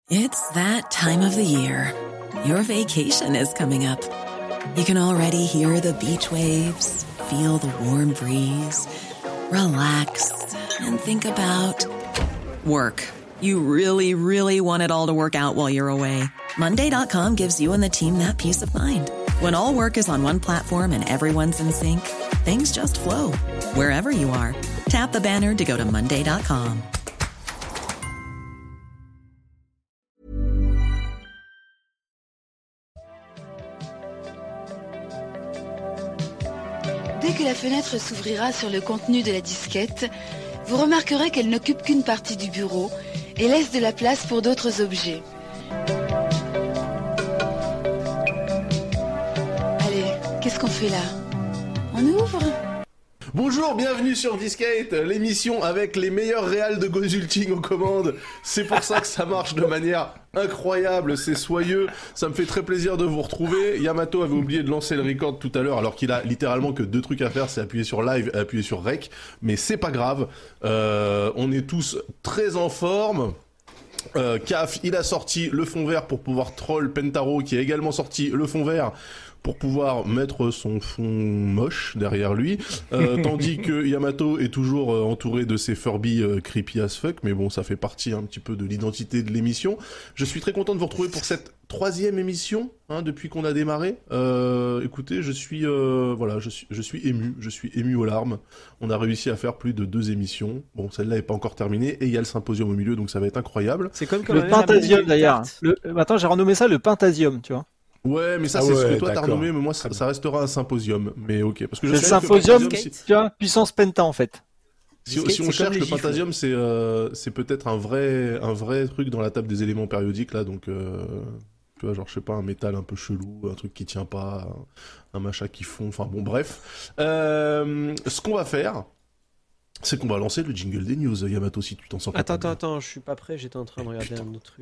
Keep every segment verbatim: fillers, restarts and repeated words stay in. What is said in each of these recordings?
It's that time of the year. Your vacation is coming up. You can already hear the beach waves, feel the warm breeze, relax, and think about work. You really, really want it all to work out while you're away. Monday dot com gives you and the team that peace of mind. When all work is on one platform and everyone's in sync, things just flow. Wherever you are, tap the banner to go to Monday dot com. Dès que la fenêtre s'ouvrira sur le contenu de la disquette, vous remarquerez qu'elle n'occupe qu'une partie du bureau et laisse de la place pour d'autres objets. Allez, qu'est-ce qu'on fait là? On ouvre? Bonjour, bienvenue sur Discate, l'émission avec les meilleurs réals de Gozulting aux commandes. C'est pour ça que ça marche de manière incroyable, c'est soyeux. Ça me fait très plaisir de vous retrouver. Yamato avait oublié de lancer le record tout à l'heure, alors qu'il a littéralement que deux trucs à faire, c'est appuyer sur live et appuyer sur rec. Mais c'est pas grave, euh, on est tous très en forme. Euh, Caf, il a sorti le fond vert pour pouvoir troll Pentaro, qui a également sorti le fond vert pour pouvoir mettre son fond moche derrière lui, euh, tandis que Yamato est toujours euh, entouré de ses Furby euh, creepy as fuck, mais bon, ça fait partie un petit peu de l'identité de l'émission. Je suis très content de vous retrouver pour cette troisième émission, hein, depuis qu'on a démarré. Euh, écoutez, je suis, euh, voilà, je suis, je suis ému, je suis ému aux larmes. On a réussi à faire plus de deux émissions. Bon, celle-là est pas encore terminée, et il y a le symposium au milieu, donc ça va être incroyable. C'est comme quand le Pentasium d'ailleurs. Le... Attends, j'ai renommé ça le Pentasium, tu vois. Ouais, mais ça, ah c'est ouais, ce que toi d'accord. t'as renommé, mais moi, ça, ça restera un symposium. Mais ok, parce que je C'est le sais que symposium, le Pentasium, si, tu vois, puissance Penta en fait. si, Disquette, si on c'est cherche comme le les Pentasium, c'est euh, c'est peut-être un vrai un vrai truc dans la table des éléments périodiques là, donc euh, tu vois, genre je sais pas, un métal un peu chelou, un truc qui tient pas, un, un machin qui fond, enfin bon bref. Euh, ce qu'on va faire, c'est qu'on va lancer le jingle des news. Yamato, si tu t'en sens pas. Attends, attends, attends, je suis pas prêt, j'étais en train de regarder Putain. un autre truc.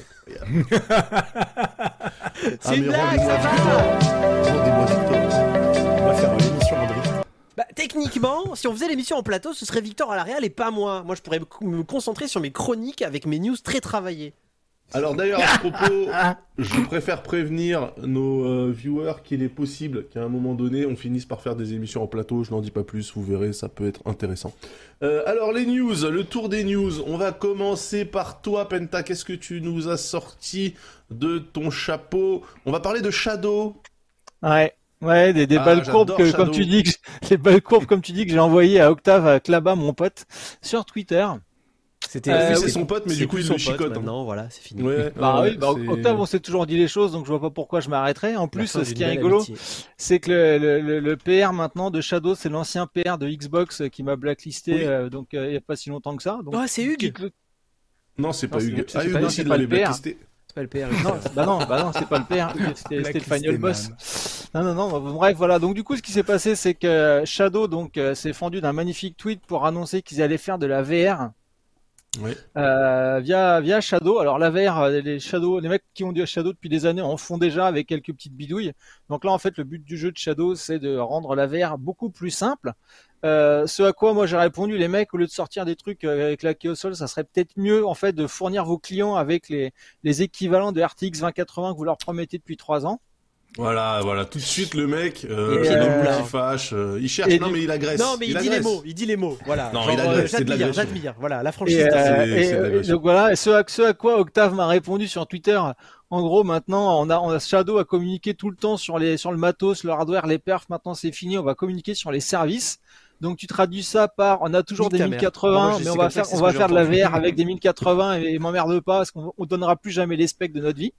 C'est C'est une blague, ça va. Rendez-moi Victor. On va faire l'émission en drift. Bah, techniquement, si on faisait l'émission en plateau, ce serait Victor à la réal et pas moi. Moi, je pourrais me- me concentrer sur mes chroniques avec mes news très travaillées. Alors d'ailleurs, à ce propos, je préfère prévenir nos euh, viewers qu'il est possible qu'à un moment donné, on finisse par faire des émissions en plateau. Je n'en dis pas plus, vous verrez, ça peut être intéressant. Euh, alors les news, le tour des news. On va commencer par toi, Penta. Qu'est-ce que tu nous as sorti de ton chapeau? On va parler de Shadow. Ouais. Ouais, des, des Ah, balles courbes j'adore que, Shadow. comme tu dis, que, les balles courbes comme tu dis que j'ai envoyé à Octave, à Klaba, mon pote, sur Twitter. C'était Euh, oui, oui, c'est son pote, mais du coup, il le chicote. hein. Maintenant, voilà, c'est fini. Ouais, Bah ouais, oui, bah, c'est- Octave, on s'est toujours dit les choses, donc je vois pas pourquoi je m'arrêterais. En La plus, fin ce d'une qui est belle rigolo, amitié. c'est que le, le, le, le P R maintenant de Shadow, c'est l'ancien P R de Xbox qui m'a blacklisté, Oui. euh, donc euh, il y a pas si longtemps que ça. Donc, Oh, c'est Hugues. quitte- Non, c'est pas Non, c'est- Hugues. c'est Ah, Hugues, pas- non, c'est il pas l'avait le P R. blacklisté. C'est pas le P R. Non, bah non, bah non, c'est pas le P R, c'était, c'était le Blacklisté Final man. Boss. Non, non, non, bah, bref, voilà. Donc, du coup, ce qui s'est passé, c'est que Shadow, donc, euh, s'est fendu d'un magnifique tweet pour annoncer qu'ils allaient faire de la V R, Ouais. euh, via, via Shadow. Alors, la V R, euh, les Shadow, les mecs qui ont du Shadow depuis des années en font déjà avec quelques petites bidouilles. Donc là, en fait, le but du jeu de Shadow, c'est de rendre la V R beaucoup plus simple. Euh, ce à quoi moi j'ai répondu, les mecs, au lieu de sortir des trucs euh, avec la clé au sol, ça serait peut-être mieux en fait de fournir vos clients avec les, les équivalents de R T X vingt quatre-vingts que vous leur promettez depuis trois ans. Voilà, voilà, tout de suite le mec, euh, Et il euh, est qui fâche, euh, il cherche, et non du- mais il agresse. Non, mais il, dit les agresse. mots, il dit les mots. Voilà. Non, Genre, il agresse, euh, c'est de j'admire, l'agression. j'admire. Voilà, la franchise. Et, c'est- euh, c'est- et, c'est de euh, l'agression. donc voilà, et ce à, ce à quoi Octave m'a répondu sur Twitter. En gros, maintenant, on a, on a Shadow a communiqué tout le temps sur les, sur le matos, le hardware, les perfs. Maintenant, c'est fini. On va communiquer sur les services. Donc, tu traduis ça par, on a toujours Nique des ta mille mère. quatre-vingts, Moi, je mais on sais va comme ça faire, que c'est on ce va que j'ai faire de la entendu. V R avec des mille quatre-vingts et, et m'emmerde pas parce qu'on on donnera plus jamais les specs de notre vie.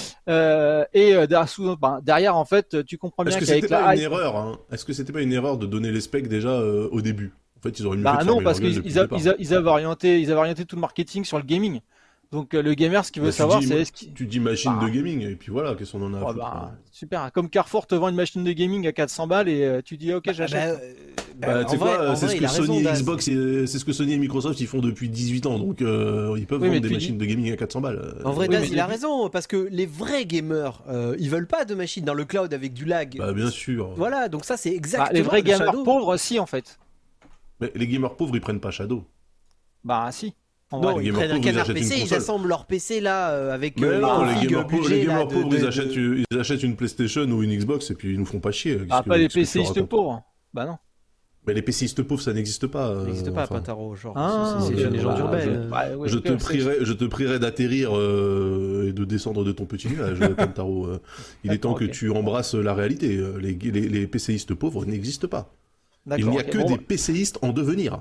Euh, et euh, derrière, sous- ben, derrière, en fait, tu comprends bien Est-ce que qu'avec c'était la pas une hype- erreur hein Est-ce que c'était pas une erreur de donner les specs déjà euh, au début? En fait, ils auraient mieux fait Bah de non, fermer parce leur gueule qu'ils depuis ils le a- départ. ils a- ils avaient orienté, ils avaient orienté tout le marketing sur le gaming. Donc euh, le gamer, ce qu'il veut Bah, tu savoir, dis- c'est est-ce qu'il... Tu dis machine Bah. de gaming, et puis voilà, qu'est-ce qu'on en a à Oh, foutre, bah, hein. super. Comme Carrefour te vend une machine de gaming à quatre cents balles et euh, tu dis ok, Bah, j'achète. bah, euh, bah, Bah, en tu sais vrai- quoi, en c'est vrai, ce il que a raison, Sony et Daz. Xbox, et c'est ce que Sony et Microsoft ils font depuis dix-huit ans, donc euh, ils peuvent Oui, mais vendre des tu machines de gaming à quatre cents balles. euh, En vrai, Oui, Daz, mais il a début- raison, parce que les vrais gamers, euh, ils veulent pas de machines dans le cloud avec du lag. Bah bien sûr. Voilà, donc ça, c'est Bah, exactement les vrais le gamers Shadow. pauvres, si en fait. Mais les gamers pauvres ils prennent pas Shadow. Bah si. En Non, vrai. les ils gamers prennent un pauvres, ils canard achètent P C, une ils console. assemblent leur P C là euh, avec Mais euh, non, les les configs gamers, pauvres, budget les là, gamers de- pauvres, de- ils, de- achètent, une- ils achètent une PlayStation ou une Xbox et puis ils nous font pas chier. Qu'est-ce Ah, que- pas les qu'est-ce que tu PCistes racontes pauvres. Bah non. Mais les PCistes pauvres, ça n'existe pas. Ça n'existe pas à enfin. Pintaro, genre. Ah, c'est c'est ok, les gens- les gens bah, urbaines. Bah, ouais, Je ok, te c'est- prierai, je te prierai d'atterrir euh, et de descendre de ton petit nuage, Pantaro. Euh, il est temps D'accord, que ok. tu embrasses la réalité. Euh, Les, les, les PCistes pauvres n'existent pas. Il D'accord, n'y a ok. que Bon, des PCistes en devenir.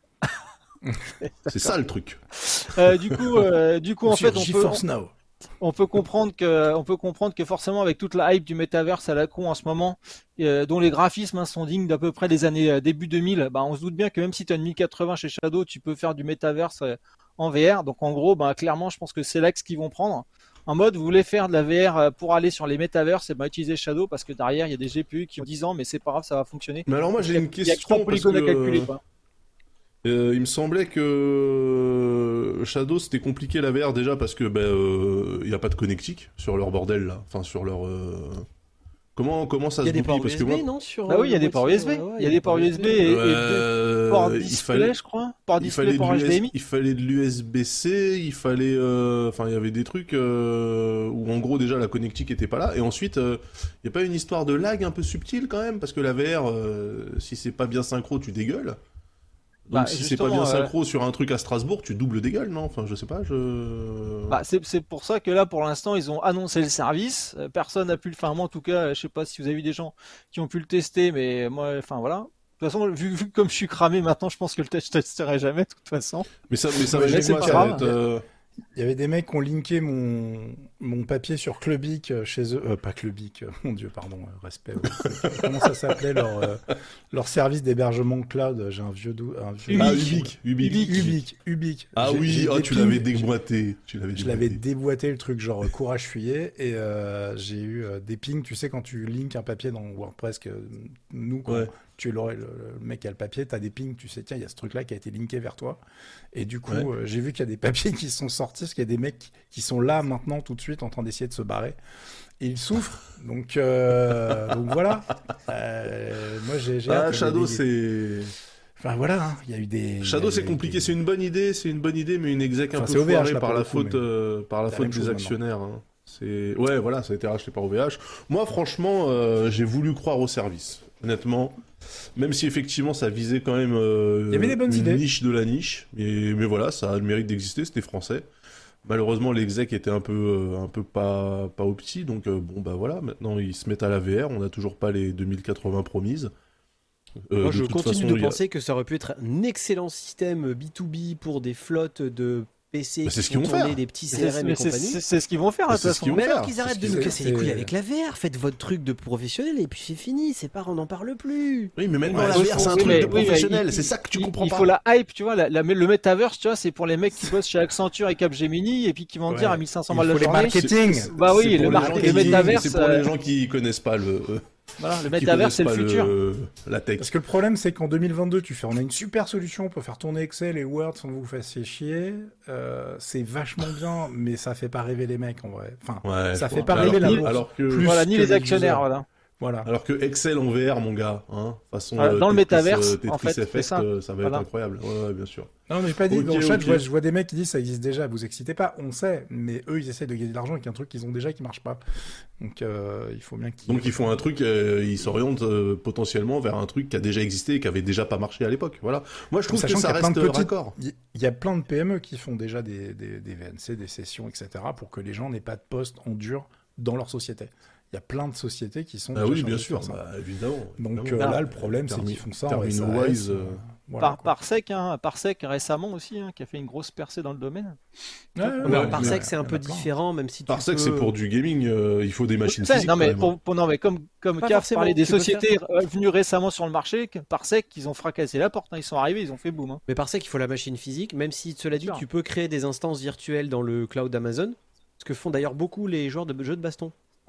C'est ça le truc. euh, du coup, euh, du coup, en Sur fait, on peut, GeForce Now. on peut comprendre que, on peut comprendre que forcément, avec toute la hype du métaverse à la con en ce moment, euh, dont les graphismes hein, sont dignes d'à peu près des années euh, début deux mille, bah, on se doute bien que même si tu as une mille quatre-vingts chez Shadow, tu peux faire du métaverse euh, en V R. Donc, en gros, bah, clairement, je pense que c'est l'axe qu'ils vont prendre. En mode, vous voulez faire de la V R euh, pour aller sur les métaverses, et bah, utilisez Shadow parce que derrière, il y a des G P U qui ont dix ans, mais c'est pas grave, ça va fonctionner. Mais alors moi j'ai une Il y a que trois question parce polygones à calculer, que quoi. euh, il me semblait que Shadow c'était compliqué la V R déjà parce que ben euh, il y a pas de connectique sur leur bordel là, enfin sur leur euh, comment comment ça Il y a se des goupille ports parce U S que B, moi non sur, Bah oui, il y a euh, des ports U S B. ouais, ouais, Il y a des ports U S B et, et Euh, des ports il display, fallait je crois. Port il display fallait pour de H D M I. l'U S il fallait de l'U S B C, il fallait euh, enfin il y avait des trucs euh, où en gros déjà la connectique était pas là et ensuite euh, il y a pas une histoire de lag un peu subtile quand même parce que la V R euh, si c'est pas bien synchro tu dégueules. Donc Bah, si c'est pas justement, bien euh, synchro sur un truc à Strasbourg, tu doubles des gueules, non? Enfin, je sais pas, je... Bah, c'est c'est pour ça que là, pour l'instant, ils ont annoncé le service. Euh, Personne n'a pu le faire. Enfin, moi, en tout cas, je sais pas si vous avez vu des gens qui ont pu le tester, mais moi, enfin voilà. De toute façon, vu, vu comme je suis cramé maintenant, je pense que le test, je testerai jamais de toute façon. Mais ça, mais ça Ouais, va mais être c'est quoi, pas ça va grave. être, euh, Il y avait des mecs qui ont linké mon, mon papier sur Clubic euh, chez eux. Euh, pas Clubic, euh, mon Dieu, pardon, euh, respect. ouais. Comment ça s'appelait leur, euh, leur service d'hébergement cloud? J'ai un vieux doux. Un vieux... Ah, Ubique. Ubique, Ubique. Ubique, Ubique. Ah J'ai- oui, j'ai ah, des tu pings- l'avais déboîté. Tu l'avais Je l'avais déboîté. déboîté le truc genre courage fuyé et euh, j'ai eu euh, des pings, tu sais quand tu links un papier dans WordPress que nous quand Ouais. tu es le, le- le mec qui a le papier, tu as des pings, tu sais tiens il y a ce truc là qui a été linké vers toi et du coup Ouais. euh, j'ai vu qu'il y a des papiers qui sont sortis parce qu'il y a des mecs qui sont là maintenant tout de suite en train d'essayer de se barrer et ils souffrent donc euh, donc voilà. Euh, moi j'ai j'ai hâte, Ah, il y a Shadow, des- c'est... enfin voilà hein, il y a eu des Shadow, il y a c'est eu compliqué. des- C'est une bonne idée, c'est une bonne idée, mais une exec un Enfin, peu c'est O V H, foirée là, par pour la le coup, faute, mais euh, par la c'est la faute même des chose actionnaires. hein. C'est ouais, voilà, ça a été racheté par O V H. Moi, franchement, euh, j'ai voulu croire au service. Honnêtement, même si effectivement ça visait quand même euh, Il y avait des bonnes une idées. niche de la niche, mais, mais voilà, ça a le mérite d'exister. C'était français. Malheureusement, l'exec était un peu, euh, un peu pas, pas opti, donc euh, bon bah voilà. Maintenant, ils se mettent à la V R. On n'a toujours pas les deux mille quatre-vingts promises. Euh, Moi, de je toute continue façon, de il y a- penser que ça aurait pu être un excellent système B deux B pour des flottes de P C Bah, c'est qui ce qu'ils font vont tourner faire. des petits C'est C R M et mais c'est- compagnie. c'est- c'est ce qu'ils vont faire, Mais hein, de c'est toute ce qu'ils façon. vont Mais alors faire, qu'ils c'est arrêtent ce de qu'ils- nous casser les c'est- couilles avec la V R, faites votre truc de professionnel et puis c'est fini, c'est pas, on n'en parle plus. Oui, mais maintenant Ouais, la oui, V R, c'est un oui, truc mais- de oui, mais professionnel. il- C'est ça que tu il, comprends il pas. faut la hype, tu vois, la- la- le metaverse, tu vois, c'est pour les mecs qui bossent chez Accenture et Capgemini et puis qui vont Ouais. dire à mille cinq cents Il balles la faut les journée. marketing. Bah oui, C'est le pour les marketing, gens le qui- métaverse, C'est pour les euh, gens qui connaissent pas le. Voilà, le qui métaverse, c'est le connaissent pas futur. La tech. Parce que le problème, c'est qu'en deux mille vingt-deux, tu fais, on a une super solution pour faire tourner Excel et Word sans que vous vous fassiez chier. Euh, c'est vachement bien, mais ça fait pas rêver les mecs en vrai. Enfin, Ouais, ça je fait vois. pas alors rêver la que- bourse. alors que, Plus Voilà, ni que les les actionnaires, users. voilà. voilà. alors que Excel en V R, mon gars, hein, façon. Voilà, euh, dans le Tetris, métaverse, euh, Tetris en fait, c'est Effect, ça. euh, ça va Voilà. être incroyable. Ouais, ouais, bien sûr. Non, mais j'ai pas dit. Ok, Dans le chat, ok. je, vois, je vois des mecs qui disent ça existe déjà, vous excitez pas. On sait, mais eux, ils essaient de gagner de l'argent avec un truc qu'ils ont déjà qui marche pas. Donc, euh, il faut bien qu'ils. Donc ils font un truc, euh, ils s'orientent euh, potentiellement vers un truc qui a déjà existé et qui avait déjà pas marché à l'époque. Voilà. Moi, je trouve que Sachant ça qu'il y a plein reste de petites- raccord. Il il y a plein de P M E qui font déjà des, des, des V N C, des sessions, et cetera, pour que les gens n'aient pas de poste en dur dans leur société. Il y a plein de sociétés qui sont. Ah déjà oui, chargées bien de sûr. faire ça. Bah, évidemment. Donc évidemment. euh, Ah, là, le problème, c'est Termi- qu'ils font ça en S A S. Terminowise, euh, euh, voilà, Par, quoi. Parsec, hein, Parsec récemment aussi, hein, qui a fait une grosse percée dans le domaine. Ouais, ouais, Ouais, ouais, ouais, Parsec, mais c'est un il y en peu a plein. différent, même si tu Parsec, peux- c'est pour du gaming. euh, il faut des machines Ouais, physiques. non, mais, quand même, hein. pour, pour- non, mais comme, comme Pas Caf forcément, parlait des tu peux sociétés euh, venues récemment sur le marché, que Parsec, ils ont fracassé la porte, hein, ils sont arrivés, ils ont fait boum. Hein. Mais Parsec, il faut la machine physique, même si, cela dit, Sûr. tu peux créer des instances virtuelles dans le cloud d'Amazon, ce que font d'ailleurs beaucoup les joueurs de jeux de baston.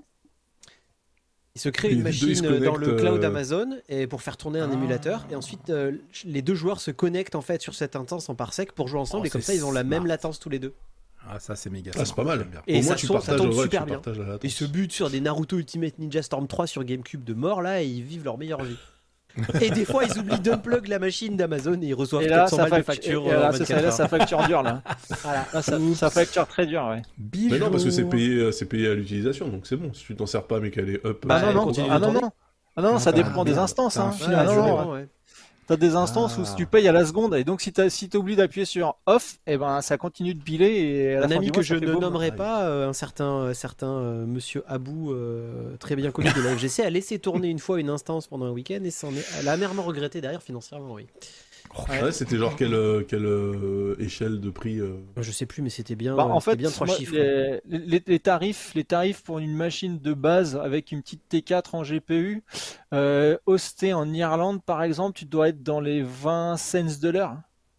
Ils se créent Les une deux, machine ils se dans le connectent, cloud euh, Amazon et pour faire tourner un Ah. émulateur, et ensuite euh, les deux joueurs se connectent en fait sur cette instance en Parsec pour jouer ensemble, Oh, et comme c'est ça ils ont la même smart. latence tous les deux. Ah, ça, c'est méga. Ah, c'est smart, pas mal. j'aime bien. Et Au moins, ça tu tourne- ça partages, tourne ouais, super tu bien. partages la latence. Ils se butent sur des Naruto Ultimate Ninja Storm trois sur GameCube de mort là et ils vivent leur meilleure vie. Et des fois, ils oublient d'unplug la machine d'Amazon et ils reçoivent Et là, quatre cents ça balles de facture, facture. et là, euh, c'est ça, vingt-quatre là, heures. ça facture dur là. Voilà. Là, ça, ça facture très dur, ouais. Bijou. Mais non, parce que c'est payé, c'est payé à l'utilisation, donc c'est bon. Si tu t'en sers pas mais qu'elle est up. Bah elle non, non, continue de ah non, tourner. non. Ah non, non, ça t'as dépend un- des instances. t'as un Hein. fil Ah à non, jouer. non, dépend, ouais. T'as des instances où Ah. si tu payes à la seconde, et donc si t'as si t'oublies d'appuyer sur off, et ben ça continue de piler et à la Un fin ami du que mois, je ça fait ne boum. nommerai Ouais. pas, euh, un certain, euh, certain euh, monsieur Abou, euh, très bien connu de la F G C, a laissé tourner une fois une instance pendant un week-end et s'en est, elle a amèrement regretté derrière financièrement, oui. Ouais, c'était genre quelle, euh, quelle euh, échelle de prix euh... Je sais plus, mais c'était bien, Bah, euh, en c'était fait, bien trois moi, chiffres. les, les- les tarifs, les tarifs pour une machine de base avec une petite T quatre en G P U, euh, hostée en Irlande par exemple, tu dois être dans les vingt cents de l'heure.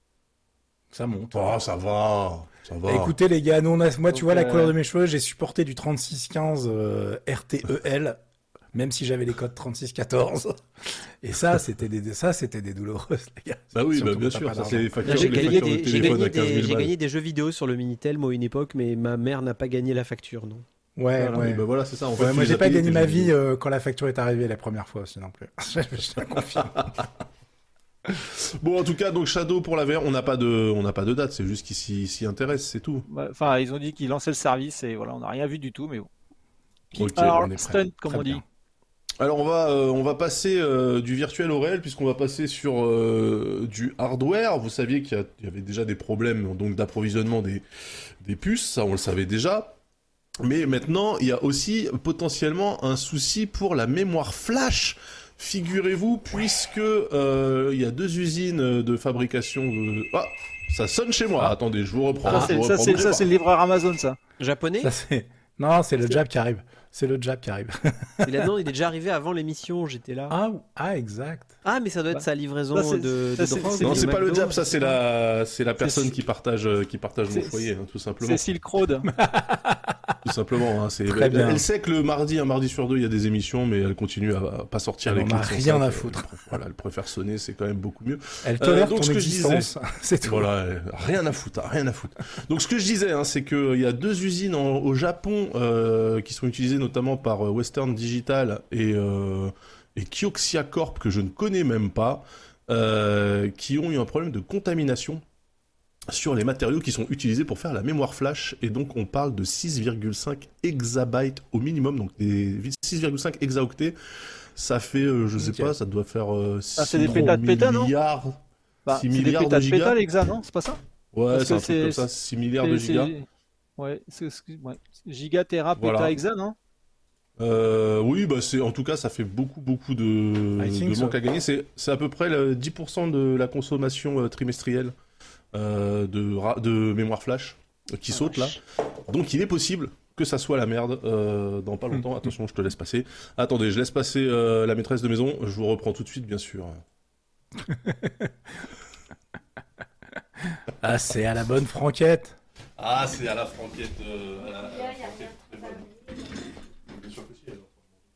Ça monte. Oh, ça va, ça va. Écoutez les gars, nous, on a- moi tu Donc, vois la euh, couleur de mes cheveux, j'ai supporté du trente-six quinze euh, R T E L, même si j'avais les codes trente-six quatorze. Et ça, c'était des, ça, c'était des douloureuses, les gars. Bah oui, Surtout bah bien quand t'as sûr, pas ça d'argent. c'est les factures, J'ai les gagné, factures de des, j'ai téléphone gagné à quinze des- mille j'ai balles. gagné des jeux vidéo sur le Minitel, moi, à une époque, mais ma mère n'a pas gagné la facture, non. Ouais, Voilà, ouais. oui, bah voilà, c'est ça. En fait, Ouais, tu moi, les j'ai as pas payés, gagné tes ma jeux vie vidéo. euh, quand la facture est arrivée la première fois aussi non plus. je je te confirme. Bon, en tout cas, donc Shadow pour la V R, on n'a pas de, on n'a pas de date, c'est juste qu'ils s'y s'y intéressent, c'est tout. Ouais, Enfin, ils ont dit qu'ils lançaient le service et voilà, on n'a rien vu du tout, mais bon. Ok, Alors, on est prêt. stunt, comme Très on dit. bien. Alors on va, euh, on va passer euh, du virtuel au réel puisqu'on va passer sur euh, du hardware. Vous saviez qu'il y, a- il y avait déjà des problèmes donc d'approvisionnement des, des puces, ça on le savait déjà. Mais maintenant il y a aussi potentiellement un souci pour la mémoire flash. Figurez-vous, puisque euh, il y a deux usines de fabrication. De... Ah, ça sonne chez moi. Ah. Attendez, je vous reprends. Ça, je c'est, vous ça, reprends, c'est, bougez ça, pas. c'est le livreur Amazon, ça. Japonais Ça, c'est... Non, c'est le jab qui arrive. C'est le jab qui arrive. il, a, non, il est déjà arrivé avant l'émission, j'étais là. Ah, ah exact. Ah, mais ça doit être Bah, sa livraison ça, c'est- de, ça, de c'est- drogue. c'est- Non, de c'est pas le McDo, jab, ça c'est la, c'est la personne c'est- qui partage, euh, qui partage mon c'est- foyer, hein, tout simplement. C'est Silk Road. Tout simplement, hein, c'est... Très elle, bien. elle sait que le mardi, un mardi sur deux, il y a des émissions, mais elle continue à, à pas sortir Elle les en clés a de son rien sac. à Elle- foutre. Voilà, elle préfère sonner, c'est quand même beaucoup mieux. Elle tolère Euh, donc, ton ce que je existence. C'est tout. Voilà, euh, rien à foutre, rien à foutre. Donc ce que je disais, hein, c'est qu'il y a deux usines en- au Japon euh, qui sont utilisées notamment par euh, Western Digital et, euh, et Kioxia Corp, que je ne connais même pas, euh, qui ont eu un problème de contamination sur les matériaux qui sont utilisés pour faire la mémoire flash, et donc on parle de six virgule cinq exabytes au minimum, donc des six virgule cinq hexaoctets, ça fait, euh, je sais Ok. pas, ça doit faire euh, Ah, c'est des six pétas de pétas, non milliards, Bah, six c'est des milliards de pétas de gigas. pétas, l'exa, non? C'est pas ça? Ouais, Parce c'est un que truc comme c'est- ça, six milliards de C'est- gigas. c'est- Ouais, c'est, c'est- ouais. Giga, Tera, Voilà. péta, hexa, non? Euh, oui, bah c'est en tout cas ça fait beaucoup beaucoup de, I think de so. manque à gagner. C'est c'est à peu près le dix pour cent de la consommation euh, trimestrielle euh, de ra- de mémoire flash euh, qui saute là. Donc il est possible que ça soit la merde euh, dans pas longtemps. Attention, je te laisse passer. Attendez, je laisse passer euh, la maîtresse de maison. Je vous reprends tout de suite, bien sûr. Ah, c'est à la bonne franquette. Ah, c'est à la franquette. euh, à la, à la franquette très bonne. Bien sûr que si, alors.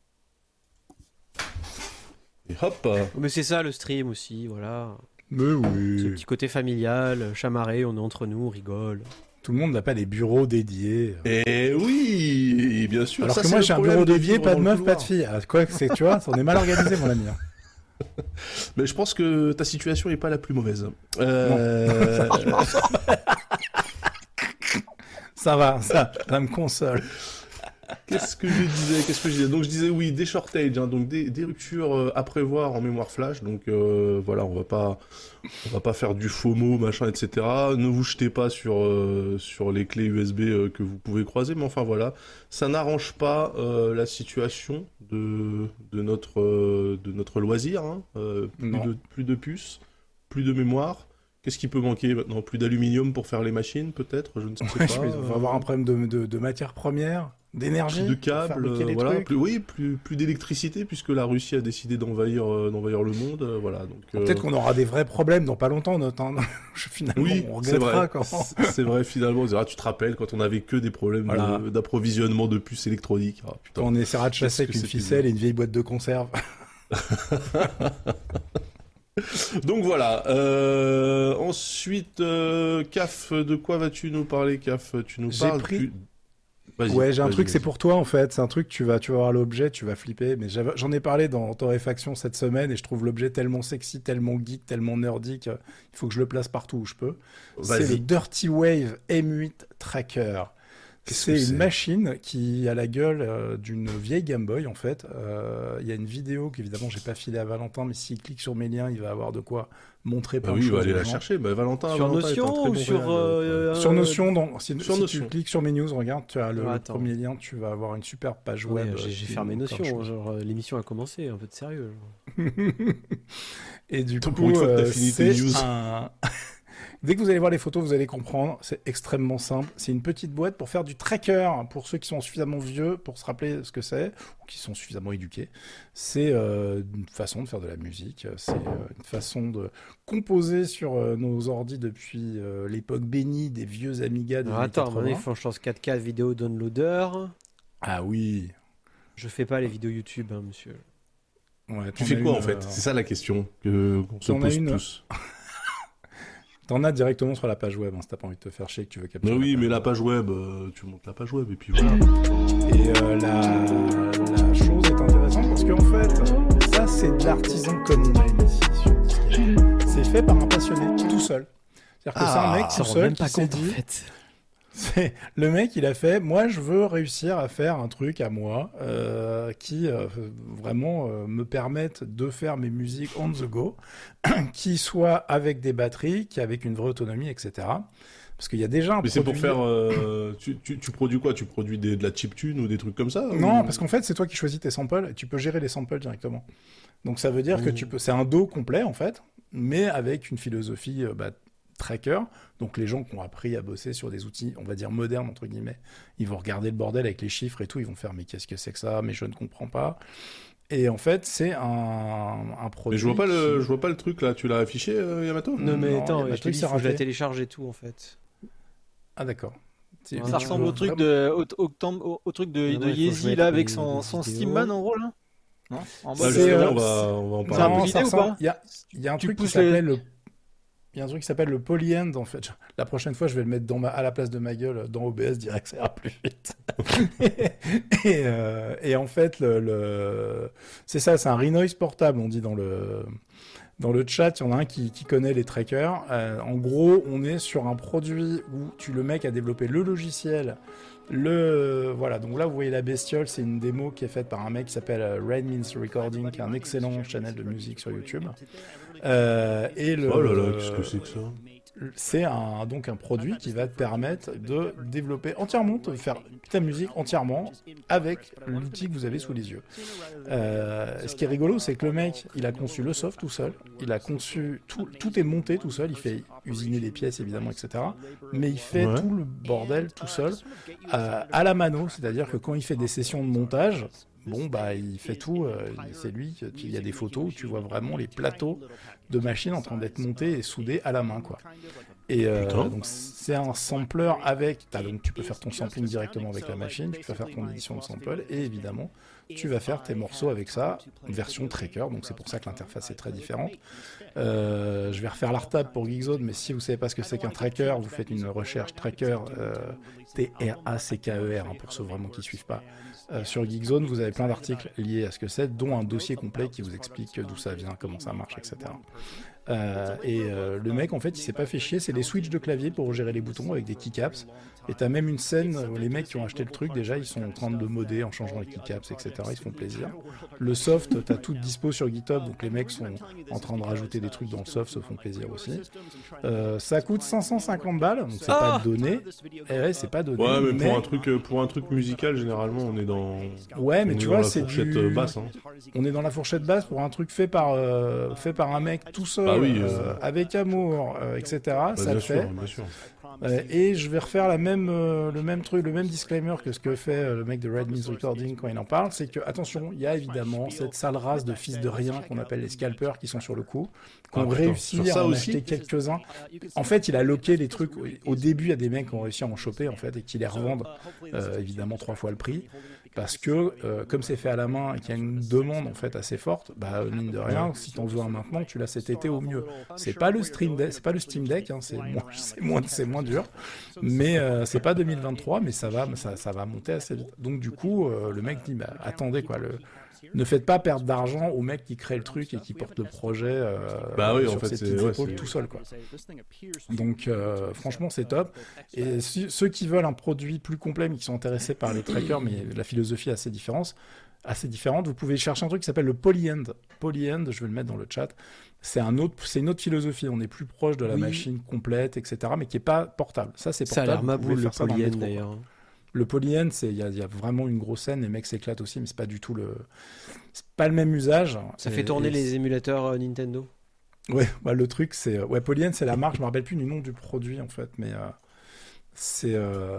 Et hop. euh, Mais c'est ça le stream aussi, voilà. Mais Ce oui. petit côté familial, chamarré, on est entre nous, on rigole. Tout le monde n'a pas des bureaux dédiés. Et oui, et bien sûr. Alors ça, que c'est moi, le j'ai un problème bureau de dédié, vivre pas de dans le meuf, pas de couloir. fille. Ah, quoi que c'est, tu vois, on est mal organisé, mon ami. hein. Mais je pense que ta situation n'est pas la plus mauvaise. Euh... Ça va, ça, ça me console. Qu'est-ce que je disais Qu'est-ce que je disais Donc je disais oui, des shortages, hein, donc des, des ruptures euh, à prévoir en mémoire flash. Donc euh, voilà, on va pas, on va pas faire du FOMO, machin, et cetera. Ne vous jetez pas sur euh, sur les clés U S B euh, que vous pouvez croiser, mais enfin voilà, ça n'arrange pas euh, la situation de de notre euh, de notre loisir. Hein. Euh, plus Non. de plus de puces, plus de mémoire. Qu'est-ce qui peut manquer maintenant? Plus d'aluminium pour faire les machines, peut-être? Je ne sais Ouais, pas. je vais- on va euh, avoir un problème de, de, de matières premières, d'énergie. plus de pour câbles, fabriquer euh, les voilà, trucs. plus, oui, plus, plus d'électricité puisque la Russie a décidé d'envahir, euh, d'envahir le monde, euh, voilà. Donc euh, Peut-être qu'on aura des vrais problèmes dans pas longtemps. Notre... Finalement, oui, on c'est regrettera vrai. quand. C'est c'est vrai finalement. Ah, tu te rappelles quand on avait que des problèmes de- Voilà. d'approvisionnement de, puces électroniques. Ah, putain. Quand on essaiera de chasser Qu'est-ce avec que une c'était ficelle dur. et une vieille boîte de conserve. Donc voilà. Euh, ensuite, euh, C A F, de quoi vas-tu nous parler, C A F? Tu nous J'ai parles pris- du- Vas-y, Ouais, j'ai un vas-y, truc, vas-y. c'est pour toi en fait. C'est un truc, tu vas, tu vas voir l'objet, tu vas flipper. Mais j'avais- j'en ai parlé dans Torréfaction cette semaine et je trouve l'objet tellement sexy, tellement geek, tellement nerdy qu'il faut que je le place partout où je peux. C'est Vas-y. le Dirty Wave M huit Tracker. Qu'est-ce C'est que une c'est machine qui a la gueule euh, d'une vieille Game Boy en fait. Euh, Il y a une vidéo qu'évidemment j'ai pas filée à Valentin, mais s'il clique sur mes liens, il va avoir de quoi montrer Bah plein oui, de il choses. va aller aux la gens. chercher. Bah, Valentin, Sur Valentin est un Notion très ou bon sur. réal, euh, Sur euh, Notion, dans, si, sur si Notion. tu cliques sur mes news, regarde, tu as le, Ah, le attends. premier lien, tu vas avoir une super page Ouais, web. j'ai euh, j'ai qui fermé montre plein de Notion, choses. genre euh, l'émission a commencé, un peu de sérieux. genre. Et du Pour coup, une fois que t'as euh, fini tes c'est news. un... Dès que vous allez voir les photos, vous allez comprendre. C'est extrêmement simple. C'est une petite boîte pour faire du tracker. Pour ceux qui sont suffisamment vieux pour se rappeler ce que c'est, ou qui sont suffisamment éduqués, c'est euh, une façon de faire de la musique. C'est euh, une façon de composer sur euh, nos ordis depuis euh, l'époque bénie des vieux Amiga des Alors années attends, maintenant il quatre-vingts. faut que je lance quatre K vidéo downloader. Ah oui. Je fais pas les vidéos YouTube, hein, monsieur. Ouais, Tu t'en fais as quoi une, en fait euh, C'est ça la question que qu'on se t'en as pose une- tous. T'en as directement sur la page web, hein, si t'as pas envie de te faire chier, que tu veux capturer. Mais oui, la mais page la web. page web, euh, tu montes la page web et puis voilà. Et euh, la, la chose est intéressante parce qu'en fait, ça c'est de l'artisan comme on aime ici sur Discord. C'est fait par un passionné tout seul. C'est-à-dire que c'est un mec Ça tout rend seul même qui pas s'est compte en dit, fait. c'est le mec il a fait, moi je veux réussir à faire un truc à moi euh, qui euh, vraiment euh, me permette de faire mes musiques on the go, qui soit avec des batteries, qui avec une vraie autonomie, et cetera. Parce qu'il y a déjà un Mais c'est pour produit- faire. euh, tu, tu, tu produis quoi Tu produis des, de la chiptune ou des trucs comme ça Non, ou- parce qu'en fait, c'est toi qui choisis tes samples et tu peux gérer les samples directement. Donc ça veut dire que Mmh. tu peux, c'est un dos complet en fait, mais avec une philosophie euh, bah, tracker. Donc les gens qui ont appris à bosser sur des outils, on va dire modernes entre guillemets, ils vont regarder le bordel avec les chiffres et tout, ils vont faire mais qu'est-ce que c'est que ça Mais je ne comprends pas. Et en fait, c'est un, un produit. Mais je vois pas le, qui- je vois pas le truc là. Tu l'as affiché, euh, Yamato Non mais Non, attends, y a pas je de te dis, truc, faut que je la c'est raté. télécharge et tout en fait. Ah d'accord. C'est- Ça Ça tu ressemble veux au truc vraiment- de au, au, tam- au- au truc de, Non, de non, il faut que je Yeezy mette là les- avec son, les son vidéos. Steamman en gros là. Non En Bah, bas, c'est, justement, euh, on va, on va en c'est un parler. peu Non, l'idée ça ou ressemble- pas Il y a, il y a un Tu truc qui pousses les- s'appelle le. Il y a un truc qui s'appelle le polyend en fait. La prochaine fois, je vais le mettre dans ma... à la place de ma gueule dans O B S direct, ça ira plus vite. et, euh, et en fait, le, le... c'est ça, c'est un Renoise portable, on dit dans le dans le chat. Il y en a un qui, qui connaît les trackers. Euh, en gros, on est sur un produit où tu le mec a développé le logiciel. Le voilà, donc là vous voyez la bestiole, c'est une démo qui est faite par un mec qui s'appelle euh, Red Means Recording, qui est un excellent channel de musique sur YouTube. Euh, et le, Oh là là, qu'est-ce que c'est que ça c'est un, donc un produit qui va te permettre de développer entièrement, de faire ta musique entièrement avec l'outil que vous avez sous les yeux. Euh, ce qui est rigolo, c'est que le mec, il a conçu le soft tout seul, il a conçu tout, tout est monté tout seul, il fait usiner les pièces évidemment, et cetera. Mais il fait Ouais. tout le bordel tout seul euh, à la mano, c'est-à-dire que quand il fait des sessions de montage, bon bah il fait tout, euh, c'est lui, il y a des photos où tu vois vraiment les plateaux de machines en train d'être montés et soudés à la main quoi. Et euh, Putain. donc c'est un sampler avec, t'as, donc tu peux faire ton sampling directement avec la machine, tu peux faire ton édition de sample et évidemment tu vas faire tes morceaux avec ça, une version tracker, donc c'est pour ça que l'interface est très différente. Euh, je vais refaire l'Artab pour Geekzone, mais si vous savez pas ce que c'est qu'un tracker, vous faites une recherche tracker euh, T R A C K E R hein, pour ceux vraiment qui suivent pas. Euh, sur Geekzone, vous avez plein d'articles liés à ce que c'est, dont un dossier complet qui vous explique d'où ça vient, comment ça marche, et cetera. Euh, et euh, le mec, en fait, il s'est pas fait chier, c'est des switches de clavier pour gérer les boutons avec des keycaps. Et t'as même une scène où les mecs qui ont acheté le truc, déjà, ils sont en train de le modder en changeant les keycaps, et cetera. Ils se font plaisir. Le soft, t'as tout dispo sur GitHub, donc les mecs sont en train de rajouter des trucs dans le soft, se font plaisir aussi. Euh, ça coûte cinq cent cinquante balles, donc c'est pas donné. Eh ouais, c'est pas donné. Ouais, mais pour un truc, euh, pour un truc musical, généralement, on est dans. Ouais, mais on tu est vois, dans la c'est fourchette du... euh, basse. Hein. On est dans la fourchette basse pour un truc fait par euh, fait par un mec tout seul, Bah oui, euh, euh. avec amour, euh, et cetera. Bah, ça bien le sûr, fait. bien sûr. Euh, et je vais refaire la même, euh, le même truc, le même disclaimer que ce que fait euh, le mec de Red Means Recording quand il en parle, c'est que attention, il y a évidemment cette sale race de fils de rien qu'on appelle les scalpers qui sont sur le coup, qui ont Ah, putain, réussi sur à ça en aussi acheter quelques-uns. En fait, il a loqué les trucs. Au début, il y a des mecs qui ont réussi à en choper en fait et qui les revendent euh, évidemment trois fois le prix. parce que euh, comme c'est fait à la main et qu'il y a une demande en fait assez forte, bah mine de rien, si t'en veux un maintenant, tu l'as cet été au mieux. C'est pas le Stream Deck, c'est pas le Steam Deck, hein, c'est moins, c'est moins, c'est moins dur, mais euh, c'est pas deux mille vingt-trois, mais ça va, ça, ça va monter assez vite. Donc du coup, euh, le mec dit, bah attendez quoi, le ne faites pas perdre d'argent au mec qui crée le truc et qui porte le projet euh, bah oui, sur en fait, ses c'est, petites ouais, épaules c'est... tout seul quoi. Donc euh, franchement c'est top. Et si, ceux qui veulent un produit plus complet mais qui sont intéressés par les trackers, mais la philosophie est assez différente, assez différente, vous pouvez chercher un truc qui s'appelle le Polyend. Polyend, je vais le mettre dans le chat. C'est un autre, c'est une autre philosophie. On est plus proche de la Oui. machine complète, et cetera. Mais qui est pas portable. Ça c'est Ça a portable. l'air vous pouvez maboule le faire ça dans Polyend métro, quoi. d'ailleurs. Le Polyend, c'est il y, y a vraiment une grosse scène, les mecs s'éclatent aussi, mais c'est pas du tout le, c'est pas le même usage. Ça Et- fait tourner et les émulateurs euh, Nintendo. Ouais, bah, le truc, c'est. Ouais, Polyend, c'est la marque, je me rappelle plus du nom du produit, en fait, mais euh, c'est. euh,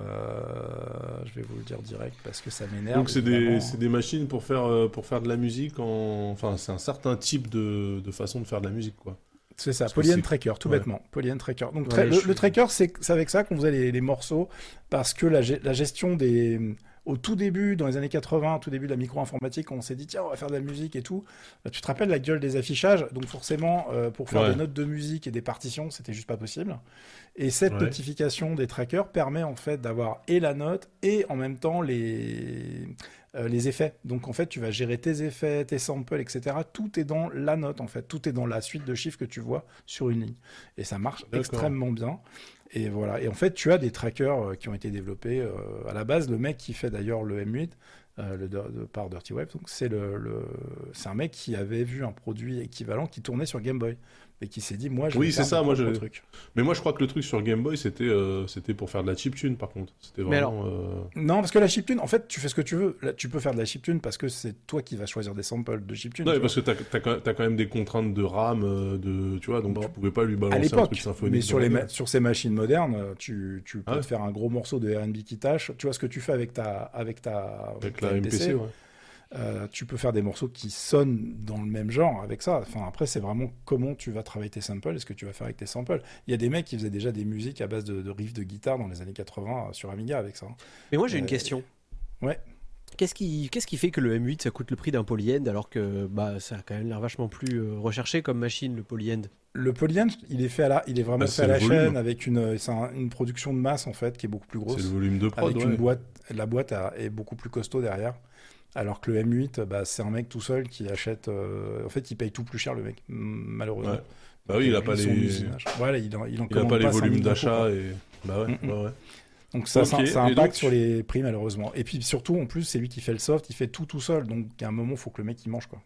Je vais vous le dire direct parce que ça m'énerve. Donc c'est évidemment. des, c'est des machines pour faire, euh, pour faire de la musique en... Enfin, c'est un certain type de, de façon de faire de la musique, quoi. C'est ça, Parce que Polyend c'est- Tracker, tout ouais. bêtement. Polyend Tracker. Donc, Ouais, tra- le, je suis- le tracker, c'est c'est avec ça qu'on faisait les, les morceaux, parce que la, ge- la gestion des. Au tout début, dans les années quatre-vingts, au tout début de la micro-informatique, on s'est dit, tiens, on va faire de la musique et tout. Bah, tu te rappelles la gueule des affichages, donc forcément, euh, pour faire Ouais. des notes de musique et des partitions, c'était juste pas possible. Et cette Ouais. notification des trackers permet en fait d'avoir et la note et en même temps les, euh, les effets. Donc en fait, tu vas gérer tes effets, tes samples, et cetera. Tout est dans la note en fait. Tout est dans la suite de chiffres que tu vois sur une ligne. Et ça marche D'accord. extrêmement bien. Et voilà. Et en fait, tu as des trackers euh, qui ont été développés euh, à la base. Le mec qui fait d'ailleurs le M huit, euh, le de, de- par Dirty Web, donc c'est le, le- c'est un mec qui avait vu un produit équivalent qui tournait sur Game Boy et qui s'est dit, moi, je vais Oui, faire c'est ça, mon moi, propre je- truc. Mais moi, je crois que le truc sur Game Boy, c'était, euh, c'était pour faire de la chiptune, par contre. C'était Mais vraiment... euh, Non, parce que la chiptune, en fait, tu fais ce que tu veux. Là, tu peux faire de la chiptune parce que c'est toi qui vas choisir des samples de chiptune. Non, tu mais parce que t'as, t'as, quand- t'as quand même des contraintes de RAM, euh, de, tu vois, donc Bon. tu pouvais pas lui vois. À balancer un l'époque, truc symphonique. mais sur, dans les la ma- gueule. sur ces machines modernes, tu, tu peux Ah ouais. te faire un gros morceau de R and B qui tâche. Tu vois ce que tu fais avec ta, avec ta, Avec ta la M P C, ouais. Euh, tu peux faire des morceaux qui sonnent dans le même genre avec ça. Enfin, après, c'est vraiment comment tu vas travailler tes samples et ce que tu vas faire avec tes samples. Il y a des mecs qui faisaient déjà des musiques à base de, de riffs de guitare dans les années quatre-vingts euh, sur Amiga avec ça. Mais moi j'ai une Euh, question. ouais. Qu'est-ce qui, qu'est-ce qui fait que le M huit ça coûte le prix d'un Polyend alors que bah, ça a quand même l'air vachement plus euh, recherché comme machine le Polyend? Le Polyend, il est fait à la, il est vraiment Bah, fait c'est à la le volume. chaîne avec une, c'est un- une production de masse en fait qui est beaucoup plus grosse. C'est le volume de prod, avec ouais. une boîte, la boîte a- est beaucoup plus costaud derrière. Alors que le M huit, bah, c'est un mec tout seul qui achète. euh, En fait, il paye tout plus cher le mec, malheureusement. Ouais. Bah oui, il a Lui, pas son les, usinage. Voilà, il en, il en il a commande pas les cinq volumes mille d'un coup, d'achat quoi. et, bah ouais, Mm, mm. ouais, ouais. Donc ça, ça, Ok, ça et impacte donc- sur les prix malheureusement. Et puis surtout, en plus, c'est lui qui fait le soft, il fait tout tout seul. Donc à un moment, il faut que le mec il mange quoi.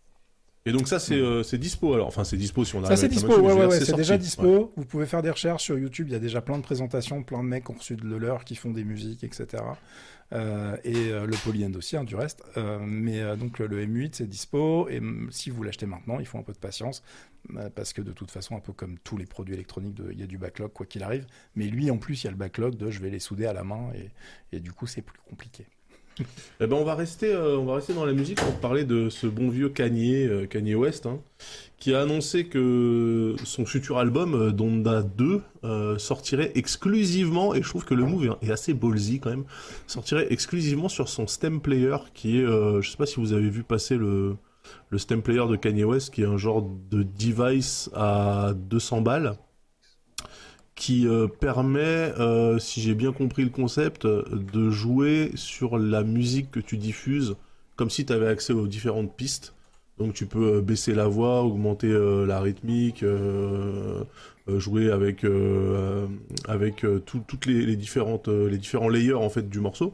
Et donc ça, c'est, euh, c'est dispo alors. Enfin, c'est dispo si on Ça arrive c'est avec la dispo, machine, ouais, je veux ouais, dire, ouais, c'est c'est sorti. déjà dispo. Ouais. Vous pouvez faire des recherches sur YouTube, il y a déjà plein de présentations, plein de mecs qui ont reçu de leur, qui font des musiques, et cetera. Euh, et euh, le Polyend aussi, hein, du reste. Euh, mais euh, donc le, le M huit c'est dispo, et mm, si vous l'achetez maintenant, il faut un peu de patience, euh, parce que de toute façon, un peu comme tous les produits électroniques, de- il y a du backlog quoi qu'il arrive. Mais lui, en plus, il y a le backlog de je vais les souder à la main, et, et du coup, c'est plus compliqué. Eh ben, on va rester, euh, on va rester dans la musique pour parler de ce bon vieux Kanye, euh, Kanye West, hein, qui a annoncé que son futur album, euh, Donda deux, euh, sortirait exclusivement, et je trouve que le move est, est assez ballsy quand même, sortirait exclusivement sur son stem player, qui est, euh, je sais pas si vous avez vu passer le, le stem player de Kanye West, qui est un genre de device à deux cents balles, qui euh, permet, euh, si j'ai bien compris le concept, euh, de jouer sur la musique que tu diffuses, comme si tu avais accès aux différentes pistes. Donc tu peux euh, baisser la voix, augmenter euh, la rythmique, euh, euh, jouer avec euh, avec euh, tout- toutes les, les différentes euh, les différents layers en fait du morceau.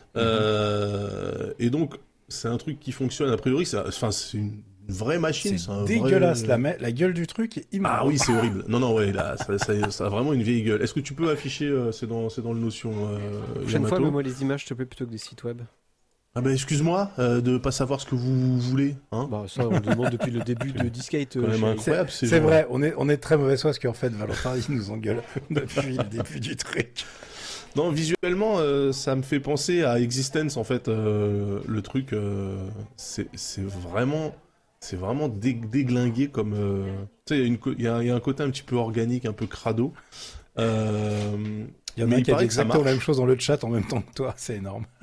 Euh, et donc c'est un truc qui fonctionne a priori. ça- Enfin c'est une vraie machine. C'est un dégueulasse, vrai- la, ma- la gueule du truc est immense. Ah oui, c'est horrible. Non, non, ouais, là, ça, ça- ça a vraiment une vieille gueule. Est-ce que tu peux afficher, euh, c'est dans, c'est dans le Notion, euh, Prochaine Yamato fois, mets-moi les images, s'il te plaît, plutôt que des sites web. Ah ben, excuse-moi euh, de pas savoir ce que vous voulez, hein. Bah, ça, on le demande depuis le début de Discate. Quand même chez- incroyable, ces C'est gens. vrai, on est, on est très mauvaise foi parce qu'en fait, Valentin, il nous engueule depuis le début du truc. Non, visuellement, euh, ça me fait penser à Existence, en fait, euh, le truc, euh, c'est, c'est vraiment, c'est vraiment dé- déglingué comme, euh, tu sais, il y a une co- il y, a- il y a un côté un petit peu organique, un peu crado. Euh, Il y en a mais un il qui a dit paraît que ça exactement la marche. même chose dans le chat en même temps que toi, c'est énorme.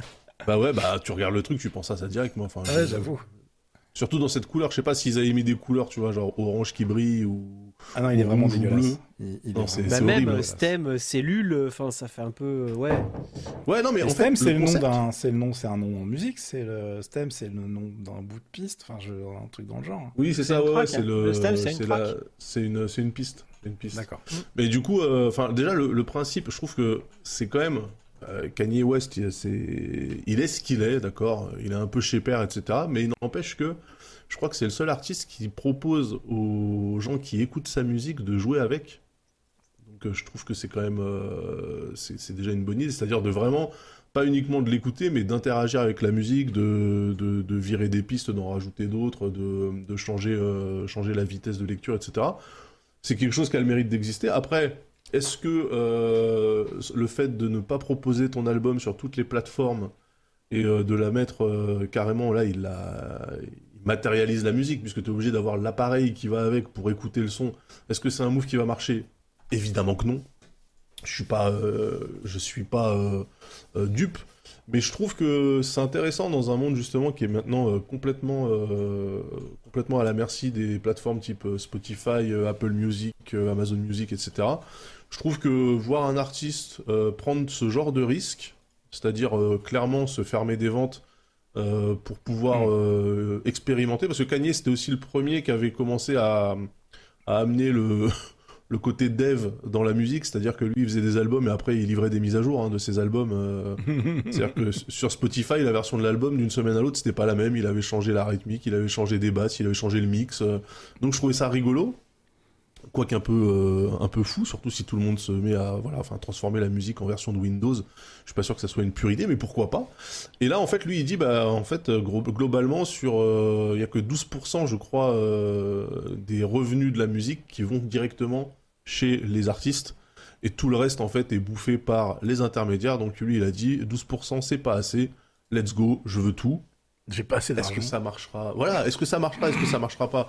Bah ouais, bah tu regardes le truc, tu penses à ça direct, moi. Enfin, Ouais, je- j'avoue. Surtout dans cette couleur, je sais pas s'ils avaient mis des couleurs, tu vois, genre orange qui brille ou. Ah non, il est vraiment Rouge ou dégueulasse. bleu. Il, il Non, est c'est- vraiment Bah c'est même horrible, euh, ouais. Stem, cellule, enfin ça fait un peu, euh, ouais. Ouais, non, mais Et en Stem, fait, c'est le, nom concept- d'un, c'est le nom, c'est un nom en musique. C'est le Stem, c'est le nom d'un bout de piste. Enfin, je, un truc dans le genre. Oui, c'est C'est ça, une ouais, track, c'est hein. le. Le stem, c'est une c'est track. la- c'est une, c'est une piste, c'est une piste. D'accord. Mais du coup, euh, enfin, déjà le, le principe, je trouve que c'est quand même euh, Kanye West, il, c'est, il est ce qu'il est, d'accord. Il est un peu chez père, et cetera. Mais il n'empêche que je crois que c'est le seul artiste qui propose aux gens qui écoutent sa musique de jouer avec. Donc euh, je trouve que c'est quand même, euh, c'est, c'est déjà une bonne idée, c'est-à-dire de vraiment pas uniquement de l'écouter, mais d'interagir avec la musique, de, de, de virer des pistes, d'en rajouter d'autres, de, de changer, euh, changer la vitesse de lecture, et cetera. C'est quelque chose qui a le mérite d'exister. Après, est-ce que euh, le fait de ne pas proposer ton album sur toutes les plateformes et euh, de la mettre euh, carrément là, il, la, il matérialise la musique, puisque tu es obligé d'avoir l'appareil qui va avec pour écouter le son. Est-ce que c'est un move qui va marcher? Évidemment que non. Je suis pas, euh, je suis pas euh, euh, dupe, mais je trouve que c'est intéressant dans un monde justement qui est maintenant euh, complètement, euh, complètement à la merci des plateformes type euh, Spotify, euh, Apple Music, euh, Amazon Music, et cetera. Je trouve que voir un artiste euh, prendre ce genre de risque, c'est-à-dire euh, clairement se fermer des ventes euh, pour pouvoir euh, expérimenter, parce que Kanye c'était aussi le premier qui avait commencé à, à amener le le côté dev dans la musique, c'est-à-dire que lui il faisait des albums et après il livrait des mises à jour hein, de ses albums. euh, C'est-à-dire que sur Spotify, la version de l'album d'une semaine à l'autre, c'était pas la même. Il avait changé la rythmique, il avait changé des basses, il avait changé le mix. euh. Donc je trouvais ça rigolo, quoique un peu euh, un peu fou, surtout si tout le monde se met à voilà, enfin transformer la musique en version de Windows. Je suis pas sûr que ça soit une pure idée, mais pourquoi pas. Et là en fait, lui il dit bah en fait euh, gros, globalement sur euh, il y a que douze pour cent je crois euh, des revenus de la musique qui vont directement chez les artistes. Et tout le reste, en fait, est bouffé par les intermédiaires. Donc lui, il a dit, douze pour cent, c'est pas assez. Let's go, je veux tout. J'ai pas assez Est-ce d'argent. que ça marchera? Voilà, est-ce que ça marchera? Est-ce que ça marchera pas?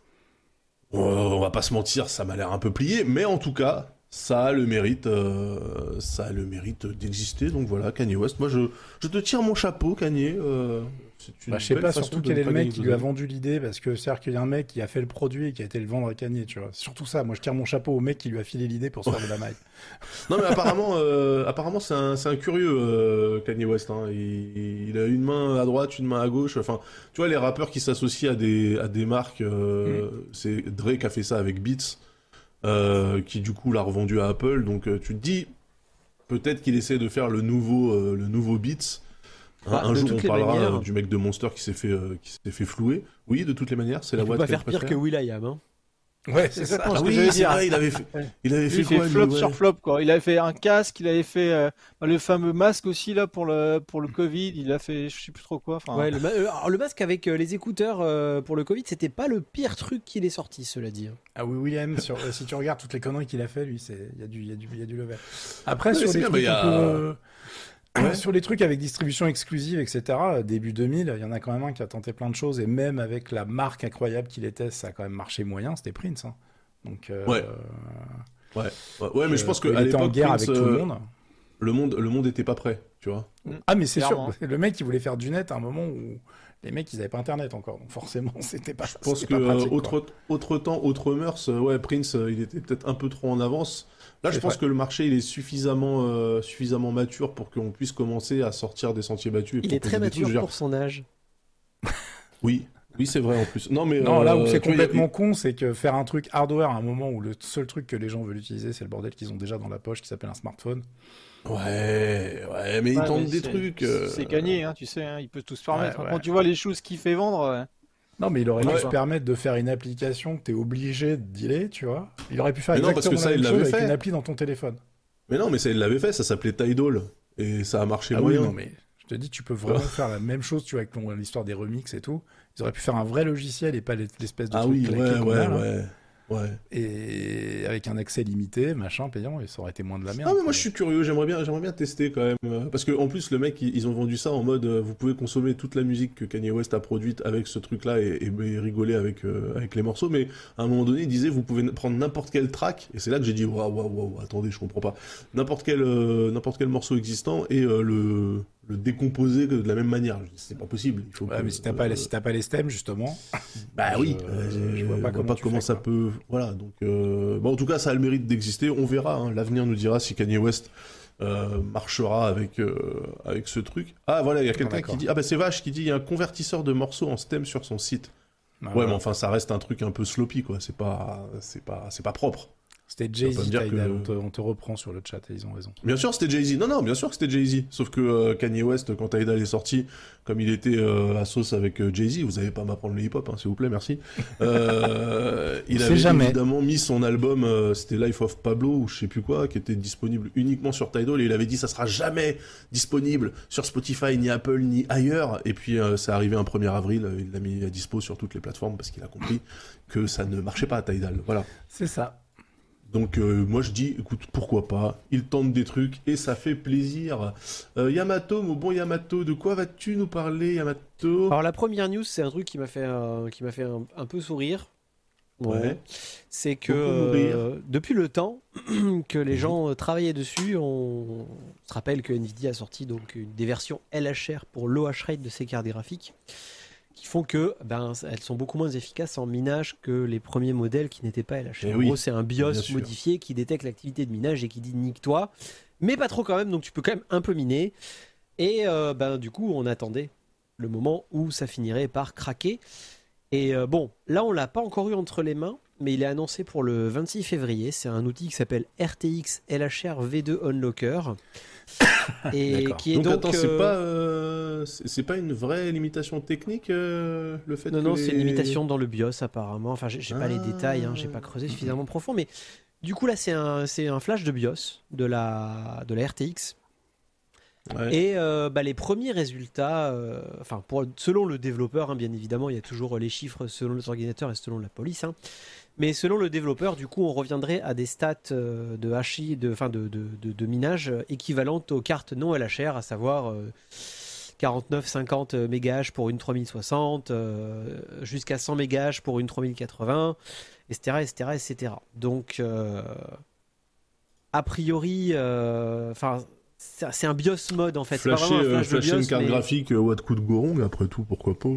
Euh, On va pas se mentir, ça m'a l'air un peu plié. Mais en tout cas, ça a le mérite, euh, ça a le mérite d'exister. Donc voilà, Kanye West. Moi, je, je te tire mon chapeau, Kanye. Euh, c'est une Bah, je sais belle pas façon surtout de quel ne est le pas mec gagner qui de lui a oseille. vendu l'idée, parce que c'est-à-dire qu'il y a un mec qui a fait le produit et qui a été le vendre à Kanye, tu vois. C'est surtout ça. Moi, je tire mon chapeau au mec qui lui a filé l'idée pour se faire de la maille. Non mais apparemment, euh, apparemment c'est un, c'est un curieux euh, Kanye West. Hein. Il, il a une main à droite, une main à gauche. Enfin, tu vois les rappeurs qui s'associent à des à des marques, euh, Mm. c'est Drake a fait ça avec Beats, euh, qui du coup l'a revendu à Apple. Donc euh, tu te dis peut-être qu'il essaie de faire le nouveau euh, le nouveau Beats. Hein, Bah, un de jour on toutes les parlera manières- euh, du mec de Monster qui s'est fait euh, qui s'est fait flouer. Oui, de toutes les manières, c'est la Il peut boîte pas qu'elle faire pire que préfère. Will.i.am. Hein. Ouais, c'est ça. exactement Ah ce que oui, j'allais c'est dire. vrai, il avait fait, il avait Lui, fait il fait quoi lui, flop ouais. sur flop, quoi. Il avait fait un casque, il avait fait euh, le fameux masque aussi là pour le pour le Covid. Il a fait, je sais plus trop quoi. Enfin, Ouais, le, ma- euh, alors, le masque avec euh, les écouteurs euh, pour le Covid, c'était pas le pire truc qu'il est sorti, cela dit. hein. Ah oui, William, sur, euh, si tu regardes toutes les conneries qu'il a fait, lui, c'est il y a du, il y a du, il y a du level. Après, Ouais, sur c'est les bien, trucs mais il y un a- peu, euh, Ouais. sur les trucs avec distribution exclusive, et cetera. euh, Début deux mille, il y en a quand même un qui a tenté plein de choses, et même avec la marque incroyable qu'il était, ça a quand même marché moyen. C'était Prince. Hein. Donc, euh, Ouais. Ouais, ouais, ouais, mais je euh, pense quand qu'à il était en l'époque, guerre Prince, avec tout le euh, monde. le monde, le monde était pas prêt, tu vois. Ah, mais c'est sûr, Clairement. le mec, il voulait faire du net à un moment où les mecs, ils avaient pas internet encore. Donc forcément, c'était pas Je pense c'était que pas euh, pratique, quoi. autre, autre temps, autre mœurs, euh, ouais, Prince, euh, il était peut-être un peu trop en avance. Là, je C'est pense vrai. que le marché, il est suffisamment, euh, suffisamment mature pour qu'on puisse commencer à sortir des sentiers battus. et Il est proposer très des trucs. mature Je veux dire, pour son âge. Oui, oui, c'est vrai en plus. Non, mais Non, là où euh, c'est tu vois, il y a- complètement con, c'est que faire un truc hardware à un moment où le seul truc que les gens veulent utiliser, c'est le bordel qu'ils ont déjà dans la poche qui s'appelle un smartphone. Ouais, ouais, mais ils ouais, tentent mais des c'est- trucs. euh, C'est gagné, hein, tu sais. Hein, il peut tout se permettre. Ouais, ouais. Quand tu vois les choses qu'il fait vendre, euh, Non, mais il aurait Ouais. dû se permettre de faire une application que t'es obligé de dealer, tu vois. Il aurait pu faire Mais non, parce exactement que ça, la il même chose l'avait avec fait. une appli dans ton téléphone. Mais non, mais ça, il l'avait fait, ça s'appelait Tidal. Et ça a marché Ah oui, moyen. non, mais je te dis, tu peux vraiment faire la même chose, tu vois, avec ton- l'histoire des remixes et tout. Ils auraient pu faire un vrai logiciel et pas l'espèce de Ah truc oui, claqué ouais, qu'on ouais, a, là. ouais. Ouais. Et avec un accès limité, machin, payant, et ça aurait été moins de la merde. Ah mais moi quoi. je suis curieux, j'aimerais bien, j'aimerais bien tester quand même, euh, parce que en plus le mec ils, ils ont vendu ça en mode euh, vous pouvez consommer toute la musique que Kanye West a produite avec ce truc-là et, et- et rigoler avec euh, avec les morceaux, mais à un moment donné il disait vous pouvez n- prendre n'importe quel track et c'est là que j'ai dit waouh waouh waouh attendez je comprends pas n'importe quel euh, n'importe quel morceau existant et euh, le le décomposer de la même manière. C'est pas possible. Il faut Ouais, que, mais si t'as pas, les- si t'as pas les stems, justement. Bah je- oui, je, euh, je vois pas on comment, tu fais, ça quoi. peut. Voilà, donc. Euh... Bon, en tout cas, ça a le mérite d'exister. On verra. Hein. L'avenir nous dira si Kanye West euh, marchera avec euh, avec ce truc. Ah voilà, il y a quelqu'un Ah, d'accord. qui dit. Ah bah c'est Vache qui dit il y a un convertisseur de morceaux en stem sur son site. Ah, Ouais, voilà. mais enfin, ça reste un truc un peu sloppy, quoi. C'est pas, c'est pas, c'est pas propre. C'était Ça veut pas Jay-Z, dire Tidal, que- on, te, on te reprend sur le chat et ils ont raison. Bien sûr, c'était Jay-Z. Non, non, bien sûr que c'était Jay-Z. Sauf que euh, Kanye West, quand Tidal est sorti, comme il était euh, à sauce avec euh, Jay-Z, vous avez pas à m'apprendre le hip-hop, hein, s'il vous plaît, merci. Euh, il On avait sait jamais. évidemment mis son album, euh, c'était Life of Pablo ou je sais plus quoi, qui était disponible uniquement sur Tidal et il avait dit ça sera jamais disponible sur Spotify, ni Apple, ni ailleurs. Et puis euh, c'est arrivé un premier avril, euh, il l'a mis à dispo sur toutes les plateformes parce qu'il a compris que ça ne marchait pas à Tidal. Voilà. C'est ça. Donc euh, moi je dis, écoute, pourquoi pas, il tente des trucs et ça fait plaisir. Euh, Yamato, mon bon Yamato, de quoi vas-tu nous parler, Yamato? Alors la première news, c'est un truc qui m'a fait, euh, qui m'a fait un, un peu sourire. Ouais. C'est que Beaucoup mourir. euh, depuis le temps que les Mhm. gens euh, travaillaient dessus, on... on se rappelle que Nvidia a sorti donc une, des versions L H R pour l'O H rate de ses cartes graphiques, qui font que ben, elles sont beaucoup moins efficaces en minage que les premiers modèles qui n'étaient pas L H R. Eh en oui, gros, c'est un BIOS bien sûr. modifié qui détecte l'activité de minage et qui dit nique-toi, mais pas trop quand même, donc tu peux quand même un peu miner. Et euh, ben, du coup, on attendait le moment où ça finirait par craquer. Et euh, bon, là, on l'a pas encore eu entre les mains, mais il est annoncé pour le vingt-six février. C'est un outil qui s'appelle R T X L H R V deux Unlocker. Et D'accord. qui est Donc, donc. attends, c'est euh, pas, euh, c'est c'est pas une vraie limitation technique, euh, le fait Non, que non, les- c'est une limitation dans le BIOS apparemment. Enfin, j'ai j'ai pas les Ah. détails, hein, j'ai pas creusé suffisamment profond, mais du coup là, c'est un, c'est un flash de BIOS de la, de la R T X. Ouais. Et euh, bah, les premiers résultats, euh, enfin, pour, selon le développeur, hein, bien évidemment, il y a toujours les chiffres selon les ordinateurs et selon la police. Hein. Mais selon le développeur, du coup, on reviendrait à des stats euh, de H I, de, enfin, de, de, de, de minage euh, équivalentes aux cartes non L H R, à savoir euh, quarante-neuf cinquante mégahash pour une trois mille soixante, euh, jusqu'à cent mégahash pour une trois mille quatre-vingts, et cetera, et cetera, et cetera. Donc, euh, a priori, enfin. Euh, C'est c'est un BIOS mode en fait. C'est pas Flasher, vraiment un euh, flash de flasher BIOS, une carte mais- graphique euh, watt coup de gorong, après tout, pourquoi pas.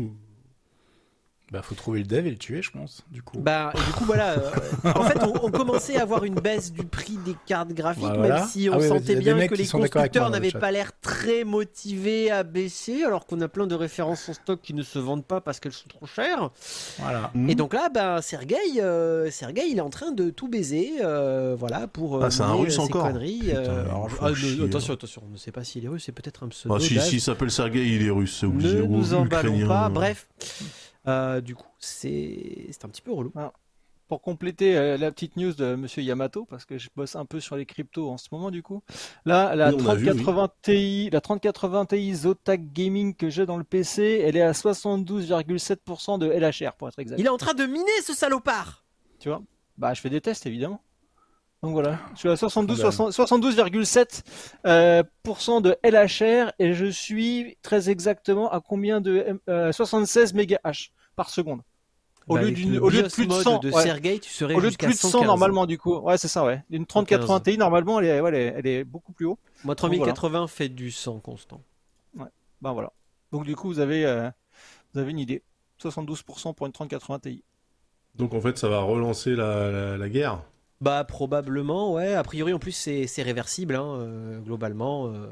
Bah, faut trouver le dev et le tuer, je pense, du coup. Bah, et du coup, voilà. euh, en fait, on, on commençait à avoir une baisse du prix des cartes graphiques, Bah, voilà. même si on Ah oui, il y sentait a des bien mecs que qui les sont d'accord avec moi constructeurs dans le n'avaient chat. pas l'air très motivés à baisser, alors qu'on a plein de références en stock qui ne se vendent pas parce qu'elles sont trop chères. Voilà. Et donc là, bah, Sergei, euh, Sergei, il est en train de tout baiser, euh, voilà, pour. euh, Ah, c'est un miner, Russe euh, ces encore. conneries, Putain, euh, il alors, faut ah, ne- chier, attention, attention, on ne sait pas s'il est russe, c'est peut-être un pseudo. Ah, si, d'âge. s'il s'appelle Sergei, il est russe, c'est obligé. Ne ou nous emballons ukrainien. pas. Bref, Euh, du coup, c'est c'est un petit peu relou. Pour compléter euh, la petite news de Monsieur Yamato, parce que je bosse un peu sur les cryptos en ce moment du coup. Là, la Oui, on a vu, trente quatre-vingts Ti, la trente quatre-vingts Ti Zotac Gaming que j'ai dans le P C, elle est à soixante-douze virgule sept pour cent de L H R pour être exact. Il est en train de miner ce salopard. Tu vois? Bah, je fais des tests évidemment. Donc voilà, je suis à soixante-douze, Scandale. soixante- soixante-douze virgule sept euh, pour cent de L H R et je suis très exactement à combien de euh, soixante-seize mégahash par seconde. Au Bah, lieu avec d'une, le au lieu de BIOS plus de mode cent, de ouais. Sergei, tu serais Au lieu de jusqu'à plus de cent cent quinze. normalement du coup. Ouais, c'est ça, ouais. Une trente quatre-vingts Ti normalement, elle est, ouais, elle est, elle est beaucoup plus haut. Moi, trois mille quatre-vingts fait du cent constant. Ben voilà. Donc du coup, vous avez, euh, vous avez une idée. soixante-douze pour cent pour une trente quatre-vingts Ti. Donc en fait, ça va relancer la, la, la guerre. Bah probablement, ouais. A priori, en plus, c'est c'est réversible, hein, euh, globalement. euh.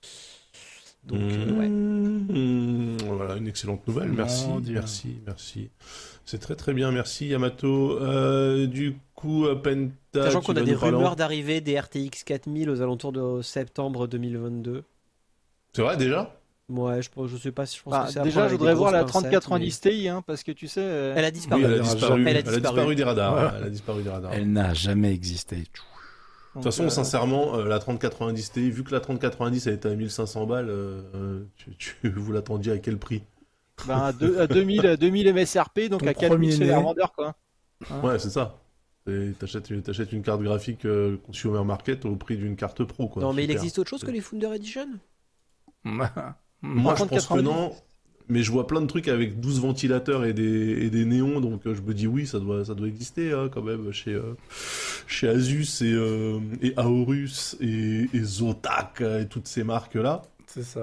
Donc, euh, ouais. Mmh, voilà, une excellente nouvelle. Mon Merci, Dieu. merci, merci. C'est très très bien, merci Yamato. Euh, du coup, euh, Penta. Sachant tu qu'on a vas des nous parler en- rumeurs d'arrivée des R T X quatre mille aux alentours de septembre deux mille vingt-deux. C'est vrai déjà? Ouais, je, pense- je sais pas si je pense Bah, que c'est à déjà, prendre je avec voudrais des voir la grosses trente pincettes, quatre-vingt-dix Ti, hein, parce que tu sais. euh, mais- Elle a Oui, disparu. elle a Elle a disparu. jamais- Elle a elle a disparu, disparu. des radars. Ouais. Elle a disparu des radars. Elle n'a jamais existé. donc, De toute façon, euh, sincèrement, euh, la trente quatre-vingt-dix Ti, vu que la trente quatre-vingt-dix elle était à mille cinq cents balles, euh, euh, tu, tu- vous l'attendiez à quel prix? ben, à, deux- à deux mille, à deux mille M S R P, donc Ton à quatre mille chez les premier-né. revendeurs, quoi. Hein. Ouais, c'est ça. Et T'achètes une, t'achètes une carte graphique euh, consumer market au prix d'une carte pro, quoi. Non, mais il Super. existe autre chose que les Founder Edition? Moi, Par je contre, pense que quatre-vingt-dix. non. Mais je vois plein de trucs avec douze ventilateurs et des, et des néons, donc euh, je me dis oui, ça doit, ça doit exister hein, quand même chez, euh, chez Asus et, euh, et Aorus et, et Zotac euh, et toutes ces marques-là. C'est ça.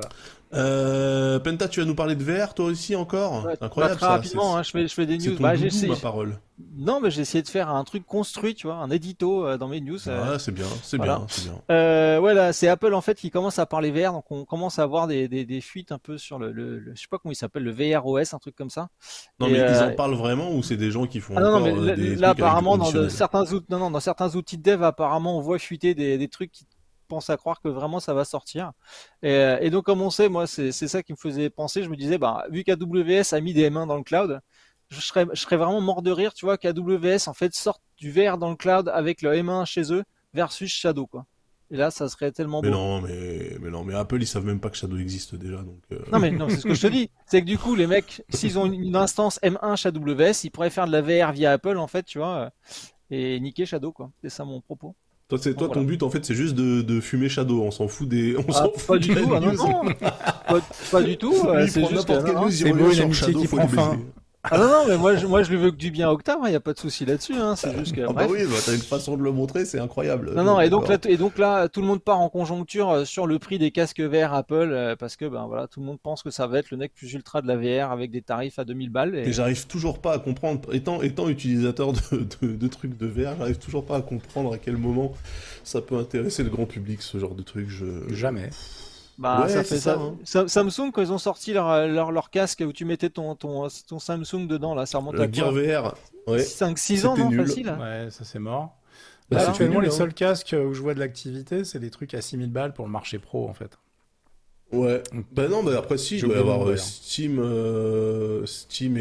Euh, Penta, tu vas nous parler de V R toi aussi encore? Ouais, Incroyable bah, très ça. rapidement, c'est- hein, je fais, je fais des c'est news. ton Bah, doudou, j'essaie- ma parole. Non, mais j'ai essayé de faire un truc construit, tu vois, un édito euh, dans mes news. euh. Ah, c'est bien, c'est voilà. bien, c'est bien. Euh, ouais, là, c'est Apple en fait qui commence à parler V R, donc on commence à avoir des, des, des fuites un peu sur le, le, le- je sais pas comment il s'appelle, le V R O S, un truc comme ça. Non, Et, mais ils euh, en parlent vraiment ou c'est des gens qui font Ah non, non, encore mais euh, là, des là, trucs avec du apparemment dans de, conditionnel? certains outils, non, non, dans certains outils de dev, apparemment on voit fuiter des, des trucs qui pensent à croire que vraiment ça va sortir. Et, euh, et donc comme on sait, moi c'est c'est ça qui me faisait penser. Je me disais, bah vu qu'A W S a mis des M un dans le cloud, je serais je serais vraiment mort de rire, tu vois, qu'A W S en fait sorte du V R dans le cloud avec le M un chez eux versus Shadow quoi. Et là ça serait tellement beau. Mais non, mais, mais non, mais Apple ils savent même pas que Shadow existe déjà, donc. euh, Non mais non, c'est ce que je te dis, c'est que du coup les mecs, s'ils ont une instance M un chez A W S, ils pourraient faire de la V R via Apple en fait, tu vois, euh, et niquer Shadow quoi. C'est ça mon propos. Toi, c'est, toi, Voilà. ton but, en fait, c'est juste de, de fumer Shadow. On s'en fout des. On Ah, s'en pas fout du de la tout, ah non, news. non, pas, pas du tout. euh, Lui, il c'est prend juste n'importe que- quelle non, non. news, il c'est beau, revient une sur amitié Shadow, qui faut prend le fin. baiser. Ah non, non, mais moi je, moi je lui veux que du bien à Octave, il n'y a pas de souci là-dessus, hein, c'est juste que. Ah bah bref. oui, bah, t'as une façon de le montrer, c'est incroyable. Non, non, et donc, là, D'accord. t- et donc là, tout le monde part en conjoncture euh, sur le prix des casques V R Apple, euh, parce que ben voilà, tout le monde pense que ça va être le nec plus ultra de la V R avec des tarifs à deux mille balles. Et... Et j'arrive toujours pas à comprendre, étant, étant utilisateur de, de, de trucs de V R, j'arrive toujours pas à comprendre à quel moment ça peut intéresser le grand public, ce genre de truc. Je... Jamais. Bah, Ouais, ça c'est fait ça, ça. hein. Sa- Samsung, quand ils ont sorti leur, leur, leur casque où tu mettais ton, ton, ton Samsung dedans, là, ça remonte Le à Gear quoi V R, ouais. cinq six ans, C'était non, nul. facile. hein. Ouais, ça c'est mort. Bah, Là, c'était actuellement, nul, les hein. seuls casques où je vois de l'activité, c'est des trucs à six mille balles pour le marché pro, en fait. Ouais. Bah non, bah après si, il J'ai doit y oublié avoir le euh, nom, Steam, euh, Steam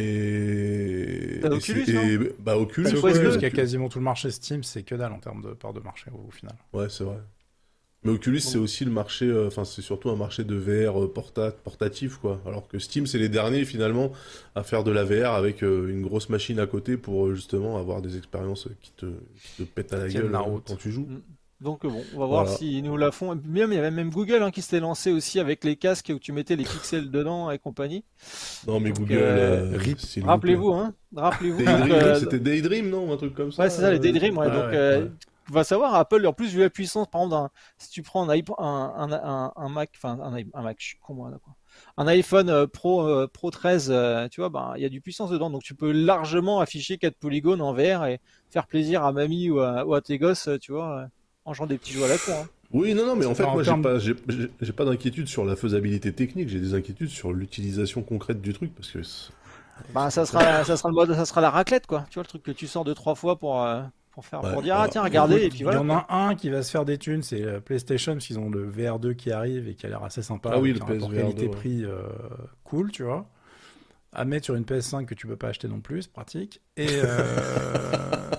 et... T'as et- Oculus, et... Bah Oculus, T'as Le Quest Quest, deux. parce qu'il y a quasiment tout le marché Steam, c'est que dalle en termes de part de marché au, au final. Ouais, c'est vrai. Mais Oculus, c'est aussi le marché, euh, enfin, c'est surtout un marché de V R euh, porta- portatif, quoi. Alors que Steam, c'est les derniers, finalement, à faire de la V R avec euh, une grosse machine à côté pour, euh, justement, avoir des expériences qui te, qui te pètent à la Tiennent gueule la euh, route. quand tu joues. Donc euh, bon, on va voir Voilà. s'ils nous la font. Et puis même, il y avait même Google hein, qui s'était lancé aussi avec les casques où tu mettais les pixels dedans et compagnie. Non, mais Donc, Google, euh, euh, rip. s'il vous Rappelez-vous, plaît. hein. Rappelez-vous. Daydream, donc, euh, c'était Daydream, non? Un truc comme ça. Ouais, c'est ça, les euh, Daydream. Ouais, ouais, donc, ouais, euh, ouais. tu vas savoir, Apple, en plus, vu la puissance, par exemple, d'un- si tu prends un, iPod- un, un, un, un Mac, enfin, un, i- un Mac, je suis con, moi, là, quoi. Un iPhone euh, Pro, euh, Pro treize, euh, tu vois, ben, il y a du puissance dedans. Donc, tu peux largement afficher quatre polygones en V R et faire plaisir à mamie ou à, ou à tes gosses, euh, tu vois, euh, en jouant des petits jeux à la con. Hein. Oui, non, non, mais en fait, En moi, j'ai termes- pas, j'ai, j'ai- j'ai pas d'inquiétude sur la faisabilité technique, j'ai des inquiétudes sur l'utilisation concrète du truc, parce que c'est- Bah, ça sera, ça sera le mode, ça sera la raclette, quoi. Tu vois, le truc que tu sors deux, trois fois pour, euh, pour faire, Ouais, pour dire, voilà. ah, tiens, regardez, et puis Il y voilà. en a un qui va se faire des thunes, c'est euh, PlayStation, parce qu'ils ont le V R deux qui arrive et qui a l'air assez sympa. Ah oui, avec le un rapport P S V R deux, qualité-prix euh, cool, tu vois. À mettre sur une P S cinq que tu peux pas acheter non plus, c'est pratique. Et, euh,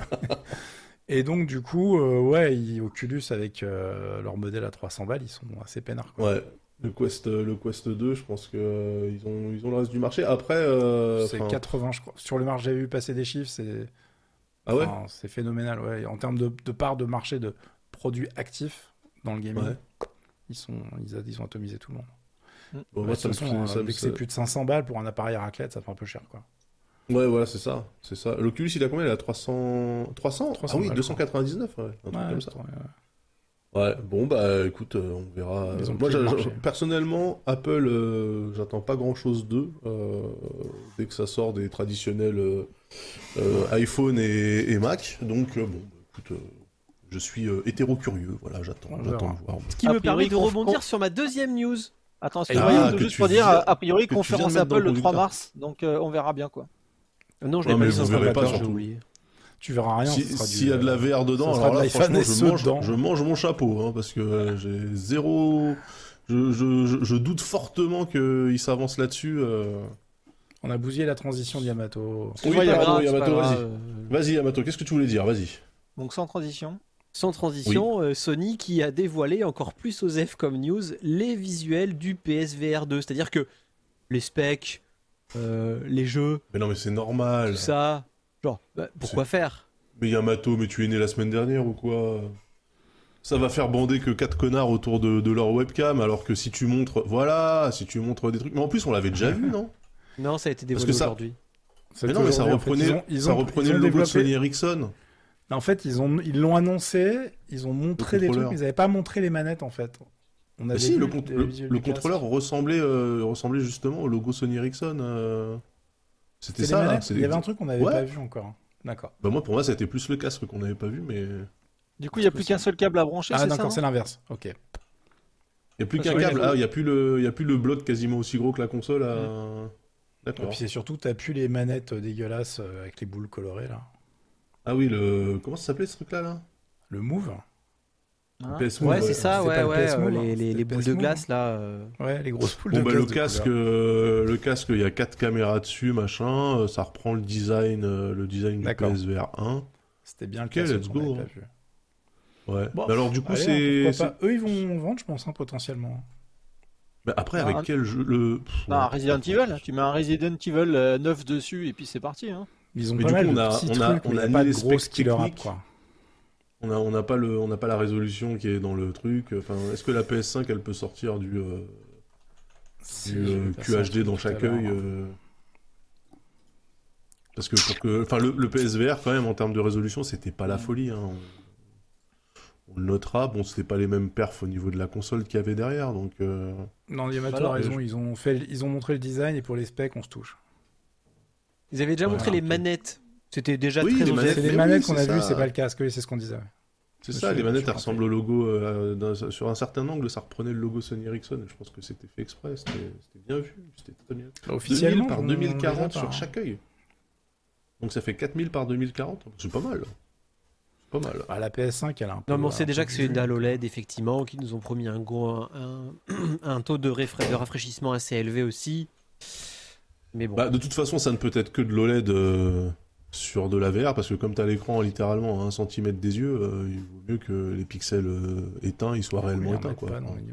et donc, du coup, euh, ouais, ils- Oculus, avec euh, leur modèle à trois cents balles, ils sont assez peinards, quoi. ouais. Le Quest, le Quest deux, je pense que euh, ils ont, ils ont le reste du marché. Après, euh, C'est enfin, quatre-vingts, je crois. Sur le marché, j'avais vu passer des chiffres, c'est ah ouais, enfin, c'est phénoménal, ouais. En termes de, de part de marché de produits actifs dans le gaming, Ouais. ils, sont, ils, a- ils ont atomisé tout le monde. Bon, Ouais, moi, de ça me toute façon, fait- ça euh, me- dès que c'est plus de cinq cents balles pour un appareil à raclette, ça fait un peu cher, quoi. Ouais, voilà, c'est ça, c'est ça. L'Oculus, il a combien? Il a trois cents, trois cents? trois cents Ah oui, balles, deux cent quatre-vingt-dix-neuf, ouais, un truc Ouais, comme ça. ouais, ouais. Ouais, bon bah écoute, euh, on verra. Ils ont Moi, pris le j'a- marché. personnellement, Apple, euh, j'attends pas grand chose d'eux. euh, dès que ça sort des traditionnels euh, euh, iPhone et, et Mac. Donc euh, bon, bah, écoute, euh, je suis euh, hétéro-curieux. Voilà, j'attends, On j'attends verra. de voir. Ce qui A me priori, permet de conf- rebondir conf- sur ma deuxième news. Attends, Ah, excuse-moi, que juste tu pour dire, viens- a priori, que tu viens de conférence mettre dans Apple le le trois conducteur. mars, donc euh, on verra bien, quoi. Non, je Ouais, l'ai mais pas vous dit, ça verrez sera pas, pas j'ai surtout. oublié. Tu verras rien. Si- ce sera S'il du, y a de la euh, V R dedans, ça sera alors de là, l'iPhone franchement, S je E mange, dedans. je mange mon chapeau, hein, parce que euh, j'ai zéro. Je, je, je, je doute fortement qu'ils s'avancent là-dessus. euh. On a bousillé la transition de Yamato. Oui, Ouais, pardon, grave, c'est Yamato, pas vas-y. grave. Vas-y, Yamato, qu'est-ce que tu voulais dire? Vas-y. Donc sans transition. Sans transition, euh, Sony qui a dévoilé encore plus aux F comme news les visuels du P S V R deux. C'est-à-dire que les specs, euh, les jeux, Mais non, mais c'est normal. tout ça, genre, bah, pourquoi faire? Mais Yamato, mais tu es né la semaine dernière ou quoi? Ça va faire bander que quatre connards autour de, de leur webcam, alors que si tu montres, voilà, si tu montres des trucs. Mais en plus, on l'avait déjà vu, non? Non, ça a été Parce dévoilé que ça- aujourd'hui. C'est Mais non, mais ça aujourd'hui, en fait, reprenait, ils ont- ils ça ont- reprenait ils ont le logo de développé- Sony Ericsson. En fait, ils ont, ils l'ont annoncé, ils ont montré Le des trucs, contrôleur. mais ils n'avaient pas montré les manettes en fait. On Bah avait si, vu le, con- des le, visuels le du casque. contrôleur ressemblait, euh, ressemblait justement au logo Sony Ericsson. euh. C'était C'était ça, les là. manettes. c'est- Il y avait un truc qu'on n'avait Ouais. pas vu encore. D'accord. Bah moi, pour moi, c'était plus le casque qu'on n'avait pas vu, mais... Du coup, il n'y a plus qu'un seul câble à brancher, Ah c'est d'accord, ça c'est l'inverse. Ok. Il n'y a plus Ah, qu'un c'est vrai, câble. d'accord. Ah, il n'y a, plus le- il y a plus le bloc quasiment aussi gros que la console. à- Et D'accord. puis c'est surtout, t'as plus les manettes euh, dégueulasses euh, avec les boules colorées là. Ah oui, le... Comment ça s'appelait ce truc-là, là Le Move. Hein P S Ouais, Move, c'est ça, c'est ouais, pas le ouais. P S euh, Move, hein, les, les, c'était les le boules P S de Move. glace, là. euh, Ouais, les grosses boules Bon, de bah, glace le de casque, couleur. euh, le casque, il y a quatre caméras dessus, machin. euh, Ça reprend le design, euh, le design du P D'accord. S V R un. C'était bien le Ok, casque let's qu'on go, avait hein. pas vu. Ouais. Bon, Mais alors, du coup, allez, c'est. hein, c'est- pourquoi pas. Eux, ils vont vendre, je pense, hein, potentiellement. Bah, après, Ah, avec un- quel jeu le... Pff, Non, ouais. Resident Evil, tu mets un Resident Evil euh, neuf dessus et puis c'est parti. Hein. Ils ont Mais pas du mal coup, on de a- petits on a- trucs, on mais a pas ni de les grosses specs killer app, techniques. quoi. On a, on n'a pas le, on n'a pas la résolution qui est dans le truc. Enfin, est-ce que la P S cinq, elle peut sortir du, euh, Si, du j'ai euh, vu passer Q un H D truc dans tout à chaque l'heure. œil euh, Parce que pour que, enfin, le, le P S V R quand même en termes de résolution, c'était pas la folie. Hein. On, on le notera. Bon, c'était pas les mêmes perfs au niveau de la console qu'il y avait derrière, donc. euh, Non, Yamato Alors, a raison, je- ils ont, fait, ils ont montré le design et pour les specs, on se touche. Ils avaient déjà Ouais, montré les ok. manettes. C'était déjà Oui, très les osé. manettes, C'est mais les oui, manettes qu'on c'est a vues, ça. c'est pas le casque, oui, c'est ce qu'on disait. ouais. C'est Je ça, me les suis- manettes, je me elles ressemblent au logo. euh, d'un- sur un certain angle, ça reprenait le logo Sony Ericsson. Je pense que c'était fait exprès. C'était c'était bien vu. C'était très bien. Bah, officiellement, deux mille par on- deux on mille les a quarante pas, sur hein. chaque œil. Donc ça fait quatre mille par deux mille quarante. C'est pas mal. C'est pas mal. Bah, la P S cinq, elle a un peu. Non, mais on un sait déjà peu que c'est une vu. dalle O L E D, effectivement, qui nous ont promis un, gros, un, un, un taux de, réfra- de rafraîchissement assez élevé aussi. Mais bon. Bah, de toute façon, ça ne peut être que de l'O L E D euh, sur de la V R, parce que comme tu as l'écran littéralement à un centimètre des yeux, euh, il vaut mieux que les pixels euh, éteints ils soient Oui, réellement on éteints. met Quoi. pas dans les news.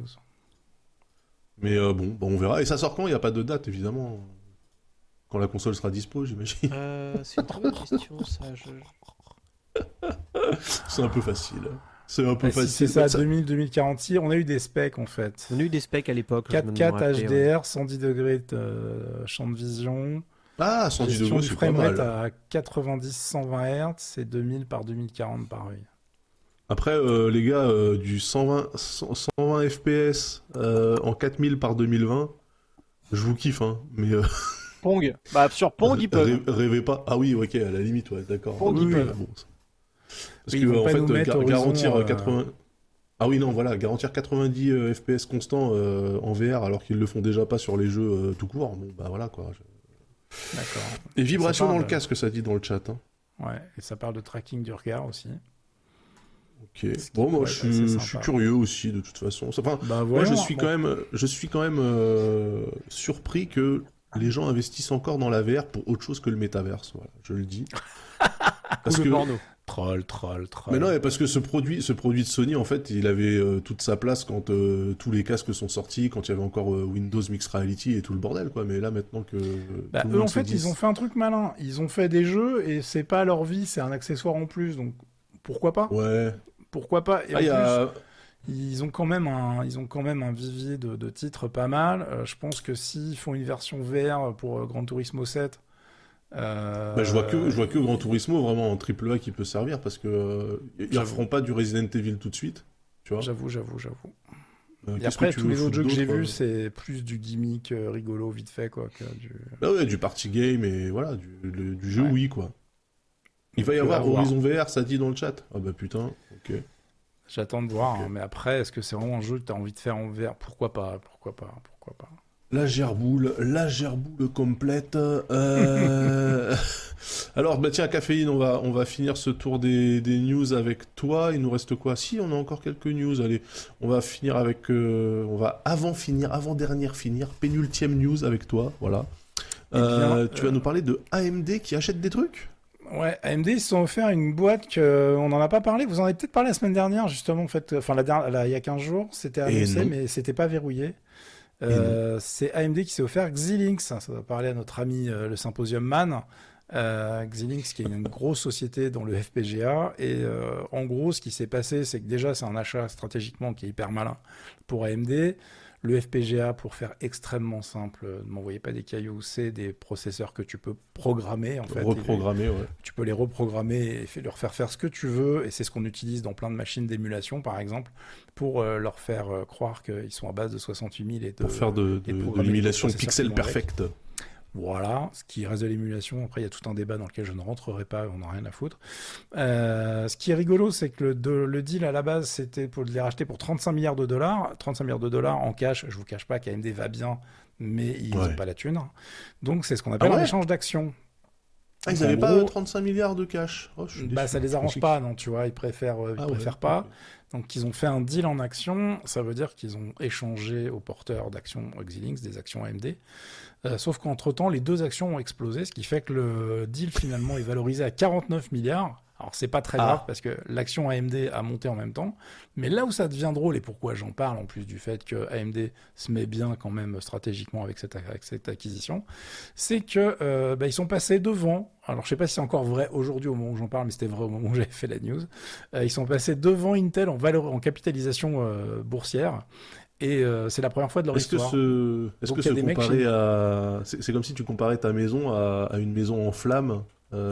Mais euh, bon, bon, on verra. Et ça sort quand? Il n'y a pas de date, évidemment. Quand la console sera dispo, j'imagine. Euh, c'est une très bonne question, ça. Je... C'est un peu facile. C'est un peu Bah, si facile. c'est ça, Mais ça- deux mille à deux mille quarante-six, on a eu des specs en fait. On a eu des specs à l'époque. je me quatre K rappelle, H D R, cent dix degrés de euh, champ de vision, Ah, cent dix gestion degrés, du c'est pas framerate mal. à quatre-vingt-dix à cent vingt Hz, c'est deux mille par deux mille quarante par œil. Après, euh, les gars, euh, du cent vingt, cent vingt F P S euh, en quatre mille par deux mille vingt, je vous kiffe, hein. Mais euh, Pong. Bah, sur Pong, ils peuvent. rê- rêvez pas. Ah oui, ok, à la limite, ouais, d'accord. Pong, Oui, ils oui, peuvent. bon. Parce Oui, que ils vont en pas fait, nous mettre gar- Horizon, garantir euh, quatre-vingts. Ah oui, non, voilà, garantir quatre-vingt-dix euh, F P S constants euh, en V R alors qu'ils le font déjà pas sur les jeux euh, tout court. Bon, bah voilà quoi. Je- D'accord. Et vibration Ça dans parle, le casque, ça dit dans le chat. Hein. Ouais, et ça parle de tracking du regard aussi. Ok. Ce qui Bon, moi, pourrait je être assez suis, je sympa. suis curieux aussi de toute façon. Enfin, Bah moi, voilà. je suis bon. quand même, je suis quand même euh, surpris que les gens investissent encore dans la V R pour autre chose que le métaverse. Voilà, je le dis. Parce Ou que le porno. Troll, troll, troll. Mais non, mais parce que ce produit, ce produit de Sony, en fait, il avait euh, toute sa place quand euh, tous les casques sont sortis, quand il y avait encore euh, Windows Mixed Reality et tout le bordel, quoi. Mais là, maintenant que euh, Bah, tout le eux, monde en se fait, dit- ils ont fait un truc malin. Ils ont fait des jeux et c'est pas leur vie, c'est un accessoire en plus. Donc pourquoi pas Ouais. Pourquoi pas Et Ah, en il y a... plus, ils ont quand même un, ils ont quand même un vivier de, de titres pas mal. Euh, je pense que s'ils font une version V R pour euh, Gran Turismo sept, euh, Bah, je vois que je vois que Gran Turismo vraiment en triple A qui peut servir parce que euh, ils J'avoue. referont pas du Resident Evil tout de suite, tu vois. J'avoue, j'avoue, j'avoue. Euh, Et qu'est-ce après, que tu tous veux les autres foutre jeux que j'ai d'autre, vus, euh c'est plus du gimmick euh, rigolo, vite fait, quoi. Que du... Bah ouais, du party game et voilà, du, le- du jeu Ouais. oui quoi. Il va y Donc, avoir à voir. Horizon V R, ça dit dans le chat. Ah bah putain, ok. J'attends de voir, Ok. hein, mais après, est-ce que c'est vraiment un jeu que tu as envie de faire en V R? Pourquoi pas? Pourquoi pas? Pourquoi pas? La gerboule, la gerboule complète. Euh... Alors, bah tiens, Caféine, on va, on va finir ce tour des, des news avec toi. Il nous reste quoi? Si, on a encore quelques news. Allez, on va finir avec... euh, on va avant finir, avant-dernière finir, pénultième news avec toi, voilà. Eh bien, Euh, tu vas euh, nous parler de A M D qui achète des trucs? Ouais, A M D, ils se sont offert une boîte que on n'en a pas parlé. Vous en avez peut-être parlé la semaine dernière, justement, en fait. Enfin, la dernière, là, il y a quinze jours, c'était Et annoncé, non. mais c'était pas verrouillé. Euh, c'est A M D qui s'est offert Xilinx. Ça va parler à notre ami euh, le Symposium Man. Euh, Xilinx, qui est une grosse société dans le F P G A. Et euh, en gros, ce qui s'est passé, c'est que déjà, c'est un achat stratégiquement qui est hyper malin pour A M D. Le F P G A, pour faire extrêmement simple, euh, ne m'envoyez pas des cailloux, c'est des processeurs que tu peux programmer. En fait, reprogrammer, les, ouais. Tu peux les reprogrammer et fait, leur faire faire ce que tu veux. Et c'est ce qu'on utilise dans plein de machines d'émulation, par exemple, pour euh, leur faire euh, croire qu'ils sont à base de soixante-huit mille et de, pour faire de, de, de l'émulation pixel perfect. Voilà, ce qui reste de l'émulation. Après, il y a tout un débat dans lequel je ne rentrerai pas, on n'a rien à foutre. Euh, ce qui est rigolo, c'est que le, de, le deal à la base, c'était pour les racheter pour trente-cinq milliards de dollars. trente-cinq milliards de dollars en cash, je vous cache pas qu'A M D va bien, mais ils n'ont ouais. pas la thune. Donc, c'est ce qu'on appelle ah ouais un échange d'actions. Ah, ils n'avaient pas trente-cinq milliards de cash. Oh, bah, ça les arrange pas, non, tu vois, ils préfèrent, euh, ils ah préfèrent ouais, pas. Okay. Donc, ils ont fait un deal en actions, ça veut dire qu'ils ont échangé aux porteurs d'actions Xilinx, des actions A M D. Euh, sauf qu'entre-temps, les deux actions ont explosé, ce qui fait que le deal, finalement, est valorisé à quarante-neuf milliards. Alors, c'est pas très ah. grave, parce que l'action A M D a monté en même temps. Mais là où ça devient drôle, et pourquoi j'en parle, en plus du fait que A M D se met bien quand même stratégiquement avec cette, avec cette acquisition, c'est que euh, bah, ils sont passés devant. Alors, je sais pas si c'est encore vrai aujourd'hui au moment où j'en parle, mais c'était vrai au moment où j'avais fait la news. Euh, ils sont passés devant Intel en, valeur, en capitalisation euh, boursière. Et euh, c'est la première fois de leur est-ce histoire. Que ce... Est-ce Donc, que se comparer chez... à... C'est, c'est comme si tu comparais ta maison à, à une maison en flammes euh,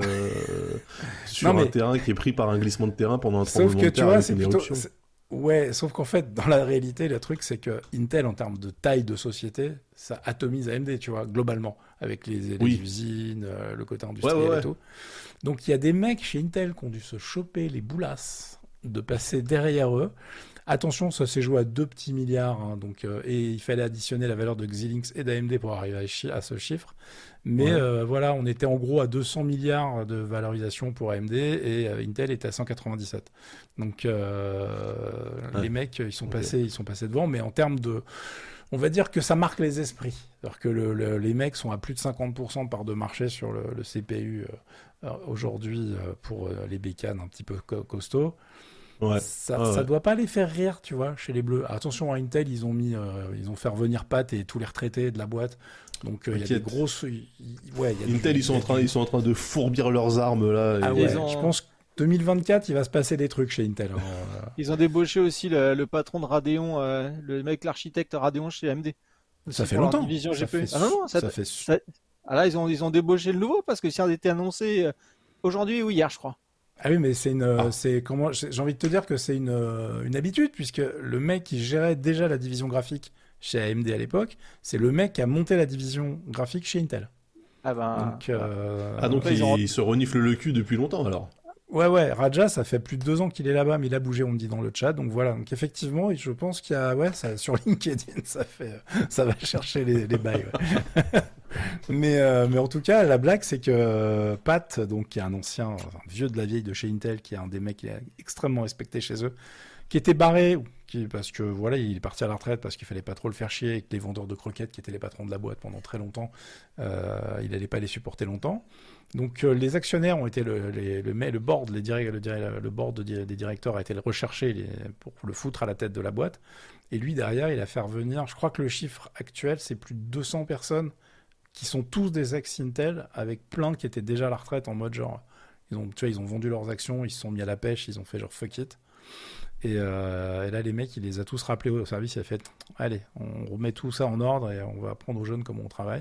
sur non, mais... un terrain qui est pris par un glissement de terrain pendant un tremblement de terre. Sauf que tu vois, c'est plutôt... C'est... Ouais, sauf qu'en fait, dans la réalité, le truc, c'est que Intel, en termes de taille de société, ça atomise A M D, tu vois, globalement, avec les, les oui. usines, euh, le côté industriel ouais, ouais, ouais. et tout. Donc, il y a des mecs chez Intel qui ont dû se choper les boulasses de passer derrière eux. Attention, ça s'est joué à deux petits milliards, hein, donc, euh, et il fallait additionner la valeur de Xilinx et d'A M D pour arriver à, chi- à ce chiffre. Mais ouais. euh, voilà, on était en gros à deux cents milliards de valorisation pour A M D et euh, Intel était à cent quatre-vingt-dix-sept. Donc euh, ouais. les mecs, ils sont, okay. passés, ils sont passés devant, mais en termes de... On va dire que ça marque les esprits. C'est-à-dire que le, le, les mecs sont à plus de cinquante pour cent de part de marché sur le, le C P U euh, aujourd'hui euh, pour euh, les bécanes un petit peu co- costauds. Ouais. Ça, ah ouais. ça doit pas les faire rire, tu vois, chez les bleus. Attention, à Intel, ils ont mis, euh, ils ont fait revenir Pat et tous les retraités de la boîte. Donc il euh, y a des grosses. Y, ouais, y a Intel, des, ils sont en train, du... ils sont en train de fourbir leurs armes là. Ah et... ouais. ont... Je pense que deux mille vingt-quatre, il va se passer des trucs chez Intel. Hein. Ils ont débauché aussi le, le patron de Radeon, euh, le mec, l'architecte Radeon chez A M D. Ça fait longtemps. Division ça G P U. fait... Ah non non, ça, ça fait. Ça... Ah là, ils ont, ils ont débauché le nouveau parce que ça a été annoncé aujourd'hui ou hier, je crois. Ah oui, mais c'est une, ah. c'est comment, j'ai envie de te dire que c'est une, une habitude, puisque le mec qui gérait déjà la division graphique chez A M D à l'époque, c'est le mec qui a monté la division graphique chez Intel. Ah ben. Donc, euh... ah donc il, ont... il se renifle le cul depuis longtemps alors. Ouais ouais, Raja, ça fait plus de deux ans qu'il est là-bas, mais il a bougé, on me dit dans le chat. Donc voilà, donc effectivement, je pense qu'il y a, ouais, ça, sur LinkedIn, ça fait, ça va chercher les, les bails. Ouais. mais, euh, mais en tout cas, la blague, c'est que euh, Pat, donc qui est un ancien, enfin, vieux de la vieille de chez Intel, qui est un des mecs qui est extrêmement respecté chez eux, qui était barré, qui, parce que voilà, il est parti à la retraite parce qu'il fallait pas trop le faire chier avec les vendeurs de croquettes qui étaient les patrons de la boîte pendant très longtemps. Euh, il allait pas les supporter longtemps. Donc euh, les actionnaires ont été le, les, le, le board, les direct, le, le board de, des directeurs a été recherché les, pour le foutre à la tête de la boîte. Et lui derrière, il a fait revenir. Je crois que le chiffre actuel, c'est plus de deux cents personnes qui sont tous des ex-Intel, avec plein qui étaient déjà à la retraite en mode genre, ils ont, tu vois, ils ont vendu leurs actions, ils se sont mis à la pêche, ils ont fait genre fuck it. Et, euh, et là, les mecs, il les a tous rappelés au service. Il a fait, allez, on remet tout ça en ordre et on va apprendre aux jeunes comment on travaille.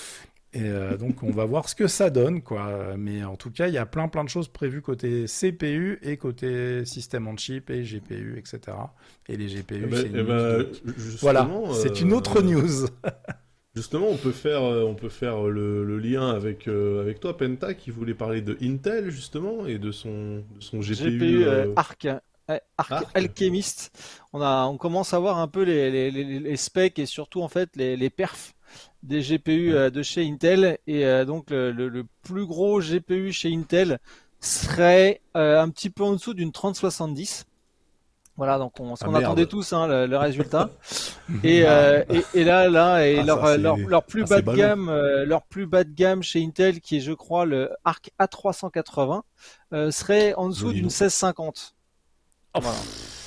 Et euh, donc, on va voir ce que ça donne, quoi. Mais en tout cas, il y a plein, plein de choses prévues côté C P U et côté système on chip et G P U, et cetera. Et les G P U, eh ben, c'est une eh ben, news. Voilà, euh, c'est une autre news. Justement, on peut faire, on peut faire le, le lien avec, euh, avec toi, Penta, qui voulait parler de Intel, justement, et de son, de son G P U. G P U euh, Arc. Arc, Arc Alchemist. On, a, on commence à voir un peu les, les, les, les specs et surtout en fait les, les perfs des G P U euh, de chez Intel. Et euh, donc le, le, le plus gros G P U chez Intel serait euh, un petit peu en dessous d'une trente soixante-dix. Voilà, donc on, ah, on attendait tous hein, le, le résultat. et, euh, et, et là, là, et ah, leur, ça, leur, leur plus ah, bas de gamme, euh, leur plus bas de gamme chez Intel, qui est, je crois, le Arc A trois cent quatre-vingts, euh, serait en dessous d'une seize cinquante. Oh, voilà.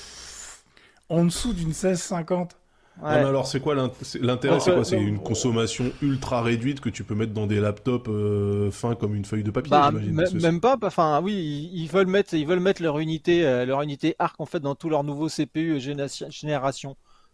En dessous d'une seize cinquante. Ouais. Non, mais alors, c'est quoi l'intérêt? Oh, c'est quoi? C'est une consommation ultra réduite que tu peux mettre dans des laptops euh, fins comme une feuille de papier, bah, j'imagine. Même pas. Enfin, oui, ils, ils veulent mettre, ils veulent mettre leur unité, euh, leur unité Arc en fait dans tous leurs nouveaux C P U génération.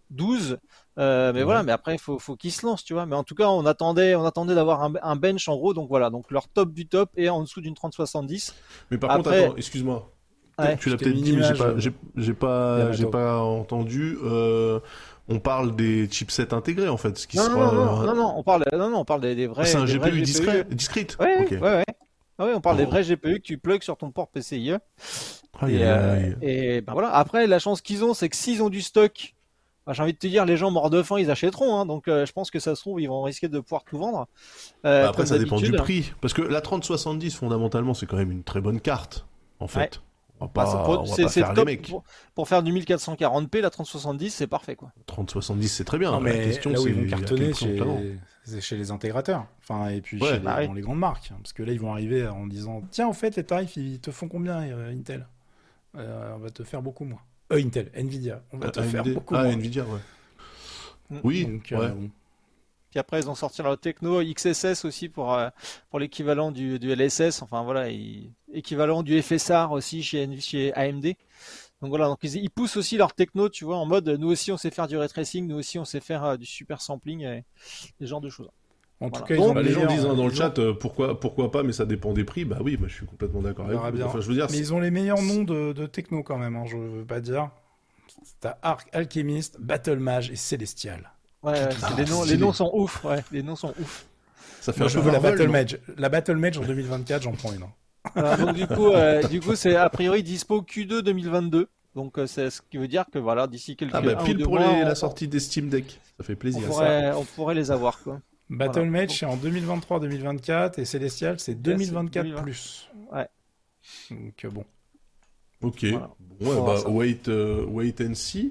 douze. Euh, mais Ouais. voilà, mais après il faut, faut qu'ils se lancent, tu vois. Mais en tout cas, on attendait, on attendait d'avoir un, un bench en gros, donc voilà, donc leur top du top est en dessous d'une trente soixante-dix. Mais par Après- contre, attends, excuse-moi. Ouais. tu l'as Je t'ai peut-être mis dit, mais j'ai l'image, pas, euh, j'ai, j'ai pas, Yamato. j'ai pas entendu. Euh, on parle des chipsets intégrés en fait, ce qui Non, sera. non, non, non, non, on parle, non, non, on parle des, des vrais. Ah, c'est un des G vrais P U G P U. discret, discrete. Ouais, Ok. ouais, ouais. Ah ouais, on parle Oh. des vrais G P U que tu plugs sur ton port P C I E. Aïe, Et, aïe, euh, aïe. et ben voilà. Après, la chance qu'ils ont, c'est que s'ils ont du stock, ben, j'ai envie de te dire, les gens morts de faim, ils achèteront. Hein, donc, euh, je pense que ça se trouve, ils vont risquer de pouvoir tout vendre. Euh, Bah, après, comme ça dépend du d'habitude. prix. Parce que la trente soixante-dix, fondamentalement, c'est quand même une très bonne carte, en fait. Ouais. On va Bah, pas, c'est on pour- va c'est pas c'est faire les top mecs. pour, pour faire du mille quatre cent quarante p, la trente soixante-dix, c'est parfait, quoi. trente soixante-dix, c'est très bien. Non, La mais question, là où c'est ils vont à quel cartonner, prix on c'est te la vend. c'est chez les intégrateurs. Enfin, et puis Ouais. chez les, Bah oui. dans les grandes marques. Parce que là, ils vont arriver en disant tiens, en fait, les tarifs, ils te font combien, euh, Intel Euh, On va te faire beaucoup moins. Euh, Intel, Nvidia, on va te Ah, faire A M D. beaucoup Ah, moins. Nvidia, ouais. Mm. Oui, Donc, euh, ouais. bon. Puis après, ils ont sorti leur techno X S S aussi pour, euh, pour l'équivalent du, du L S S. Enfin, voilà, ils- équivalent du F S R aussi chez, N- chez A M D. Donc voilà, donc ils, ils poussent aussi leur techno, tu vois, en mode nous aussi on sait faire du ray tracing, nous aussi on sait faire euh, du super sampling et ce genre de choses. En tout Voilà. cas, ils Donc, ont Bah, le les gens meilleur, disent hein, dans le ils ont- chat euh, pourquoi, pourquoi pas, mais ça dépend des prix. Bah oui, bah, je suis complètement d'accord On avec verra vous. bien. Enfin, je veux dire, Mais ils ont les meilleurs noms de, de techno quand même, hein, je veux pas dire. T'as Arc, Alchemist, Battle Mage et Célestial. Ouais, ouais, Ah, c'est- les, noms, les stylé. noms sont ouf, ouais, les noms sont ouf. ça fait Moi, un je peu veux la Marvel, Battle non Mage. La Battle Mage en deux mille vingt-quatre, j'en prends une. hein. Alors, donc du coup, euh, du coup c'est a priori dispo Q deux deux mille vingt-deux. Donc euh, c'est ce qui veut dire que voilà, d'ici quelques Ah bah un ou pile deux pour mois, les- on, la sortie des Steam Deck. Ça fait on plaisir. pourrait, on pourrait les avoir quoi. Battle Voilà. Mage, c'est en deux mille vingt-trois deux mille vingt-quatre et Célestial, c'est deux mille vingt-quatre deux mille vingt. plus. Ouais. Donc euh, bon. Ok. Voilà. Bon, ouais, Faut bah, voir ça. wait, euh, wait and see.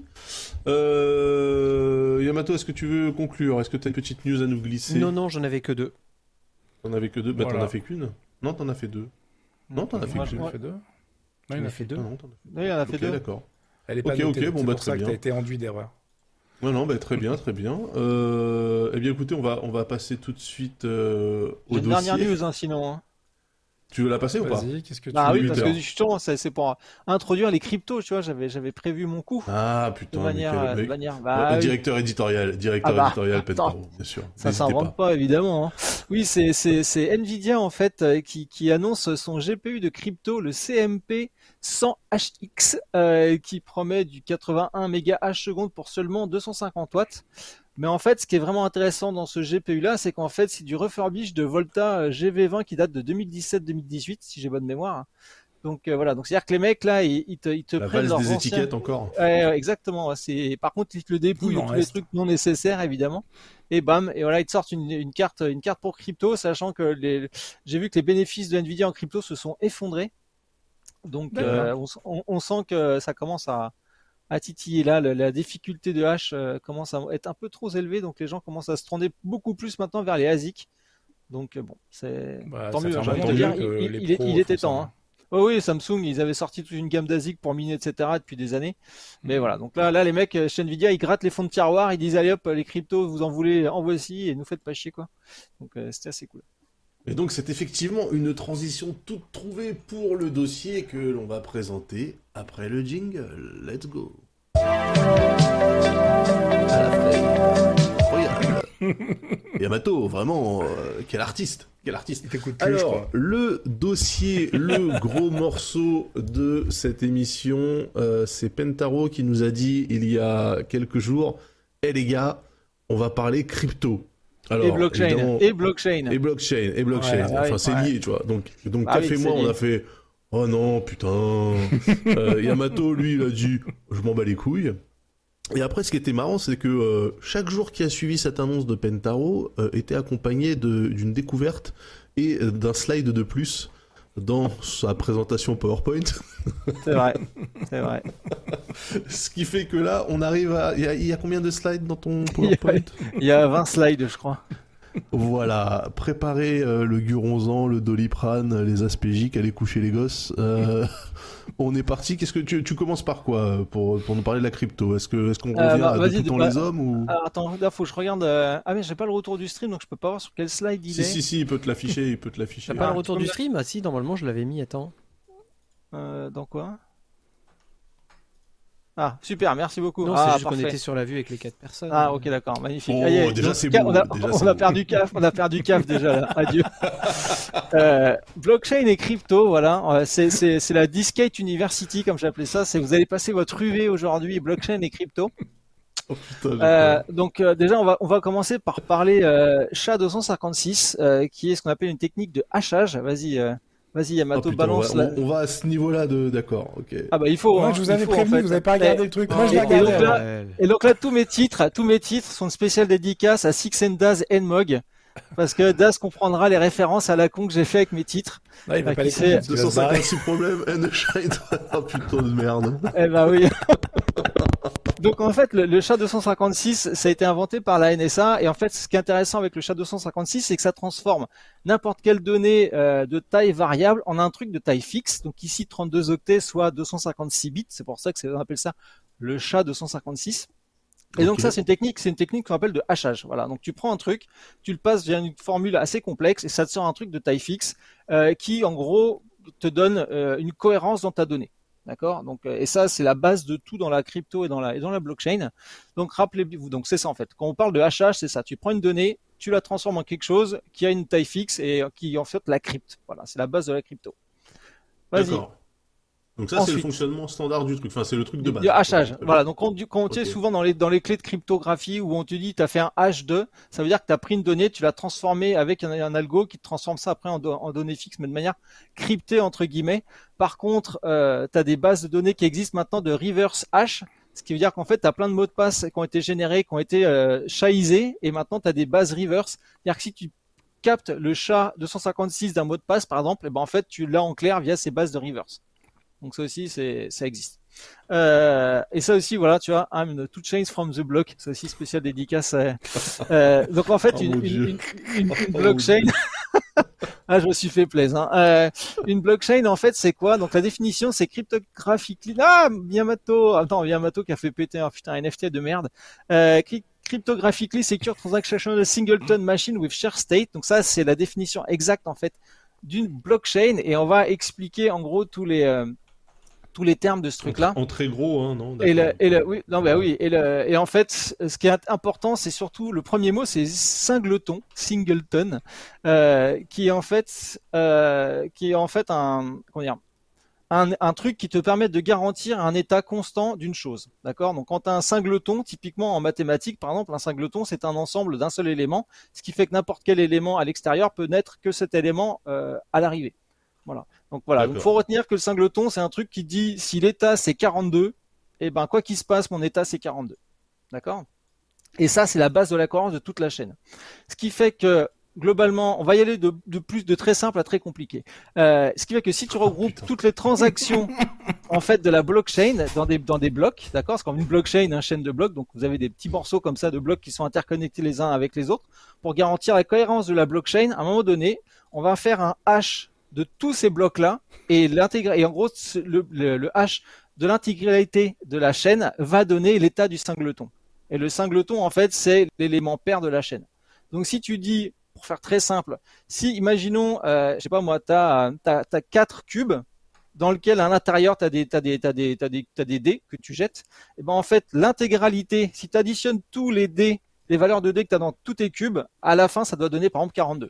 Euh, Yamato, est-ce que tu veux conclure? Est-ce que tu as une petite news à nous glisser? Non, non, j'en avais que deux. T'en avais que deux? Bah Voilà. t'en as fait qu'une? Non, t'en as fait deux. Non, t'en as fait Moi, qu'une. Il en ouais. a fait deux. Non, J'en il en ai a fait fait deux. Ah non, t'en as fait Oui, il en a fait Ok, deux. d'accord. Elle est pas Ok, notée, ok, donc bon, c'est bah, pour très ça que bien. t'as été enduit d'erreur. Non, non, bah, très bien, très bien. Euh, eh bien, écoutez, on va, on va passer tout de suite euh, au J'ai une dossier. dernière news hein, sinon. Hein. Tu veux la passer ou pas? Vas-y, qu'est-ce que tu Ah veux oui, parce que heures. justement, c'est c'est pour introduire les cryptos, tu vois, j'avais j'avais prévu mon coup Ah de putain, mais manière, quel euh, de mec. manière. Ouais, Bah, oui. Directeur éditorial, directeur Ah bah, éditorial, attends. Pentaro, bien sûr. Ça N'hésitez s'invente pas. évidemment. Hein. Oui, c'est c'est c'est Nvidia en fait euh, qui qui annonce son G P U de crypto, le C M P cent H X, euh, qui promet du quatre-vingt-un mégahash seconde pour seulement deux cent cinquante watts. Mais en fait, ce qui est vraiment intéressant dans ce G P U là, c'est qu'en fait, c'est du refurbish de Volta G V vingt qui date de deux mille dix-sept deux mille dix-huit, si j'ai bonne mémoire. Donc euh, voilà, donc c'est-à-dire que les mecs là, ils, ils te, ils te La prennent valse leurs des anciens. étiquettes encore. Ouais, ouais, exactement. ouais, C'est par contre ils te le dépouillent Il de en tous les reste. trucs non nécessaires évidemment. Et bam, et voilà ils te sortent une, une carte, une carte pour crypto, sachant que les, j'ai vu que les bénéfices de Nvidia en crypto se sont effondrés. Donc euh, on, on- on sent que ça commence à, à titiller là. Le- la difficulté de hash euh, commence à être un peu trop élevée, donc les gens commencent à se tourner beaucoup plus maintenant vers les ASIC. Donc euh, bon, c'est Bah, tant ça mieux. fait J'ai un envie bon de te temps dire, que il, les il- il- pros il était font ça. temps. Hein. Oui, oui, Samsung, ils avaient sorti toute une gamme d'ASIC pour miner, et cetera depuis des années. Mais voilà, donc là, là, les mecs euh, chez Nvidia, ils grattent les fonds de tiroir, ils disent allez hop, les cryptos, vous en voulez, en voici, et nous faites pas chier quoi. Donc euh, c'était assez cool. Et donc c'est effectivement une transition toute trouvée pour le dossier que l'on va présenter après le jingle. Let's go. À la fraise. Incroyable. Yamato, vraiment, euh, quel artiste, quel artiste. Il t'écoute plus, je Alors, crois. le dossier, le gros morceau de cette émission, euh, c'est Pentaro qui nous a dit il y a quelques jours, eh les gars, on va parler crypto. Alors, et blockchain, évidemment- et blockchain. et blockchain, et blockchain. Ouais, enfin, ouais, c'est ouais. lié, tu vois. Donc, donc Ah oui, Café et c'est moi, on lié. a fait oh non, putain. Euh, Yamato, lui, il a dit je m'en bats les couilles. Et après, ce qui était marrant, c'est que euh, chaque jour qui a suivi cette annonce de Pentaro euh, était accompagné de- d'une découverte et euh, d'un slide de plus dans sa présentation PowerPoint. C'est vrai, c'est vrai. Ce qui fait que là, on arrive à. Il y a, il y a combien de slides dans ton Il y a- PowerPoint? Il y a vingt slides, je crois. Voilà, préparer euh, le Guronzan, le Doliprane, les Aspégiques, aller coucher les gosses. Euh, on est parti. Qu'est-ce que tu, tu commences par quoi pour, pour nous parler de la crypto? Est-ce que est-ce qu'on Euh, revient bah, à vas-y, Depuis temps bah, les hommes ou Alors attends, là faut que je regarde. euh, Ah mais j'ai pas le retour du stream, donc je peux pas voir sur quel slide il Si est. si si, il peut te l'afficher, il peut te l'afficher. T'as pas Ah, le retour tu peux du me- stream? Ah si, normalement je l'avais mis, attends. Euh, dans quoi? Ah, super, merci beaucoup. Non, ah, c'est juste parfait. qu'on était sur la vue avec les quatre personnes. Ah, ok, d'accord, magnifique. Oh, Ah, y a- déjà, donc, c'est ca- beau, On a, déjà, on c'est a beau. perdu caf, on a perdu caf déjà là. Adieu. Euh, blockchain et crypto, voilà, Euh, c'est c'est c'est la Discate University comme j'appelais ça. C'est vous allez passer votre U V aujourd'hui, blockchain et crypto. Oh putain, j'ai Euh, peur. donc euh, déjà on va on va commencer par parler euh, S H A deux cent cinquante-six, euh, qui est ce qu'on appelle une technique de hachage. Vas-y, euh, vas-y Oh, Yamato, putain, on, balance va, la... on- on va à ce niveau-là de. D'accord, ok. Ah bah il faut. Moi, hein, je vous il avais faut, en prévenu, fait. vous avez pas regardé Et- le truc. Moi, je et- l'ai et regardé. donc là- alors. Et donc là, tous mes titres, tous mes titres sont une spéciale dédicace à Sixendaz Nmog, parce que Daz comprendra les références à la con que j'ai fait avec mes titres. Non, il va Ah, pas qui les sait- comprendre, il va se barrer. deux cent cinquante-six problèmes, and a shine. Oh putain de merde. Eh ben oui. Donc en fait, le, le S H A deux cent cinquante-six, ça a été inventé par la N S A, et en fait, ce qui est intéressant avec le S H A deux cent cinquante-six, c'est que ça transforme n'importe quelle donnée euh, de taille variable en un truc de taille fixe. Donc ici, trente-deux octets, soit deux cent cinquante-six bits. C'est pour ça que c'est, on appelle ça le S H A deux cent cinquante-six. Et donc Ok. ça, c'est une technique, c'est une technique qu'on appelle de hachage. Voilà. Donc tu prends un truc, tu le passes via une formule assez complexe, et ça te sort un truc de taille fixe euh, qui, en gros, te donne euh, une cohérence dans ta donnée. D'accord. Donc euh, et ça, c'est la base de tout dans la crypto et dans la et dans la blockchain. Donc rappelez-vous, donc c'est ça en fait. Quand on parle de hachage, c'est ça. Tu prends une donnée, tu la transformes en quelque chose qui a une taille fixe et euh, qui en fait la crypte. Voilà, c'est la base de la crypto. Vas-y. D'accord. Donc ça, c'est le Ensuite. fonctionnement standard du truc. Enfin, c'est le truc de base. Du hachage. D'accord. Voilà. Donc, on, du- quand on tient Ok. souvent dans les, dans les clés de cryptographie où on te dit, tu as fait un hash deux, ça veut dire que tu as pris une donnée, tu l'as transformée avec un, un algo qui te transforme ça après en, do- en données fixes, mais de manière cryptée, entre guillemets. Par contre, euh, tu as des bases de données qui existent maintenant de reverse hash, ce qui veut dire qu'en fait, tu as plein de mots de passe qui ont été générés, qui ont été euh, SHAisés, et maintenant tu as des bases reverse. C'est-à-dire que si tu captes le S H A deux cent cinquante-six d'un mot de passe, par exemple, et ben en fait, tu l'as en clair via ces bases de reverse. Donc ça aussi, c'est, ça existe. Euh, et ça aussi, voilà, tu vois, I'm two chains from the block. C'est aussi spécial dédicace. euh, euh, donc en fait, Oh une, mon une, Dieu. une, une- une Oh blockchain. Ah, je me suis fait plaisir. Hein. Euh, une blockchain, en fait, c'est quoi? Donc la définition, c'est cryptographically. Ah, Yamato. Attends, Yamato qui a fait péter un putain N F T de merde. Euh, cry- Cryptographically secure transactional singleton machine with share state. Donc ça, c'est la définition exacte en fait d'une blockchain, et on va expliquer en gros tous les euh, tous les termes de ce truc-là. En très gros, hein, non? Et le, D'accord. et le, oui, non, bah oui, et le, et en fait, ce qui est important, c'est surtout le premier mot, c'est singleton, singleton, euh, qui est en fait, euh, qui est en fait un, comment dire, un, un truc qui te permet de garantir un état constant d'une chose, d'accord? Donc, quand tu as un singleton, typiquement en mathématiques, par exemple, un singleton, c'est un ensemble d'un seul élément, ce qui fait que n'importe quel élément à l'extérieur peut n'être que cet élément euh, à l'arrivée. Voilà. Donc voilà. Donc, D'accord. faut retenir que le singleton, c'est un truc qui dit si l'état c'est quarante-deux, et ben quoi qu'il se passe, mon état c'est quarante-deux. D'accord? Et ça, c'est la base de la cohérence de toute la chaîne. Ce qui fait que globalement, on va y aller de, de plus de très simple à très compliqué. Euh, ce qui fait que si tu regroupes putain. toutes les transactions en fait de la blockchain dans des dans des blocs, d'accord? C'est comme une blockchain, une chaîne de blocs. Donc vous avez des petits morceaux comme ça de blocs qui sont interconnectés les uns avec les autres pour garantir la cohérence de la blockchain. À un moment donné, on va faire un hash de tous ces blocs-là, et l'intégrer, et en gros, le, le, le hash de l'intégralité de la chaîne va donner l'état du singleton. Et le singleton, en fait, c'est l'élément pair de la chaîne. Donc, si tu dis, pour faire très simple, si, imaginons, euh, je sais pas moi, t'as, t'as, t'as quatre cubes dans lesquels à l'intérieur t'as des, t'as des, t'as des, t'as des, t'as des dés que tu jettes, et ben, en fait, l'intégralité, si tu additionnes tous les dés, les valeurs de dés que t'as dans tous tes cubes, à la fin, ça doit donner, par exemple, quarante-deux.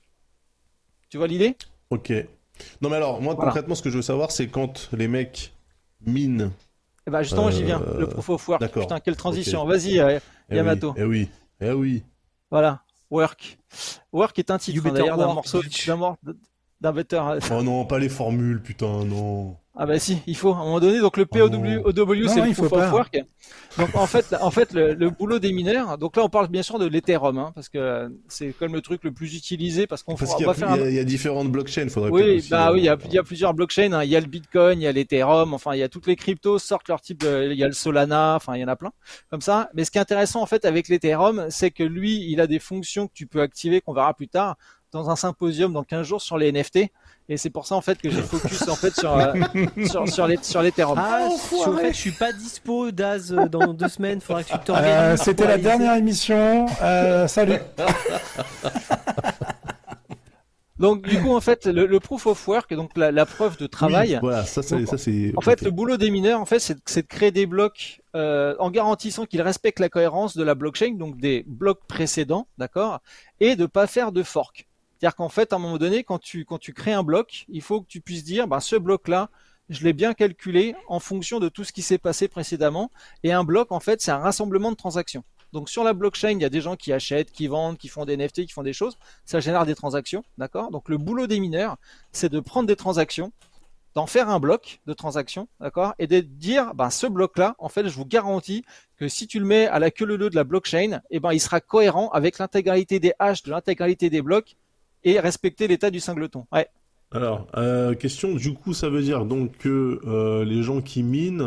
Tu vois l'idée? Ok. Non, mais alors, moi, Voilà. concrètement, ce que je veux savoir, c'est quand les mecs minent. Eh ben justement, j'y viens. Euh, Le proof of work. d'accord. Putain, quelle transition. Ok. Vas-y, euh, Eh Yamato. oui, eh oui, eh oui. Voilà. Work. Work est un titre You hein, better d'ailleurs d'un work, morceau, bitch. d'un, mor- d'un better. Oh non, pas les formules, putain, non. Ah bah si, il faut à un moment donné. Donc le P O W, Oh O W, Non, c'est le il faut proof of pas. work. Donc en fait, en fait, le, le boulot des mineurs. Donc là, on parle bien sûr de l'Ethereum, hein, parce que c'est quand même le truc le plus utilisé, parce qu'on Parce fera- qu'il on y, va a, faire il y un... a- il y a différentes blockchains, faudrait peut-être Oui, aussi, bah euh, oui, il y a, il y a plusieurs blockchains. Hein. Il y a le Bitcoin, il y a l'Ethereum, enfin il y a toutes les cryptos sortent leur type. De... Il y a le Solana, enfin il y en a plein comme ça. Mais ce qui est intéressant en fait avec l'Ethereum, c'est que lui, il a des fonctions que tu peux activer, qu'on verra plus tard dans un symposium dans quinze jours sur les N F T. Et c'est pour ça en fait que j'ai focus en fait sur euh, sur sur les sur l'Ethereum. Ah, Oh, sur le fait, je suis pas dispo, Daz, euh, dans deux semaines. Faudra que tu Euh, t'organises. C'était pour la aller- dernière émission. Euh, salut. Donc du coup en fait le, le proof of work, donc la, la preuve de travail. Oui, voilà, ça, ça, donc, ça c'est. En fait, okay. le boulot des mineurs, en fait, c'est, c'est de créer des blocs euh, en garantissant qu'ils respectent la cohérence de la blockchain, donc des blocs précédents, d'accord, et de pas faire de fork. C'est-à-dire qu'en fait, à un moment donné, quand tu quand tu crées un bloc, il faut que tu puisses dire, bah ce bloc-là, je l'ai bien calculé en fonction de tout ce qui s'est passé précédemment. Et un bloc, en fait, c'est un rassemblement de transactions. Donc sur la blockchain, il y a des gens qui achètent, qui vendent, qui font des N F T, qui font des choses. Ça génère des transactions, d'accord. Donc le boulot des mineurs, c'est de prendre des transactions, d'en faire un bloc de transactions, d'accord, et de dire, ben ce bloc-là, en fait, je vous garantis que si tu le mets à la queue leu leu de la blockchain, eh ben il sera cohérent avec l'intégralité des hashes, de l'intégralité des blocs, et respecter l'état du singleton. Ouais. Alors, euh, question, du coup, ça veut dire donc que euh, les gens qui minent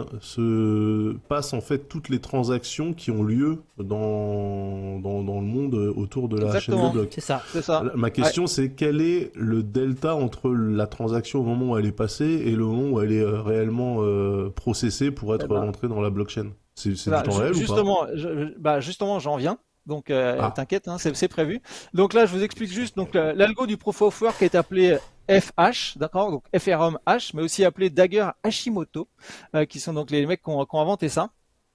se passent en fait toutes les transactions qui ont lieu dans, dans, dans le monde autour de la Exactement. chaîne de blocs. C'est ça. C'est ça. Ma question, ouais. c'est quel est le delta entre la transaction au moment où elle est passée et le moment où elle est euh, réellement euh, processée pour être Eh ben, rentrée dans la blockchain? C'est, c'est bah, du temps réel justement, ou pas? je, bah, justement, j'en viens. Donc, euh, Ah. t'inquiète, hein, c'est, c'est prévu. Donc là, je vous explique juste. Donc, l'algo du proof of work est appelé F H, d'accord, donc F R M H, mais aussi appelé Dagger Hashimoto, euh, qui sont donc les mecs qui ont, qui ont inventé ça.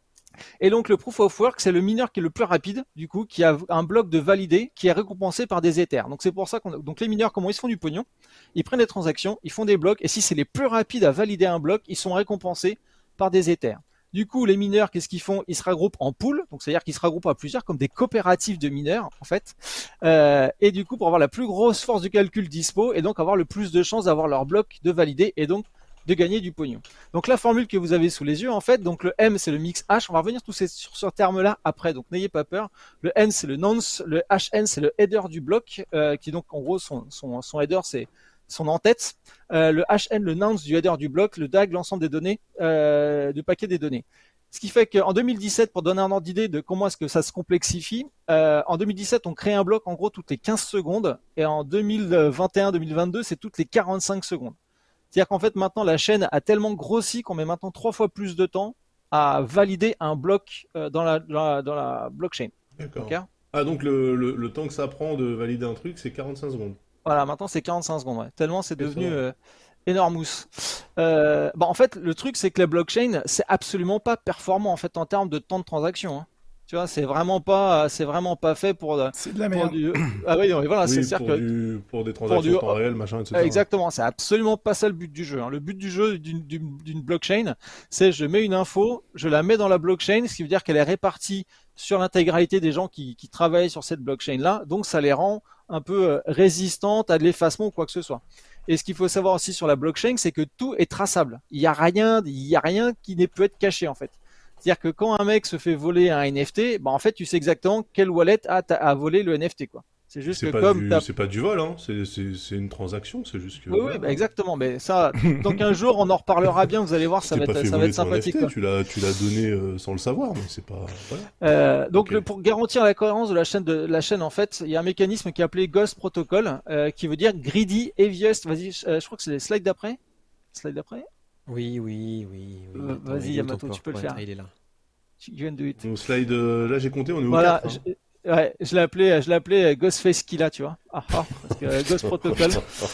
Et donc le proof of work, c'est le mineur qui est le plus rapide, du coup, qui a un bloc de validé qui est récompensé par des Ethers. Donc c'est pour ça qu'on, donc les mineurs, comment ils se font du pognon? Ils prennent des transactions, ils font des blocs, et si c'est les plus rapides à valider un bloc, ils sont récompensés par des Ethers. Du coup, les mineurs, qu'est-ce qu'ils font? Ils se regroupent en pool, donc c'est-à-dire qu'ils se regroupent à plusieurs, comme des coopératives de mineurs, en fait. Euh, et du coup, pour avoir la plus grosse force de calcul dispo, et donc avoir le plus de chances d'avoir leur bloc de valider, et donc de gagner du pognon. Donc la formule que vous avez sous les yeux, en fait, donc le M c'est le mix hash, on va revenir tous ces, sur ce terme-là après, donc n'ayez pas peur. Le N c'est le nonce, le H N c'est le header du bloc, euh, qui donc en gros son, son, son header c'est son en-tête, euh, le H N le nonce du header du bloc, le D A G l'ensemble des données, euh, du paquet des données. Ce qui fait qu'en deux mille dix-sept, pour donner un ordre d'idée de comment est-ce que ça se complexifie, euh, en deux mille dix-sept, on crée un bloc en gros toutes les quinze secondes, et en deux mille vingt et un deux mille vingt-deux, c'est toutes les quarante-cinq secondes. C'est-à-dire qu'en fait, maintenant, la chaîne a tellement grossi qu'on met maintenant trois fois plus de temps à valider un bloc euh, dans, la, dans, la, dans la blockchain. D'accord. Okay, ah, donc le, le, le temps que ça prend de valider un truc, c'est quarante-cinq secondes. Voilà, maintenant c'est quarante-cinq secondes, ouais. Tellement c'est devenu euh, énormous. Euh, bah, en fait, le truc, c'est que la blockchain, c'est absolument pas performant en fait en termes de temps de transaction. Hein. Tu vois, c'est vraiment pas, c'est vraiment pas fait pour. C'est de la merde. Du... Ah oui, non, voilà, oui, c'est pour, que... du, pour des transactions pour du... en temps réel, machin, et cetera. Exactement, c'est absolument pas ça le but du jeu. Hein. Le but du jeu d'une, d'une, d'une blockchain, c'est je mets une info, je la mets dans la blockchain, ce qui veut dire qu'elle est répartie sur l'intégralité des gens qui, qui travaillent sur cette blockchain-là. Donc, ça les rend un peu résistantes à de l'effacement ou quoi que ce soit. Et ce qu'il faut savoir aussi sur la blockchain, c'est que tout est traçable. Il n'y a rien, il y a rien qui ne peut être caché en fait. C'est-à-dire que quand un mec se fait voler un N F T, bah en fait, tu sais exactement quelle wallet a, a volé le N F T, quoi. C'est juste c'est que pas comme du, t'as... c'est pas du vol, hein. C'est, c'est, c'est une transaction, c'est juste que. Oui, oui, bah exactement. Mais ça, donc un jour, on en reparlera bien. Vous allez voir, ça va être, ça va être sympathique. N F T, tu l'as, tu l'as donné euh, sans le savoir, mais c'est pas. Voilà. Euh, donc, okay. le, pour garantir la cohérence de la chaîne, de la chaîne, en fait, il y a un mécanisme qui est appelé Ghost Protocol, euh, qui veut dire greedy, heaviest. Vas-y, euh, je crois que c'est les slides d'après. Slide d'après. Oui, oui, oui. oui. Euh, Attends, vas-y, Yamato, tu peux le faire. Il est là. You can do it. Donc, slide, euh, là j'ai compté, on est au voilà, quatre. Hein. Je, ouais, je l'ai appelé, je l'ai appelé Ghostface Killa, tu vois. Ah, ah, parce que euh, Ghost Protocol.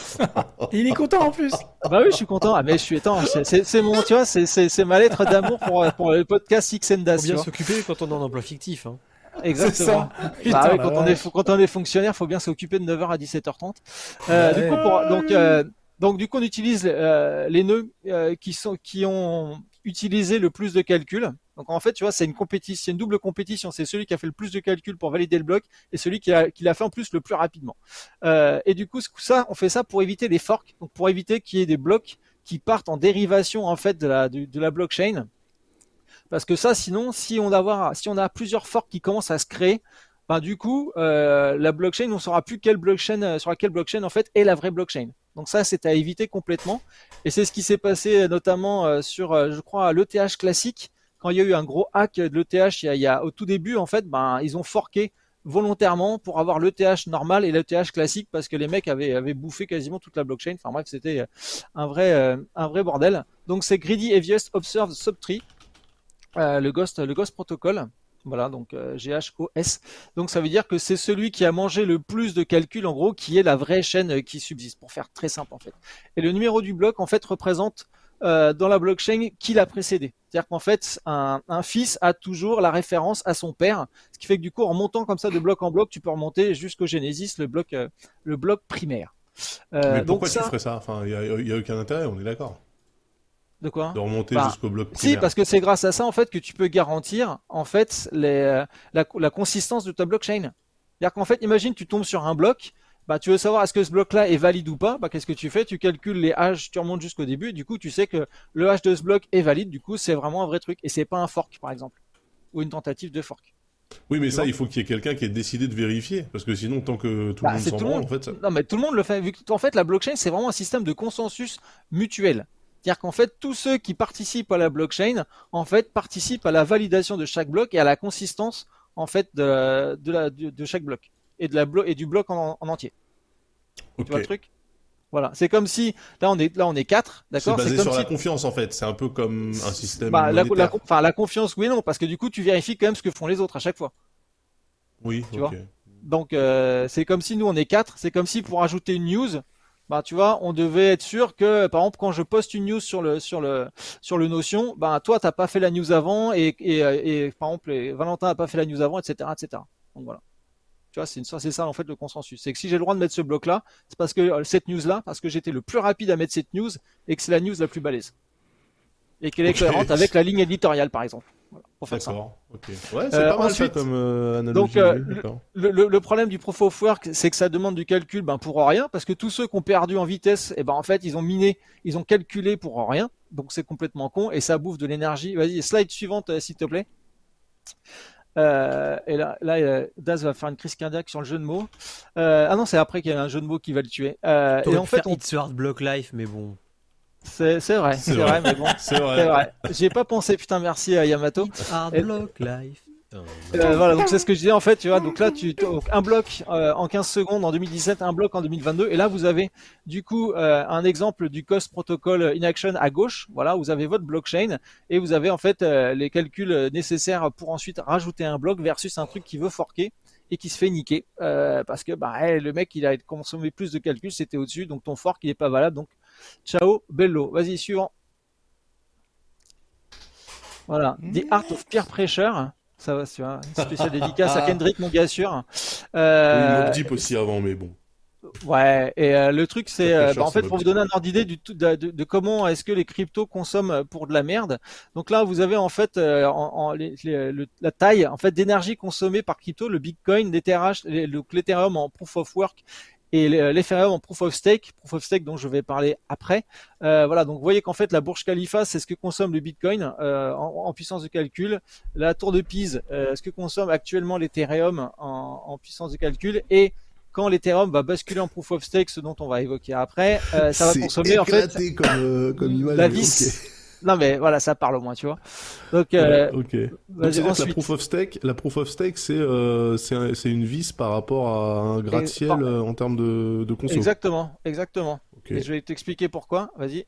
Et il est content en plus. Bah oui, je suis content. Ah, mais je suis étant, c'est, c'est, c'est mon, tu vois, c'est, c'est, c'est ma lettre d'amour pour, pour le podcast X and Das. Faut bien s'occuper quand on est en emploi fictif. Hein. Exactement. Putain, bah oui, quand on est, quand on est fonctionnaire, faut bien s'occuper de neuf heures à dix-sept heures trente. Euh, ouais. Du coup, pour, donc, euh, donc, du coup, on utilise euh, les nœuds euh, qui sont, qui ont utilisé le plus de calculs. Donc en fait, tu vois, c'est une compétition, c'est une double compétition. C'est celui qui a fait le plus de calculs pour valider le bloc et celui qui, a, qui l'a fait en plus le plus rapidement. Euh, et du coup, ça, on fait ça pour éviter les forks, donc pour éviter qu'il y ait des blocs qui partent en dérivation en fait de la de, de la blockchain. Parce que ça, sinon, si on a si on a plusieurs forks qui commencent à se créer, ben du coup, euh, la blockchain, on saura plus quelle blockchain sur laquelle blockchain en fait est la vraie blockchain. Donc ça, c'est à éviter complètement. Et c'est ce qui s'est passé notamment sur, je crois, l'E T H classique. Quand il y a eu un gros hack de l'E T H, il y a, il y a au tout début, en fait, ben ils ont forqué volontairement pour avoir l'E T H normal et l'E T H classique parce que les mecs avaient, avaient bouffé quasiment toute la blockchain. Enfin bref, c'était un vrai, euh, un vrai bordel. Donc c'est Greedy Heaviest Observed Subtree, euh, le Ghost, le Ghost Protocol. Voilà, donc euh, G H O S. Donc ça veut dire que c'est celui qui a mangé le plus de calculs, en gros, qui est la vraie chaîne euh, qui subsiste, pour faire très simple en fait. Et le numéro du bloc, en fait, représente euh, dans la blockchain qui l'a précédé. C'est-à-dire qu'en fait, un, un fils a toujours la référence à son père, ce qui fait que du coup, en montant comme ça de bloc en bloc, tu peux remonter jusqu'au Genesis, le bloc, euh, le bloc primaire. Euh, Mais donc pourquoi ça, tu ferais ça? Enfin, il y a, y a aucun intérêt, on est d'accord. de quoi? De remonter Bah, jusqu'au bloc Si, primaire. parce que c'est grâce à ça en fait que tu peux garantir en fait les, euh, la, la consistance de ta blockchain. C'est-à-dire qu'en fait, imagine tu tombes sur un bloc, bah tu veux savoir est-ce que ce bloc-là est valide ou pas, bah qu'est-ce que tu fais? Tu calcules les hash, tu remontes jusqu'au début, et du coup tu sais que le hash de ce bloc est valide, du coup c'est vraiment un vrai truc et c'est pas un fork par exemple ou une tentative de fork. Oui, mais Tu ça, vois? il faut qu'il y ait quelqu'un qui ait décidé de vérifier. Parce que sinon, tant que tout le Bah, monde c'est s'en tout le branle, monde. en fait, ça... Non, mais tout le monde le fait. Vu que, en fait, la blockchain, c'est vraiment un système de consensus mutuel. C'est-à-dire qu'en fait, tous ceux qui participent à la blockchain, en fait, participent à la validation de chaque bloc et à la consistance, en fait, de, la- de, la- de, de chaque bloc et de la blo- et du bloc en, en entier. Tu vois le Ok. truc? Voilà. C'est comme si là on est là on est quatre, C'est d'accord? basé comme sur si la confiance, en fait. C'est un peu comme un système bah, la, la, monétaire. enfin, la confiance, oui et non, parce que du coup, tu vérifies quand même ce que font les autres à chaque fois. Oui, Tu ok. vois? Donc euh, c'est comme si nous on est quatre, c'est comme si pour ajouter une news, bah tu vois, on devait être sûr que par exemple quand je poste une news sur le sur le sur le Notion, bah toi t'as pas fait la news avant et et, et par exemple et Valentin a pas fait la news avant, et cetera et cetera. Donc voilà. Tu vois, c'est une- ça c'est ça en fait le consensus. C'est que si j'ai le droit de mettre ce bloc là, c'est parce que euh, cette news là, parce que j'étais le plus rapide à mettre cette news et que c'est la news la plus balèze et qu'elle est Ok. cohérente avec la ligne éditoriale par exemple. Voilà, pour faire ça. D'accord, ok. Ouais, c'est Euh, pas mal ensuite, ça comme euh, analogie. donc, euh, oui, d'accord. Le, le- le problème du proof of work, c'est que ça demande du calcul ben, pour rien, parce que tous ceux qui ont perdu en vitesse, eh ben, en fait, ils ont miné, ils ont calculé pour rien, donc c'est complètement con, et ça bouffe de l'énergie. Vas-y, slide suivante, euh, s'il te plaît. Euh, et là, là euh, Daz va faire une crise cardiaque sur le jeu de mots. Euh, ah non, c'est après qu'il y a un jeu de mots qui va le tuer. Euh, et T'aurais en pu fait, faire on- It's Hard Block Life, mais bon. c'est c'est vrai, C'est c'est vrai. vrai, mais bon, C'est c'est vrai. vrai. J'y ai pas pensé, putain, merci à Yamato. It's Hard Et- Block Life. Euh, voilà, donc c'est ce que je disais en fait, tu vois. Donc là, tu donc un bloc euh, en quinze secondes en deux mille dix-sept, un bloc en deux mille vingt-deux, et là vous avez du coup euh, un exemple du Cost Protocol in action à gauche. Voilà, vous avez votre blockchain et vous avez en fait euh, les calculs nécessaires pour ensuite rajouter un bloc versus un truc qui veut forker et qui se fait niquer euh, parce que bah hey, le mec il a consommé plus de calculs, c'était au-dessus, donc ton fork il est pas valable. Donc ciao, bello. Vas-y suivant. Voilà, The Art of Peer Pressure. Ça va, tu vois. Une spéciale dédicace à Kendrick, mon gars sûr. Oui, Euh, Mob Deep aussi avant, mais bon. ouais, et euh, le truc, c'est, Peer euh, pressure, bah, en c'est fait, pour vous Mob donner un ordre d'idée du tout, de, de- de comment est-ce que les cryptos consomment pour de la merde. Donc là, vous avez en fait euh, en, en- les- les- le- la taille en fait d'énergie consommée par crypto, le Bitcoin, l'Ether, le- le- l'Ethereum en proof of work et le- l'Ethereum en proof of stake, proof of stake dont je vais parler après. Euh, voilà, donc vous voyez qu'en fait la Burj Khalifa, c'est ce que consomme le Bitcoin euh, en, en puissance de calcul. La tour de Pise, euh, ce que consomme actuellement l'Ethereum en, en puissance de calcul. Et quand l'Ethereum va basculer en proof of stake, ce dont on va évoquer après, euh, ça va C'est consommer en fait éclaté comme, euh, comme image. la mais vis. Non mais voilà, ça parle au moins, tu vois. Donc euh, ok. Ok. vas-y, Donc c'est-à-dire que la ensuite. proof of stake, la proof of stake, c'est euh, c'est un- c'est une vis par rapport à un gratte-ciel par- euh, en termes de, de conso. Exactement, exactement. Ok. Et je vais t'expliquer pourquoi. Vas-y.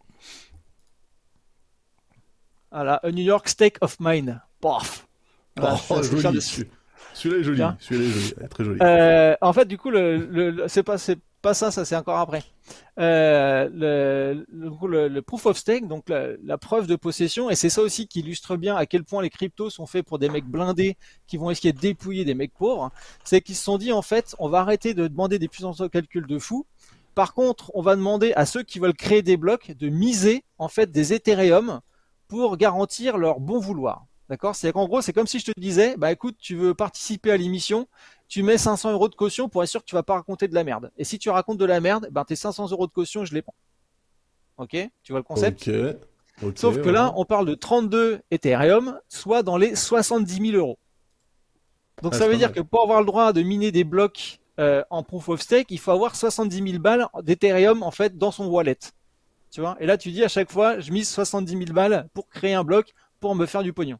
Voilà, a New York Stake of Mine. Paf. Voilà, Oh, ça, c'est faire joli. de- celui- Celui-là est joli. Tiens. Celui-là est joli. Elle est très joli. Euh, en fait, du coup, le, le, le- c'est pas, c'est pas ça, ça c'est encore après. Euh, le, le, le, le proof of stake, donc la, la preuve de possession, et c'est ça aussi qui illustre bien à quel point les cryptos sont faits pour des mecs blindés qui vont essayer de dépouiller des mecs pauvres. C'est qu'ils se sont dit en fait, on va arrêter de demander des puissances de calcul de fou. Par contre, on va demander à ceux qui veulent créer des blocs de miser en fait des Ethereum pour garantir leur bon vouloir. D'accord? C'est qu'en gros, c'est comme si je te disais, bah écoute, tu veux participer à l'émission, tu mets cinq cents euros de caution pour être sûr que tu vas pas raconter de la merde. Et si tu racontes de la merde, ben tes cinq cents euros de caution, je les prends. Ok? Tu vois le concept? Ok. Ok, Sauf que voilà. là, on parle de trente-deux Ethereum, soit dans les soixante-dix mille euros. Donc Ah, ça c'est veut pas dire mal. que pour avoir le droit de miner des blocs euh, en proof of stake, il faut avoir soixante-dix mille balles d'Ethereum en fait dans son wallet. Tu vois? Et là, tu dis à chaque fois, je mise soixante-dix mille balles pour créer un bloc pour me faire du pognon.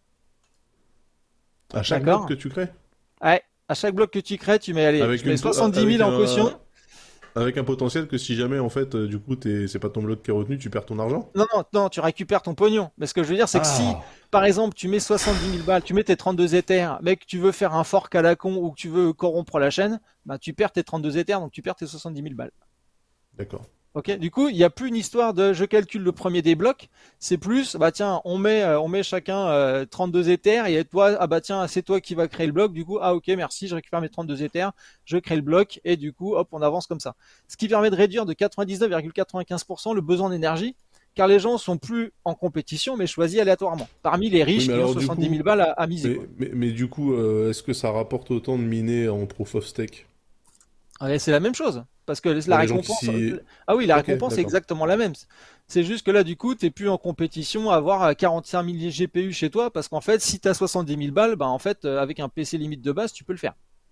À chaque D'accord. bloc que tu crées. Ouais, à chaque bloc que tu crées, tu mets, allez, Avec tu mets une- soixante-dix mille avec en un- caution. Avec un potentiel que si jamais, en fait, euh, du coup, t'es... c'est pas ton bloc qui est retenu, tu perds ton argent. Non, non, non, tu récupères ton pognon. Mais ce que je veux dire, c'est que si, Ah. par exemple, tu mets soixante-dix mille balles, tu mets tes trente-deux Ethers, mais que tu veux faire un fork à la con ou que tu veux corrompre la chaîne, bah, tu perds tes trente-deux Ethers, donc tu perds tes soixante-dix mille balles. D'accord. Ok, du coup, il n'y a plus une histoire de je calcule le premier des blocs, c'est plus, bah tiens, on met, euh, on met chacun euh, trente-deux Ethers et toi, ah bah tiens, c'est toi qui vas créer le bloc, du coup, ah ok, merci, je récupère mes trente-deux Ethers, je crée le bloc et du coup, hop, on avance comme ça. Ce qui permet de réduire de quatre-vingt-dix-neuf virgule quatre-vingt-quinze pour cent le besoin d'énergie, car les gens sont plus en compétition, mais choisis aléatoirement, parmi les riches Oui, mais qui ont alors, du soixante-dix mille coup, balles à, à miser. Mais, Quoi. mais, mais du coup, euh, est-ce que ça rapporte autant de miner en proof of stake? Ouais, c'est la même chose. Parce que la Pour les gens qui récompense. s'y- Ah oui, la Ok, récompense est d'accord. exactement la même. C'est juste que là, du coup, t'es plus en compétition à avoir quarante-cinq mille G P U chez toi. Parce qu'en fait, si t'as soixante-dix mille balles, bah en fait, euh, avec un P C limite de base, tu peux le faire.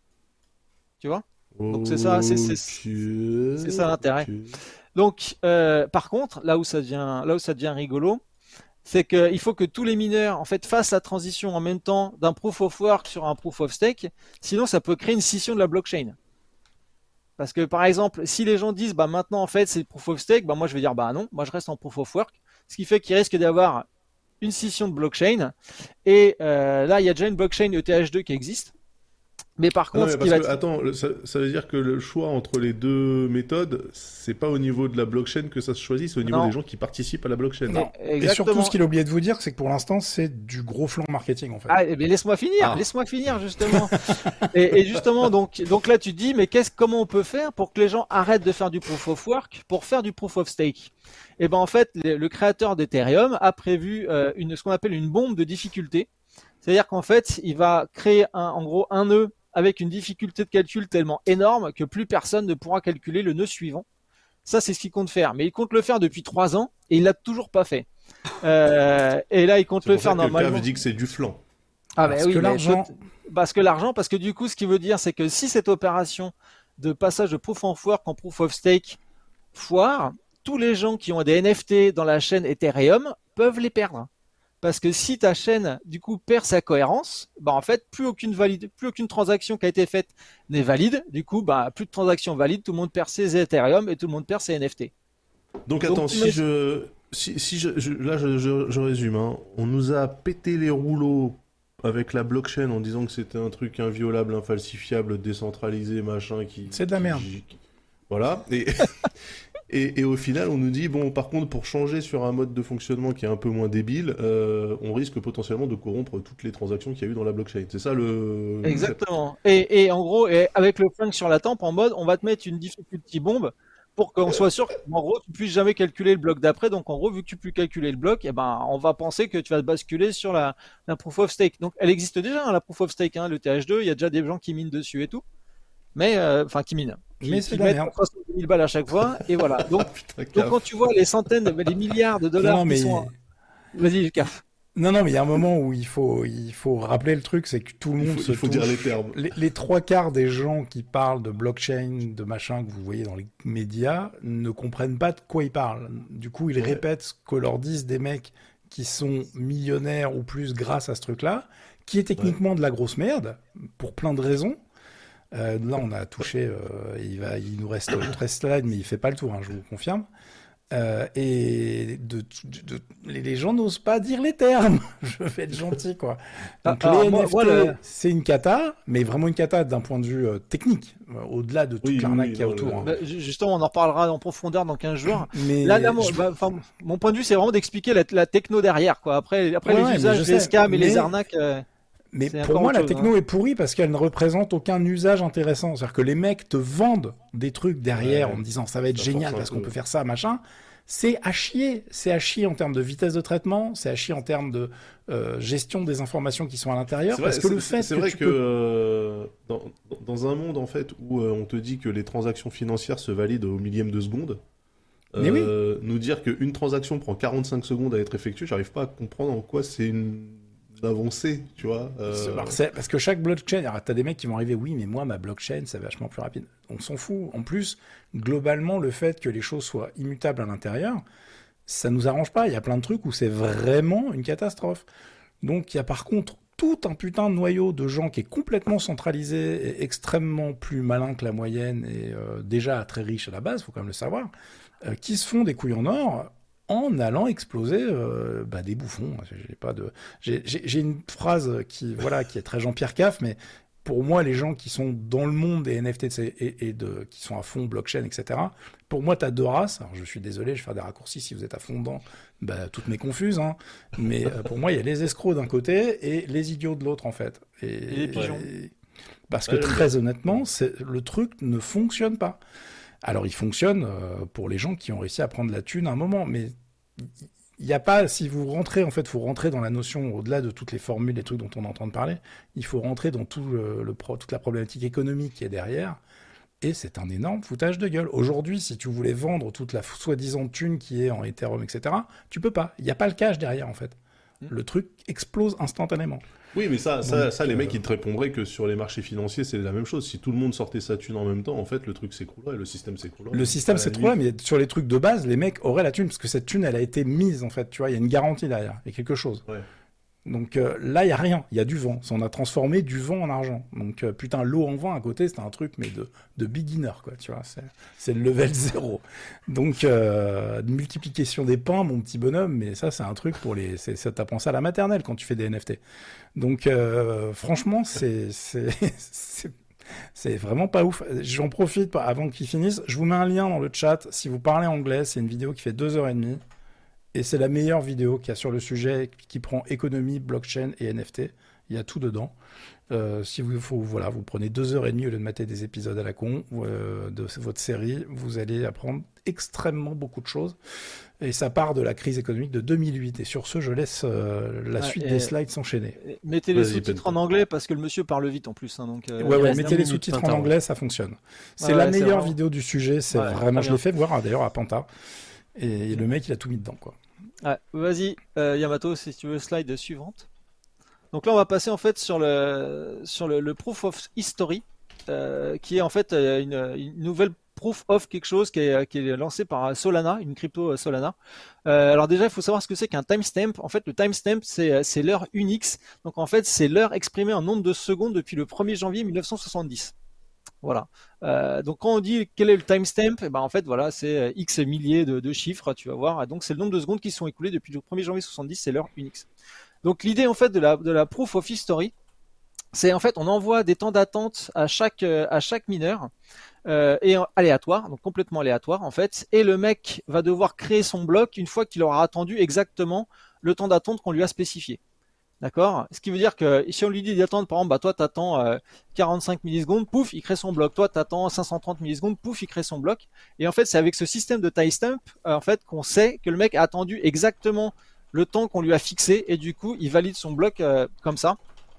Tu vois? Donc c'est ça, c'est c'est- c'est ça l'intérêt. Ok. Donc, euh, par contre, là où ça devient, là où ça devient rigolo, c'est qu'il faut que tous les mineurs en fait fassent la transition en même temps d'un proof of work sur un proof of stake. Sinon, ça peut créer une scission de la blockchain. Parce que par exemple, si les gens disent bah maintenant en fait c'est proof of stake, bah moi je vais dire bah non, moi je reste en proof of work, ce qui fait qu'il risque d'avoir une scission de blockchain. Et euh, là il y a déjà une blockchain E T H deux qui existe. Mais par Ah non, contre, mais ce qui parce va que, être... attends, le- ça, ça veut dire que le choix entre les deux méthodes, c'est pas au niveau de la blockchain que ça se choisit, c'est au niveau Non. des gens qui participent à la blockchain. Non. Et Exactement. surtout, ce qu'il a oublié de vous dire, c'est que pour l'instant, c'est du gros flanc marketing, en fait. Ah, mais laisse-moi finir, Ah. laisse-moi finir justement. et, et justement, donc, donc là tu te dis, mais qu'est-ce, comment on peut faire pour que les gens arrêtent de faire du proof of work pour faire du proof of stake? Et ben en fait, le, le créateur d'Ethereum a prévu euh, une, ce qu'on appelle une bombe de difficulté. C'est-à-dire qu'en fait, il va créer un, en gros un nœud avec une difficulté de calcul tellement énorme que plus personne ne pourra calculer le nœud suivant. Ça, c'est ce qu'il compte faire. Mais il compte le faire depuis trois ans et il l'a toujours pas fait. Euh, et là, il compte C'est le pour ça faire que normalement. Cav dit que c'est du flanc. Ah Parce bah oui, que mais l'argent- écoute, parce que l'argent, parce que du coup, ce qui veut dire, c'est que si cette opération de passage de proof of work en proof of stake foire, tous les gens qui ont des N F T dans la chaîne Ethereum peuvent les perdre. Parce que si ta chaîne, du coup, perd sa cohérence, bah en fait, plus aucune valide, plus aucune transaction qui a été faite n'est valide. Du coup, bah plus de transactions valides, tout le monde perd ses Ethereum et tout le monde perd ses N F T. Donc Donc, attends, mais- si je, si, si je, je- là je, je- je résume, hein. On nous a pété les rouleaux avec la blockchain en disant que c'était un truc inviolable, infalsifiable, décentralisé, machin, qui... C'est de la qui- merde. qui- Voilà, et, et, et au final on nous dit, bon par contre pour changer sur un mode de fonctionnement qui est un peu moins débile, euh, on risque potentiellement de corrompre toutes les transactions qu'il y a eu dans la blockchain. C'est ça le... Exactement. Et, et en gros, et avec le flingue sur la tempe, en mode, on va te mettre une difficulty bombe pour qu'on soit sûr qu'en gros, tu puisses jamais calculer le bloc d'après. Donc, en gros, vu que tu peux calculer le bloc, eh ben, on va penser que tu vas basculer sur la, la proof of stake. Donc, elle existe déjà, hein, la proof of stake, hein, le T H deux. Il y a déjà des gens qui minent dessus et tout. Mais, euh, enfin, qui minent. Qui, Mais qui c'est de la mettent merde. soixante mille balles à chaque fois. Et voilà. Donc, Putain, donc Cav. quand tu vois les centaines, les milliards de dollars Non, qui mais... sont. Vas-y, Caf. Non, non, mais il y a un moment où il faut, il faut rappeler le truc, c'est que tout le Il monde faut, se il faut touche. dire les termes. Les, les trois quarts des gens qui parlent de blockchain, de machin que vous voyez dans les médias, ne comprennent pas de quoi ils parlent. Du coup, ils Ouais. répètent ce que leur disent des mecs qui sont millionnaires ou plus grâce à ce truc-là, qui est techniquement de la grosse merde, pour plein de raisons. Euh, là, on a touché, euh, il, va, il nous reste treize slides, mais il fait pas le tour, hein, je vous confirme. Euh, et de, de- de- les les gens n'osent pas dire les termes. Je vais être gentil, quoi. Donc Ah, alors, les moi- N F T, moi, le- c'est une cata, mais vraiment une cata d'un point de vue euh, technique, euh, au-delà de toute Oui, l'arnaque oui, qu'il y a non, autour. le- hein. Bah, ju- justement, on en reparlera en profondeur dans quinze jours. Mais Là, là, mon, je- bah, enfin, mon point de vue, c'est vraiment d'expliquer la, la techno derrière, quoi. Après, après Ouais, les ouais, mais usages, je les sais, scams et les mais- arnaques. euh, Mais C'est pour encore moi, autre la chose, techno est pourrie parce qu'elle ne représente aucun usage intéressant. C'est-à-dire que les mecs te vendent des trucs derrière Ouais. en me disant ça va être Ça génial force un parce qu'on peu. peut faire ça, machin. C'est à chier. C'est à chier en termes de vitesse de traitement, c'est à chier en termes de euh, gestion des informations qui sont à l'intérieur. C'est vrai, Parce que le c'est- fait c'est que vrai tu que peux... euh, dans, dans un monde en fait où euh, on te dit que les transactions financières se valident au millième de seconde, Mais euh, nous dire qu'une transaction prend quarante-cinq secondes à être effectuée, j'arrive pas à comprendre en quoi c'est une avancée, tu vois. euh, C'est- alors, c'est- parce que chaque blockchain, alors, t'as des mecs qui vont arriver, oui, mais moi, ma blockchain, c'est vachement plus rapide. On s'en fout. En plus, globalement, le fait que les choses soient immutables à l'intérieur, ça nous arrange pas. Il y a plein de trucs où c'est vraiment une catastrophe. Donc, il y a par contre tout un putain de noyau de gens qui est complètement centralisé et extrêmement plus malin que la moyenne et euh, déjà très riche à la base, faut quand même le savoir, euh, qui se font des couilles en or en allant exploser euh, bah, des bouffons. J'ai pas de, j'ai, j'ai, j'ai une phrase qui voilà qui est très Jean-Pierre Caff, mais pour moi, les gens qui sont dans le monde des N F T et, et de, qui sont à fond blockchain, et cetera, pour moi, tu as deux races. Alors, je suis désolé, je vais faire des raccourcis si vous êtes à fond dedans, bah, toutes mes confuses, hein. Mais euh, pour moi, il y a les escrocs d'un côté et les idiots de l'autre, en fait. Et, Et les pigeons. et- parce que Ouais, très le- honnêtement, c'est, le truc ne fonctionne pas. Alors, il fonctionne euh, pour les gens qui ont réussi à prendre la thune à un moment, mais il n'y a pas, si vous rentrez, en fait, faut rentrer dans la notion, au-delà de toutes les formules, les trucs dont on entend parler, il faut rentrer dans tout le, le pro- toute la problématique économique qui est derrière, et c'est un énorme foutage de gueule. Aujourd'hui, si tu voulais vendre toute la soi-disant thune qui est en Ethereum, et cetera, tu peux pas. Il n'y a pas le cash derrière, en fait. Le truc explose instantanément. Oui, mais ça, ça, Donc, ça les euh, mecs, ils te répondraient que sur les marchés financiers, c'est la même chose. Si tout le monde sortait sa thune en même temps, en fait, le truc s'écroulerait, le système s'écroulerait. Le système, À la c'est trop là, mais sur les trucs de base, les mecs auraient la thune, parce que cette thune, elle a été mise, en fait, tu vois, il y a une garantie derrière, il y a quelque chose. Ouais. Donc euh, là, il n'y a rien, il y a du vent. On a transformé du vent en argent. Donc euh, putain, l'eau en vent à côté, c'était un truc, mais de, de beginner, quoi, tu vois, c'est, c'est le level zéro. Donc, euh, multiplication des pains, mon petit bonhomme, mais ça, c'est un truc pour les... C'est, ça, t'apprends ça à la maternelle quand tu fais des N F T. Donc, euh, franchement, c'est... c'est, c'est... C'est vraiment pas ouf. J'en profite avant qu'ils finissent. Je vous mets un lien dans le chat. Si vous parlez anglais, c'est une vidéo qui fait deux heures et demie. Et c'est la meilleure vidéo qu'il y a sur le sujet, qui prend économie, blockchain et N F T. Il y a tout dedans. Euh, si vous, faut, voilà, vous prenez deux heures et demie au lieu de mater des épisodes à la con euh, de votre série, vous allez apprendre extrêmement beaucoup de choses. Et ça part de la crise économique de deux mille huit. Et sur ce, je laisse euh, la Ouais, suite et- des slides s'enchaîner. Mettez les Vas-y, sous-titres Penta. en anglais parce que le monsieur parle vite en plus. Hein, donc, euh, Ouais, il ouais, reste mettez un les minute, sous-titres en Penta, anglais, ça fonctionne. C'est Ouais, la ouais, c'est meilleure vraiment- vidéo du sujet, c'est Ouais, vraiment, très je l'ai bien. fait voir d'ailleurs à Panta. Et le mec, il a tout mis dedans, quoi. Ouais, vas-y, euh, Yamato, si tu veux, slide suivante. Donc là, on va passer en fait sur le, sur le, le proof of history, euh, qui est en fait euh, une, une nouvelle proof of quelque chose qui est, qui est lancé par Solana, une crypto euh, Solana. Euh, alors déjà, il faut savoir ce que c'est qu'un timestamp. En fait, le timestamp, c'est, c'est l'heure Unix. Donc en fait, c'est l'heure exprimée en nombre de secondes depuis le premier janvier mille neuf cent soixante-dix. Voilà. Euh, donc quand on dit quel est le timestamp, eh ben en fait voilà, c'est euh, X milliers de, de chiffres, tu vas voir. Et donc c'est le nombre de secondes qui sont écoulées depuis le premier janvier soixante-dix, c'est l'heure Unix. Donc l'idée en fait de la, de la proof of history, c'est en fait on envoie des temps d'attente à chaque, euh, à chaque mineur, euh, et en- aléatoire, donc complètement aléatoire en fait, et le mec va devoir créer son bloc une fois qu'il aura attendu exactement le temps d'attente qu'on lui a spécifié. D'accord? Ce qui veut dire que si on lui dit d'attendre, par exemple, bah toi t'attends euh, quarante-cinq millisecondes, pouf, il crée son bloc. Toi t'attends cinq cent trente millisecondes, pouf, il crée son bloc. Et en fait, c'est avec ce système de timestamp euh, en fait qu'on sait que le mec a attendu exactement le temps qu'on lui a fixé et du coup, il valide son bloc euh, comme ça.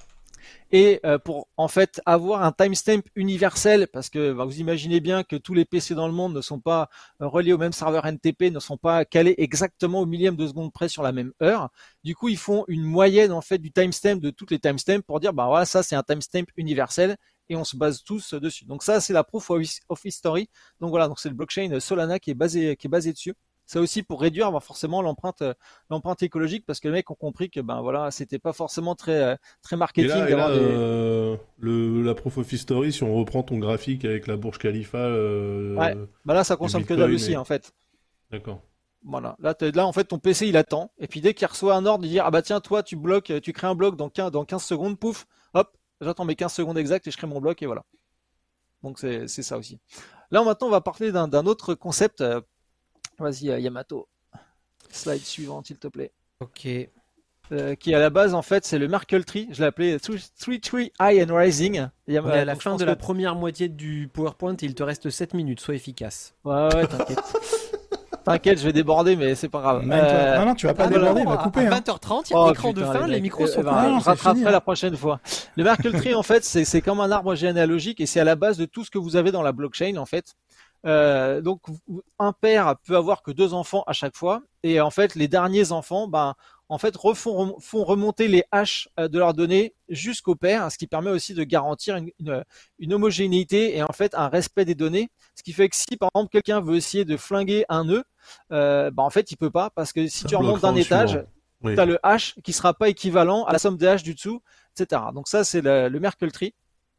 Et euh, pour en fait avoir un timestamp universel, parce que bah, vous imaginez bien que tous les P C dans le monde ne sont pas euh, reliés au même serveur N T P, ne sont pas calés exactement au millième de seconde près sur la même heure. Du coup, ils font une moyenne en fait du timestamp de toutes les timestamps pour dire bah voilà, ça c'est un timestamp universel et on se base tous dessus. Donc ça c'est la proof of history. Donc voilà, donc c'est le blockchain Solana qui est basé qui est basé dessus. Ça aussi pour réduire bah, forcément l'empreinte euh, l'empreinte écologique parce que les mecs ont compris que ben voilà, c'était pas forcément très euh, très Et marketing là, et d'avoir là des euh, le, la proof of history, si on reprend ton graphique avec la Burj Khalifa, euh, Ouais. Bah là, ça consomme que Bitcoin dalle aussi, et- en fait. D'accord. Voilà. Là, t'es- là, en fait, ton P C, il attend. Et puis, dès qu'il reçoit un ordre, il dit, ah bah tiens, toi, tu bloques, tu crées un bloc dans quinze, dans quinze secondes, pouf, hop, j'attends mes quinze secondes exactes et je crée mon bloc et voilà. Donc, c'est, c'est ça aussi. Là, maintenant, on va parler d'un, d'un autre concept. Euh, Vas-y, euh, Yamato. Slide suivant, s'il te plaît. Ok. Euh, qui à la base, en fait, c'est le Merkle Tree. Je l'ai appelé Three Tree High and Rising. Yam- On est à euh, la donc, je fin pense de que- la première moitié du PowerPoint et il te reste sept minutes, sois efficace. Ouais, ouais, t'inquiète. T'inquiète, je vais déborder, mais c'est pas grave. Même toi- Euh, Non, non, tu vas pas ah, déborder, il voilà. va couper. À Hein. vingt heures trente, il y a Oh, l'écran de putain, fin, les les mecs. micros Eh sont ben, Ah, non, je c'est rattraperai fini, hein. la prochaine fois. Le Merkle Tree, en fait, c'est, c'est comme un arbre généalogique et c'est à la base de tout ce que vous avez dans la blockchain, en fait. Euh, donc, vous- un père peut avoir que deux enfants à chaque fois et en fait, les derniers enfants, ben, en fait, refont, rem- font remonter les haches euh, de leurs données jusqu'au père, ce qui permet aussi de garantir une, une, une homogénéité et en fait un respect des données. Ce qui fait que si par exemple quelqu'un veut essayer de flinguer un nœud, euh, ben, en fait, il peut pas parce que si Ça tu remontes bloquera d'un au étage, suivant. Oui. tu as le hash qui sera pas équivalent à la somme des haches du dessous. cetera. Donc ça, c'est le, le Merkle Tree.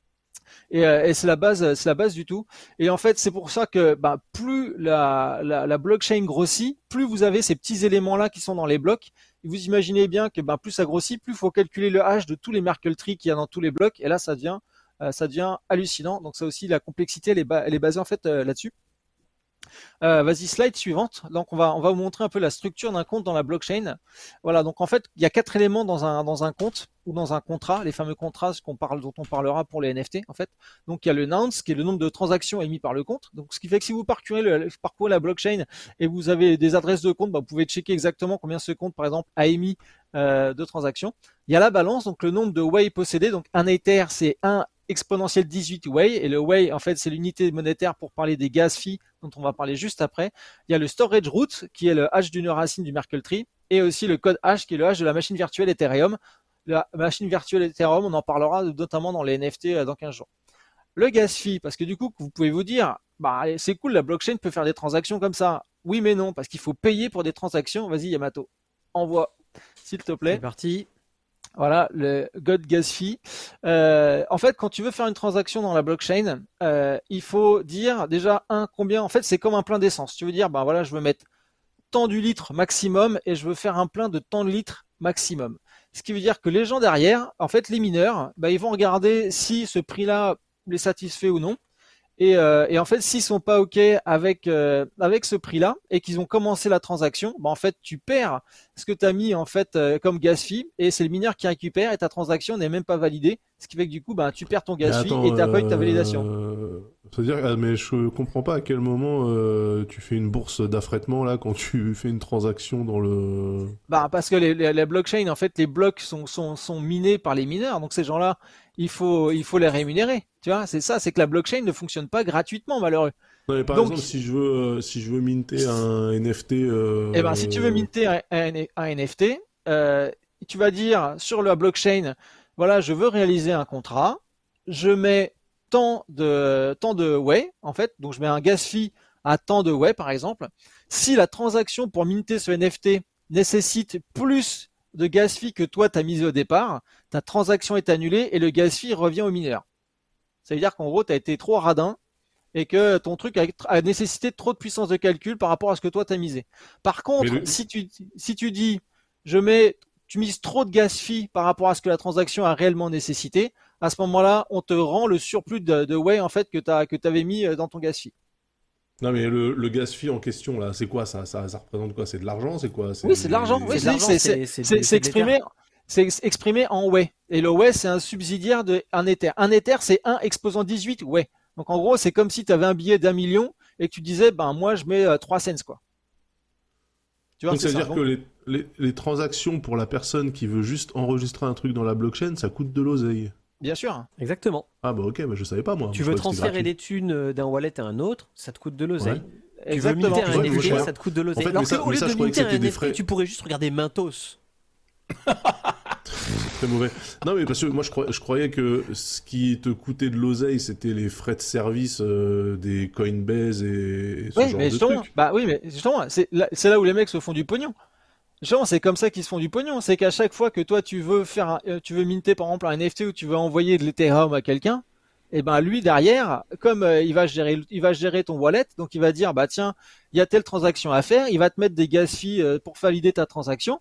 Et, euh, et c'est la base, c'est la base du tout. Et en fait, c'est pour ça que bah, plus la, la, la blockchain grossit, plus vous avez ces petits éléments-là qui sont dans les blocs. Et vous imaginez bien que bah, plus ça grossit, plus il faut calculer le hash de tous les Merkle Tree qu'il y a dans tous les blocs. Et là, ça devient, euh, ça devient hallucinant. Donc ça aussi, la complexité, elle est, ba- elle est basée en fait euh, là-dessus. Euh, vas-y, slide suivante. Donc on va on va vous montrer un peu la structure d'un compte dans la blockchain. Voilà, donc en fait, il y a quatre éléments dans un dans un compte ou dans un contrat, les fameux contrats qu'on parle dont on parlera pour les N F T en fait. Donc il y a le nonce qui est le nombre de transactions émises par le compte. Donc ce qui fait que si vous parcourez le parcourez la blockchain et vous avez des adresses de compte, bah, vous pouvez checker exactement combien ce compte par exemple a émis euh, de transactions. Il y a la balance, donc le nombre de whey possédés. Donc un Ether, c'est un exponentielle dix-huit whey, et le whey en fait c'est l'unité monétaire pour parler des gas fees dont on va parler juste après. Il y a le storage root qui est le hash d'une racine du Merkle Tree, et aussi le code hash qui est le hash de la machine virtuelle Ethereum. La machine virtuelle Ethereum, on en parlera notamment dans les N F T dans quinze jours. Le gas fee, parce que du coup vous pouvez vous dire bah c'est cool, la blockchain peut faire des transactions comme ça. Oui mais non, parce qu'il faut payer pour des transactions. Vas-y Yamato, envoie s'il te plaît. C'est parti. Voilà, le God Gas Fee. Euh, en fait, quand tu veux faire une transaction dans la blockchain, euh, il faut dire déjà un combien. En fait, c'est comme un plein d'essence. Tu veux dire, ben voilà, je veux mettre tant du litre maximum et je veux faire un plein de tant de litres maximum. Ce qui veut dire que les gens derrière, en fait, les mineurs, ben, ils vont regarder si ce prix-là les satisfait ou non. Et, euh, et en fait, s'ils sont pas ok avec euh, avec ce prix-là et qu'ils ont commencé la transaction, bah en fait, tu perds ce que tu as mis en fait euh, comme gas fee, et c'est le mineur qui récupère et ta transaction n'est même pas validée, ce qui fait que du coup, bah tu perds ton gas fee et t'as euh, pas eu ta validation. Euh... C'est-à-dire, ah, mais je comprends pas à quel moment euh, tu fais une bourse d'affrètement là quand tu fais une transaction dans le. Bah parce que les, les, la blockchain, en fait, les blocs sont sont sont minés par les mineurs, donc ces gens-là, il faut il faut les rémunérer. Tu vois, c'est ça, c'est que la blockchain ne fonctionne pas gratuitement, malheureux. Non, mais par Donc, exemple, si je veux euh, si je veux minter un N F T. Euh... Eh ben, si tu veux minter un, un, un N F T, euh, tu vas dire sur la blockchain, voilà, je veux réaliser un contrat, je mets tant de tant de whey en fait, donc je mets un gas fee à tant de whey par exemple. Si la transaction pour minter ce N F T nécessite plus de gas fee que toi t'as misé au départ, ta transaction est annulée et le gas fee revient au mineur. Ça veut dire qu'en gros t'as été trop radin et que ton truc a, a nécessité trop de puissance de calcul par rapport à ce que toi t'as misé. Par contre, le... si tu si tu dis je mets tu mises trop de gas fee par rapport à ce que la transaction a réellement nécessité, à ce moment-là, on te rend le surplus de, de whey en fait que tu que tu avais mis dans ton gas fee. Non mais le, le gas fee en question là, c'est quoi ça, ça ça représente quoi? C'est de l'argent, c'est quoi? Oui, c'est de l'argent. Oui, c'est c'est c'est exprimé c'est exprimé en whey. Et le whey, c'est un subsidiaire de un Ether. Un Ether, c'est un exposant dix-huit whey. Donc en gros, c'est comme si tu avais un billet d'un million et que tu disais ben moi je mets euh, trois cents quoi. Tu vois, donc ça veut dire que les, les, les transactions pour la personne qui veut juste enregistrer un truc dans la blockchain, ça coûte de l'oseille. Bien sûr. Exactement. Ah bah ok, bah je savais pas moi. Tu veux transférer les thunes d'un wallet à un autre, ça te coûte de l'oseille. Ouais. Tu veux minter un N F T, ça te coûte de l'oseille. En fait, Alors ça, qu'au lieu ça, de minter un N F T, frais... tu pourrais juste regarder Mintos. C'est très mauvais. Non mais parce que moi je croyais, je croyais que ce qui te coûtait de l'oseille c'était les frais de service euh, des Coinbase et, et ce oui, genre mais de trucs. Bah oui, mais justement, c'est là, c'est là où les mecs se font du pognon. Justement, c'est comme ça qu'ils se font du pognon. C'est qu'à chaque fois que toi tu veux faire, un, euh, tu veux minter par exemple un N F T ou tu veux envoyer de l'Ethereum à quelqu'un, et ben lui derrière, comme euh, il va gérer, il va gérer ton wallet, donc il va dire bah tiens, il y a telle transaction à faire, il va te mettre des gas fees euh, pour valider ta transaction.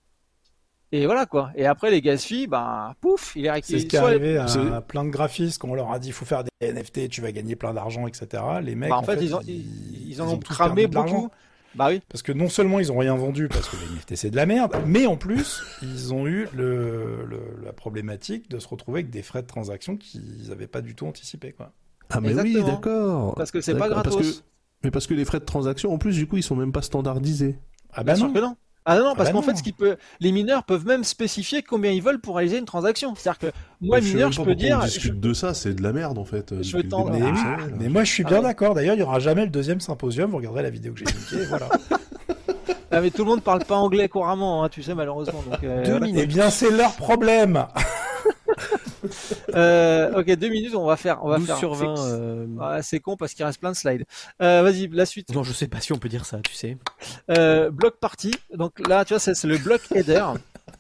Et voilà quoi. Et après les gas fees, bah pouf, il est récupéré. C'est ce qui est arrivé à, à plein de graphistes quand on leur a dit il faut faire des N F T, tu vas gagner plein d'argent, et cetera. Les mecs, bah, en, en fait, fait, ils, ont, ils, ils, ils en ont, ont cramé beaucoup. Bah oui. Parce que non seulement ils ont rien vendu parce que les N F T c'est de la merde, mais en plus ils ont eu le, le, la problématique de se retrouver avec des frais de transaction qu'ils n'avaient pas du tout anticipé quoi. Ah mais Exactement. oui, d'accord. Parce que c'est pas gratos. Parce que... Mais parce que les frais de transaction en plus du coup ils sont même pas standardisés. Ah bah Bien non. Sûr que non. Ah non, parce ah bah qu'en non. fait, ce qui peut, les mineurs peuvent même spécifier combien ils veulent pour réaliser une transaction. C'est-à-dire que moi, mais mineur, je, je peux dire. On discute je... de ça, c'est de la merde en fait. Je veux t'en... mais, ah, mais moi, je suis bien ah, d'accord. D'ailleurs, il y aura jamais le deuxième symposium. Vous regarderez la vidéo que j'ai linkée. Voilà. Ah mais tout le monde parle pas anglais couramment, hein, tu sais malheureusement. Donc, euh, deux minutes. Eh bien, c'est leur problème. euh, ok, deux minutes, on va faire, on va douze faire. sur vingt. Euh... Ah, c'est con parce qu'il reste plein de slides. Euh, vas-y, la suite. Non, je sais pas si on peut dire ça, tu sais. Euh, bloc party. Donc là, tu vois, c'est, c'est le bloc header.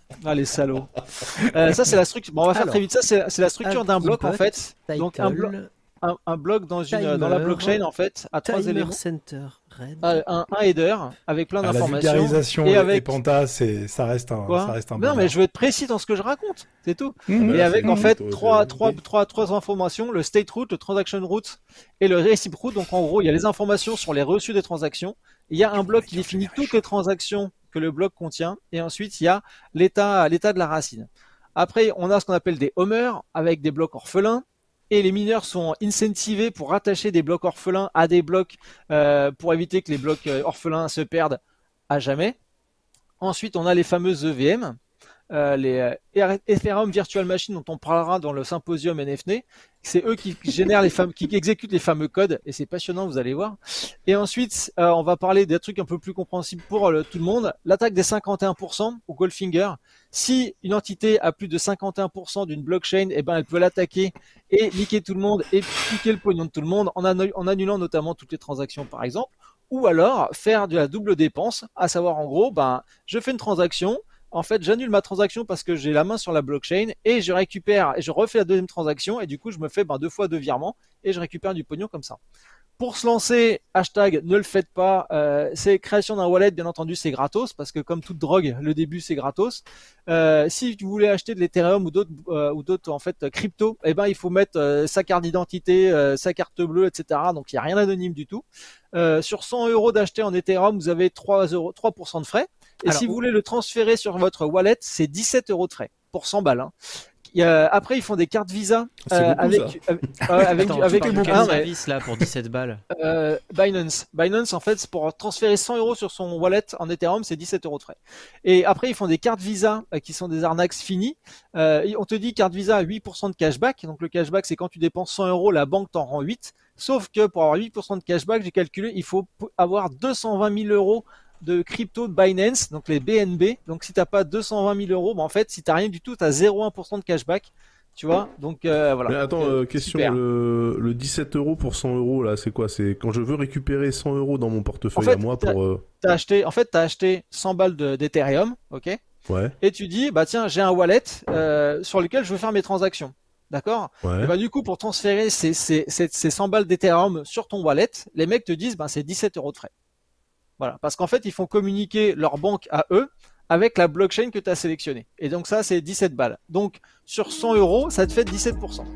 Ah, les salauds. Euh, ça, c'est la structure. Bon, on va faire Alors, très vite. Ça, c'est c'est la structure d'un bloc, en Input, fait. Donc, un, blo- title, un, un bloc dans, une, Timer, dans la blockchain, en fait, à trois timer éléments. center red. Ah, Un, un header avec plein Ah, la d'informations. vulgarisation et et, avec- et Panta, c'est, ça reste un, Quoi ça reste un Non, mais bonheur. je veux être précis dans ce que je raconte. C'est tout. Mhm. Et Là, avec c'est en une fait photo de- trois, trois, trois, trois informations, le state root, le transaction root et le receipt root. Donc en gros, il y a les informations sur les reçus des transactions. Il y a un bloc qui définit toutes les transactions que le bloc contient. Et ensuite, il y a l'état, l'état de la racine. Après, on a ce qu'on appelle des homers avec des blocs orphelins. Et les mineurs sont incentivés pour rattacher des blocs orphelins à des blocs euh, pour éviter que les blocs euh, orphelins se perdent à jamais. Ensuite, on a les fameuses E V M, euh, les euh, Ethereum Virtual Machine dont on parlera dans le symposium N F T. C'est eux qui génèrent les fameux, qui exécutent les fameux codes et c'est passionnant, vous allez voir. Et ensuite, euh, on va parler des trucs un peu plus compréhensibles pour euh, tout le monde. L'attaque des cinquante et un pour cent ou Goldfinger. Si une entité a plus de cinquante et un pour cent d'une blockchain, eh ben elle peut l'attaquer et niquer tout le monde et piquer le pognon de tout le monde en, annu- en annulant notamment toutes les transactions par exemple. Ou alors faire de la double dépense, à savoir en gros, ben je fais une transaction. En fait, j'annule ma transaction parce que j'ai la main sur la blockchain et je récupère et je refais la deuxième transaction et du coup je me fais ben, deux fois deux virements et je récupère du pognon comme ça. Pour se lancer, hashtag ne le faites pas, euh, c'est création d'un wallet, bien entendu c'est gratos parce que comme toute drogue, le début c'est gratos. Euh, si vous voulez acheter de l'Ethereum ou d'autres euh, ou d'autres en fait crypto, eh ben il faut mettre euh, sa carte d'identité, euh, sa carte bleue, et cetera. Donc il n'y a rien d'anonyme du tout. Euh, sur cent euros d'acheter en Ethereum, vous avez trois euros, trois pour cent de frais. Et Alors, si vous voulez le transférer sur votre wallet, c'est dix-sept euros de frais pour cent balles. Hein. Il y a- après, ils font des cartes Visa C'est euh, beaucoup, avec, ça. avec, euh, avec, Attends, tu avec parles le de quel bouquin, mais, service là pour dix-sept balles? euh, Binance. Binance, en fait, c'est pour transférer cent euros sur son wallet en Ethereum, c'est dix-sept euros de frais. Et après, ils font des cartes Visa euh, qui sont des arnaques finies. Euh, on te dit carte Visa à huit pour cent de cashback. Donc le cashback, c'est quand tu dépenses cent euros, la banque t'en rend huit. Sauf que pour avoir huit pour cent de cashback, j'ai calculé, il faut p- avoir deux cent vingt mille euros de crypto de Binance, donc les B N B. Donc si t'as pas deux cent vingt mille euros, bah en fait, si t'as rien du tout, t'as zéro virgule un pour cent de cashback. Tu vois, donc euh, voilà. Mais attends, Donc, euh, euh, question, super. le, le dix-sept euros pour cent euros, là, c'est quoi? C'est quand je veux récupérer cent euros dans mon portefeuille En fait, à moi t'as- pour... euh, T'as acheté, en fait, t'as acheté cent balles de- d'Ethereum, ok? Ouais, Et tu dis, bah tiens, j'ai un wallet euh, sur lequel je veux faire mes transactions. D'accord? ouais. Et bah du coup, pour transférer ces, ces, ces, ces cent balles d'Ethereum sur ton wallet, les mecs te disent, bah c'est dix-sept euros de frais. Voilà. Parce qu'en fait, ils font communiquer leur banque à eux avec la blockchain que tu as sélectionnée. Et donc ça, c'est dix-sept balles. Donc sur cent euros, ça te fait dix-sept pour cent.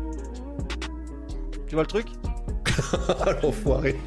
Tu vois le truc? Ah, l'enfoiré.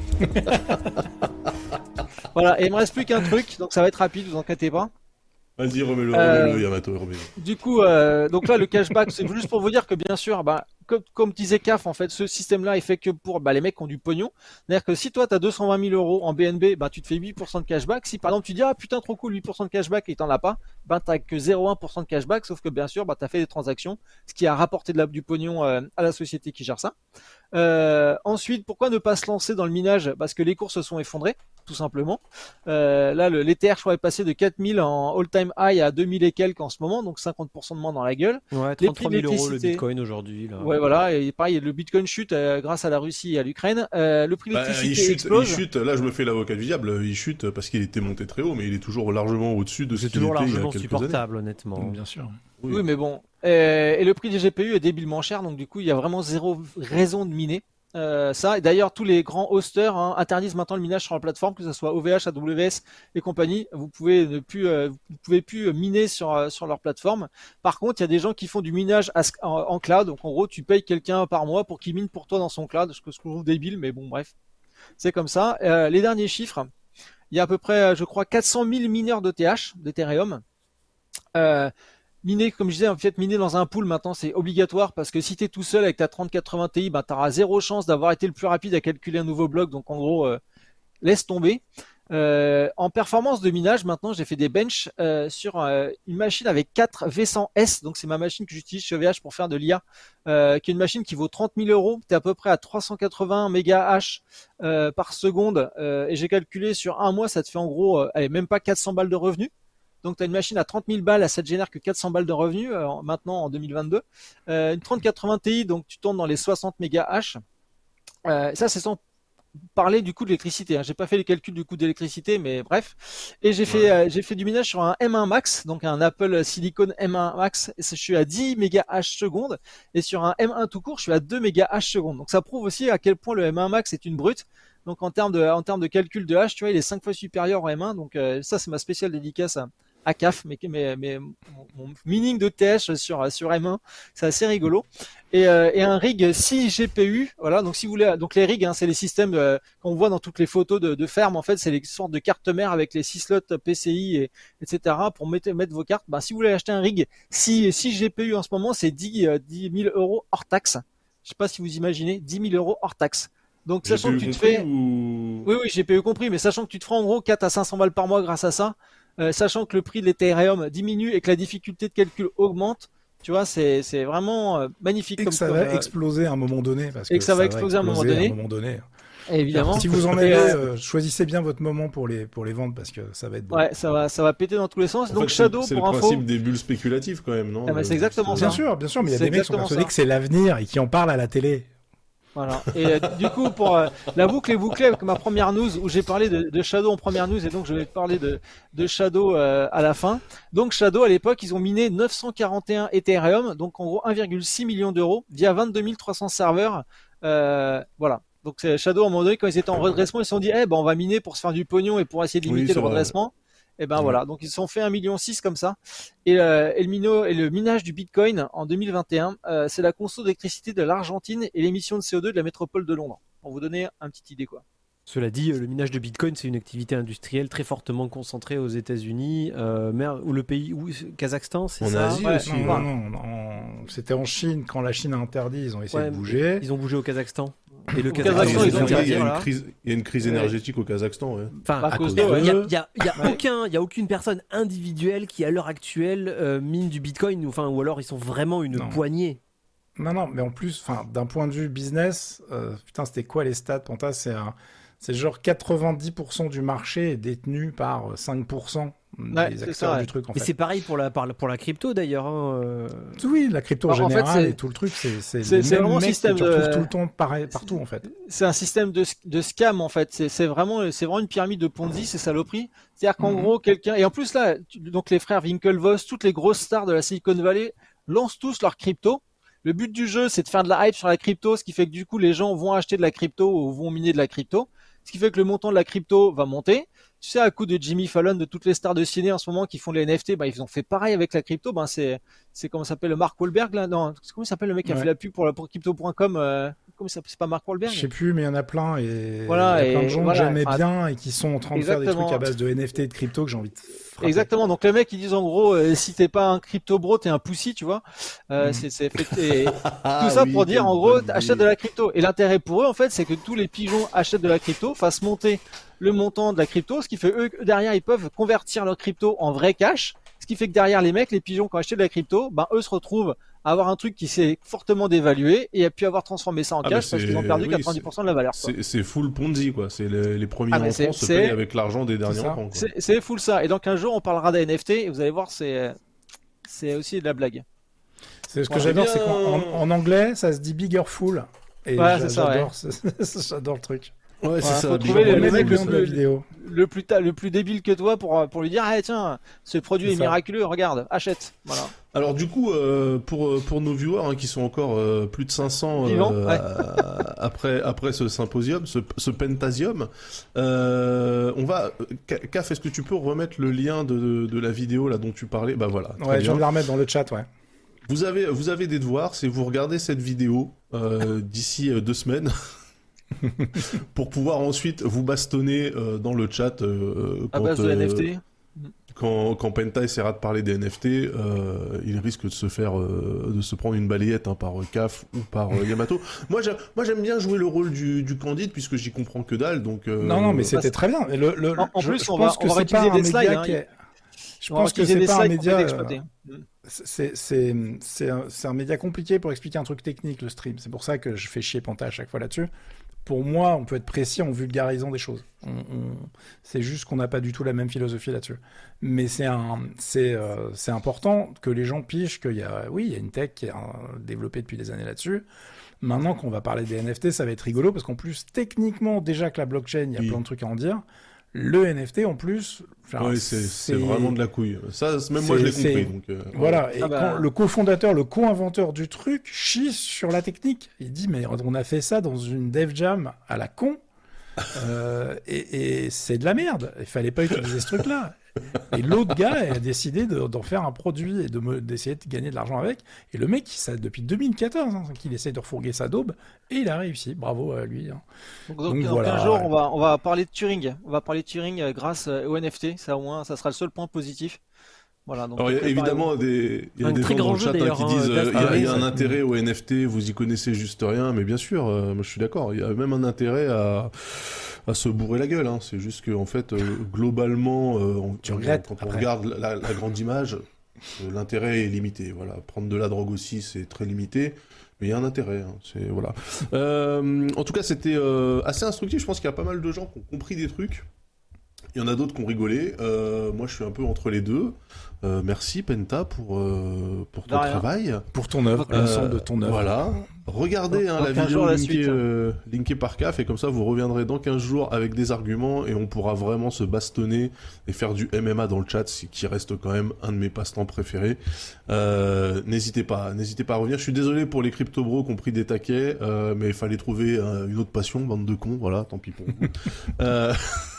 Voilà. Et il me reste plus qu'un truc, donc ça va être rapide, vous inquiétez pas. Vas-y, remets-le, Euh, remets-le, Yamato, remets-le. Du coup, euh, donc là, le cashback, c'est juste pour vous dire que bien sûr, bah, comme, comme disait C A F, en fait, ce système-là est fait que pour bah, les mecs qui ont du pognon. C'est-à-dire que si toi, tu as deux cent vingt mille euros en B N B, bah, tu te fais huit pour cent de cashback. Si par exemple, tu dis, ah putain, trop cool, huit pour cent de cashback et t'en as pas, bah, tu que zéro virgule un pour cent de cashback, sauf que bien sûr, bah, tu as fait des transactions, ce qui a rapporté de la, du pognon euh, à la société qui gère ça. Euh, ensuite, pourquoi ne pas se lancer dans le minage? Parce que les cours se sont effondrés, tout simplement. Euh, là, le, l'Ether, je crois, est passé de quatre mille en all-time high à deux mille et quelques en ce moment, donc cinquante pour cent de moins dans la gueule. Ouais, Les trente-trois prix de mille euros le l'électricité. bitcoin aujourd'hui. Là. Ouais, voilà, et pareil, le bitcoin chute euh, grâce à la Russie et à l'Ukraine. Euh, le prix de Bah, il l'électricité chute, explose. il chute, là je me fais l'avocat du diable, il chute parce qu'il était monté très haut, mais il est toujours largement au-dessus de ce C'est qu'il toujours était il y a largement quelques supportable, honnêtement. Donc, bien sûr. années. Oui, mais bon. Euh, et le prix des G P U est débilement cher, donc du coup, il y a vraiment zéro raison de miner. Euh, ça, et d'ailleurs, tous les grands hosters hein, interdisent maintenant le minage sur la plateforme, que ce soit O V H, A W S et compagnie. Vous pouvez ne plus, euh, vous pouvez plus miner sur euh, sur leur plateforme. Par contre, il y a des gens qui font du minage à, en, en cloud. Donc, en gros, tu payes quelqu'un par mois pour qu'il mine pour toi dans son cloud. Ce que je trouve débile, mais bon, bref, c'est comme ça. Euh, les derniers chiffres, il y a à peu près, je crois, quatre cent mille mineurs d'E T H, d'Ethereum. Euh, Miner, comme je disais, en fait, miner dans un pool maintenant c'est obligatoire parce que si tu es tout seul avec ta trente quatre-vingts Ti, ben, tu auras zéro chance d'avoir été le plus rapide à calculer un nouveau bloc. Donc en gros, euh, laisse tomber. Euh, en performance de minage, maintenant j'ai fait des benches euh, sur euh, une machine avec quatre V cent S. Donc c'est ma machine que j'utilise chez O V H pour faire de l'I A, euh, qui est une machine qui vaut trente mille euros. Tu es à peu près à trois cent quatre-vingts mégahash euh, par seconde. Euh, et j'ai calculé sur un mois, ça te fait en gros, euh, allez, même pas quatre cents balles de revenus. Donc tu as une machine à trente mille balles, ça te génère que quatre cents balles de revenus euh, maintenant en deux mille vingt-deux. Euh, une trente quatre-vingts Ti, donc tu tournes dans les soixante mégahash. Euh, ça c'est sans parler du coût de l'électricité. Hein. J'ai pas fait les calculs du coût d'électricité, mais bref. Et j'ai fait, ouais. euh, j'ai fait du minage sur un M un Max, donc un Apple Silicon M un Max. Et je suis à dix mégahash secondes. Et sur un M un tout court, je suis à deux mégahash secondes. Donc ça prouve aussi à quel point le M un Max est une brute. Donc en termes de, en termes de calcul de hash, tu vois, il est cinq fois supérieur au M un. Donc euh, ça, c'est ma spéciale dédicace à, à C A F, mais, mais, mais mon, mon mining de T H sur, sur M un, c'est assez rigolo. Et, euh, et un rig six G P U, voilà. Donc si vous voulez, donc les rigs, hein, c'est les systèmes euh, qu'on voit dans toutes les photos de, de ferme. En fait, c'est les sortes de cartes mères avec les six slots P C I et etc. pour mettre, mettre vos cartes. Bah, si vous voulez acheter un rig six, six G P U en ce moment, c'est dix mille euros hors taxe. Je sais pas si vous imaginez, dix mille euros hors taxe. Donc sachant que tu te fais, ou... oui oui, G P U compris, mais sachant que tu te feras en gros quatre à cinq cents balles par mois grâce à ça. Euh, sachant que le prix de l'Ethereum diminue et que la difficulté de calcul augmente, tu vois, c'est, c'est vraiment euh, magnifique. Et comme que ça comme, va euh, exploser à un moment donné. Parce et que, que ça, ça va exploser à un moment donné. À un moment donné. Évidemment. Si vous en avez, euh, euh, choisissez bien votre moment pour les, pour les vendre parce que ça va être bon. Ouais, ça va, ça va péter dans tous les sens. En Donc fait, Shadow, c'est, pour c'est info. le principe des bulles spéculatives quand même, non? Ah bah, c'est exactement Bien ça. sûr, bien sûr, mais il y a C'est des mecs qui sont persuadés ça. que c'est l'avenir et qui en parlent à la télé. Voilà. Et euh, du coup, pour euh, la boucle est bouclée avec ma première news où j'ai parlé de, de Shadow en première news et donc je vais parler de, de Shadow euh, à la fin. Donc Shadow, à l'époque, ils ont miné neuf cent quarante et un Ethereum, donc en gros un virgule six million d'euros via vingt-deux mille trois cents serveurs. Euh, voilà. Donc Shadow, à un moment donné, quand ils étaient en redressement, ils se sont dit, eh ben on va miner pour se faire du pognon et pour essayer de limiter oui, le redressement. Vrai. Et ben ouais. Voilà, donc ils se sont fait un virgule six million comme ça. Et, euh, et, le mino, et le minage du Bitcoin en deux mille vingt et un, euh, c'est la conso d'électricité de l'Argentine et l'émission de C O deux de la métropole de Londres. Pour vous donner un petite idée, quoi. Cela dit, le minage de Bitcoin, c'est une activité industrielle très fortement concentrée aux États-Unis, euh, ou le pays, où, Kazakhstan, c'est en ça. Asie ouais, aussi. Non, non, non, non, c'était en Chine. Quand la Chine a interdit, ils ont essayé ouais, de bouger. Ils ont bougé au Kazakhstan. Et le Au Kazakhstan, Kazakhstan, ils ont il, y a, il, y a voilà. une crise, il y a une crise énergétique ouais. au Kazakhstan. Ouais. Enfin, à, à cause de, de, il y a, il y a, il y a ouais. aucun, il y a aucune personne individuelle qui à l'heure actuelle euh, mine du Bitcoin, ou enfin, ou alors ils sont vraiment une non. poignée. Non, non, mais en plus, enfin, d'un point de vue business, euh, putain, c'était quoi les stats, Panta? C'est un, c'est genre quatre-vingt-dix pour cent du marché est détenu par cinq pour cent ouais, des acteurs ça, ouais. du truc. En Mais fait. c'est pareil pour la, pour la crypto d'ailleurs. Hein, euh... Oui, la crypto en Alors, général en fait, et tout le truc, c'est, c'est, c'est, les c'est mêmes vraiment un mecs système que tu retrouves de... tout le temps pareil, partout en fait. C'est un système de, de scam en fait. C'est, c'est, vraiment, c'est vraiment une pyramide de Ponzi, c'est saloperie. C'est-à-dire qu'en mm-hmm. gros, quelqu'un. Et en plus, là, tu... donc les frères Winklevoss, toutes les grosses stars de la Silicon Valley lancent tous leur crypto. Le but du jeu, c'est de faire de la hype sur la crypto, ce qui fait que du coup, les gens vont acheter de la crypto ou vont miner de la crypto. Ce qui fait que le montant de la crypto va monter. Tu sais, à coup de Jimmy Fallon, de toutes les stars de ciné en ce moment qui font les N F T, bah, ils ont fait pareil avec la crypto. Ben, c'est, c'est comment ça s'appelle, Mark Wahlberg, là? Non, comment il s'appelle le mec qui a ouais. fait la pub pour, la, pour crypto point com, euh, comment ça s'appelle? C'est pas Mark Wahlberg? Je sais plus, mais il y en a plein et voilà, il y a plein et de gens voilà, que j'aimais enfin, bien et qui sont en train de exactement. faire des trucs à base de N F T et de crypto que j'ai envie de frapper. Exactement. Donc, les mecs, ils disent en gros, euh, si t'es pas un crypto bro, t'es un pussy, tu vois. Euh, mm. c'est, c'est fait, et, ah, tout ça oui, pour dire, en gros, idée. achète de la crypto. Et l'intérêt pour eux, en fait, c'est que tous les pigeons achètent de la crypto, fassent monter le montant de la crypto, ce qui fait eux, derrière, ils peuvent convertir leur crypto en vrai cash. Ce qui fait que derrière les mecs, les pigeons qui ont acheté de la crypto, ben, eux se retrouvent à avoir un truc qui s'est fortement dévalué et à pu avoir transformé ça en ah cash parce qu'ils ont perdu oui, quatre-vingt-dix pour cent de la valeur. C'est, c'est full Ponzi, quoi. C'est les, les premiers ah, entrants c'est, se c'est... payent avec l'argent des derniers entrants. Quoi. C'est, c'est full ça. Et donc un jour, on parlera des N F T et vous allez voir, c'est, c'est aussi de la blague. C'est ce que ouais, j'adore, bien... c'est qu'en en, en anglais, ça se dit biggerful. Et ouais, j'a, c'est ça, j'adore, ouais. c'est, j'adore le truc. Ouais, ouais, c'est ça. Faut trouver le, le mec le, de la vidéo. Le, plus ta, le plus débile que toi pour, pour lui dire hey, tiens, ce produit c'est est ça. miraculeux, regarde, achète. Voilà. Alors du coup, euh, pour pour nos viewers hein, qui sont encore euh, plus de cinq cents euh, ouais. après après ce symposium, ce, ce pentasium, euh, on va. Caf, est-ce que tu peux remettre le lien de, de, de la vidéo là dont tu parlais? Bah voilà. Ouais, je viens de la remettre dans le chat, ouais. Vous avez vous avez des devoirs, c'est vous regardez cette vidéo euh, d'ici euh, deux semaines. pour pouvoir ensuite vous bastonner euh, dans le chat euh, à quand, base de euh, N F T. Quand, quand Penta essaiera de parler des N F T, euh, il risque de se faire, euh, de se prendre une balayette hein, par C A F ou par euh, Yamato. moi, j'aime, moi, j'aime bien jouer le rôle du, du Candide puisque j'y comprends que dalle. Donc euh, non, non, mais c'était bah, très bien. Le, le, en, en je, plus, je on pense va, que on va c'est pas un des média slides, hein, qui est... Je on pense que c'est pas un média. Euh, c'est, c'est, c'est, un, c'est un média compliqué pour expliquer un truc technique, le stream. C'est pour ça que je fais chier Panta à chaque fois là-dessus. pour moi, on peut être précis en vulgarisant des choses. On, on... C'est juste qu'on n'a pas du tout la même philosophie là-dessus. Mais c'est, un, c'est, euh, c'est important que les gens pichent qu'il y a, oui, il y a une tech qui est euh, développée depuis des années là-dessus. Maintenant qu'on va parler des N F T, ça va être rigolo parce qu'en plus, techniquement, déjà que la blockchain, il y a oui. plein de trucs à en dire. Le N F T en plus, oui, c'est, c'est... c'est vraiment de la couille. Ça, même moi, je l'ai compris. Donc, euh... Voilà. Et ah bah... quand le cofondateur, le co-inventeur du truc chie sur la technique, il dit mais on a fait ça dans une dev jam à la con, euh, et, et c'est de la merde. Il fallait pas utiliser ce truc-là. Et l'autre gars a décidé de, d'en faire un produit et de me, d'essayer de gagner de l'argent avec. Et le mec, ça depuis deux mille quatorze, hein, qu'il essaie de refourguer sa daube, et il a réussi. Bravo à lui. Hein. Donc, donc, donc voilà. Un jour, on va, on va parler de Turing. On va parler de Turing euh, grâce au N F T. Ça, au moins, ça sera le seul point positif. Voilà, donc alors, il y a évidemment des, il y a des gens dans le chat hein, qui disent euh, il y a, il y a un intérêt au N F T, vous y connaissez juste rien, mais bien sûr, euh, moi je suis d'accord, il y a même un intérêt à, à se bourrer la gueule. Hein. C'est juste que en fait, euh, globalement, euh, on, tu regrettes, quand on après. regarde la, la grande image, euh, l'intérêt est limité. Voilà, prendre de la drogue aussi, c'est très limité. Mais il y a un intérêt, hein. C'est voilà. Euh, en tout cas, c'était euh, assez instructif. Je pense qu'il y a pas mal de gens qui ont compris des trucs. Il y en a d'autres qui ont rigolé. Euh, moi, je suis un peu entre les deux. Euh, merci Penta pour euh, pour ton travail, pour ton œuvre, euh, l'ensemble de ton œuvre. Voilà. Regardez hein, la vidéo la linkée, euh, linkée par C A F et comme ça vous reviendrez dans quinze jours avec des arguments et on pourra vraiment se bastonner et faire du M M A dans le chat, ce qui reste quand même un de mes passe-temps préférés. Euh, n'hésitez pas, n'hésitez pas à revenir. Je suis désolé pour les crypto bros qui ont pris des taquets, euh, mais il fallait trouver euh, une autre passion, bande de cons. Voilà, tant pis pour vous. euh...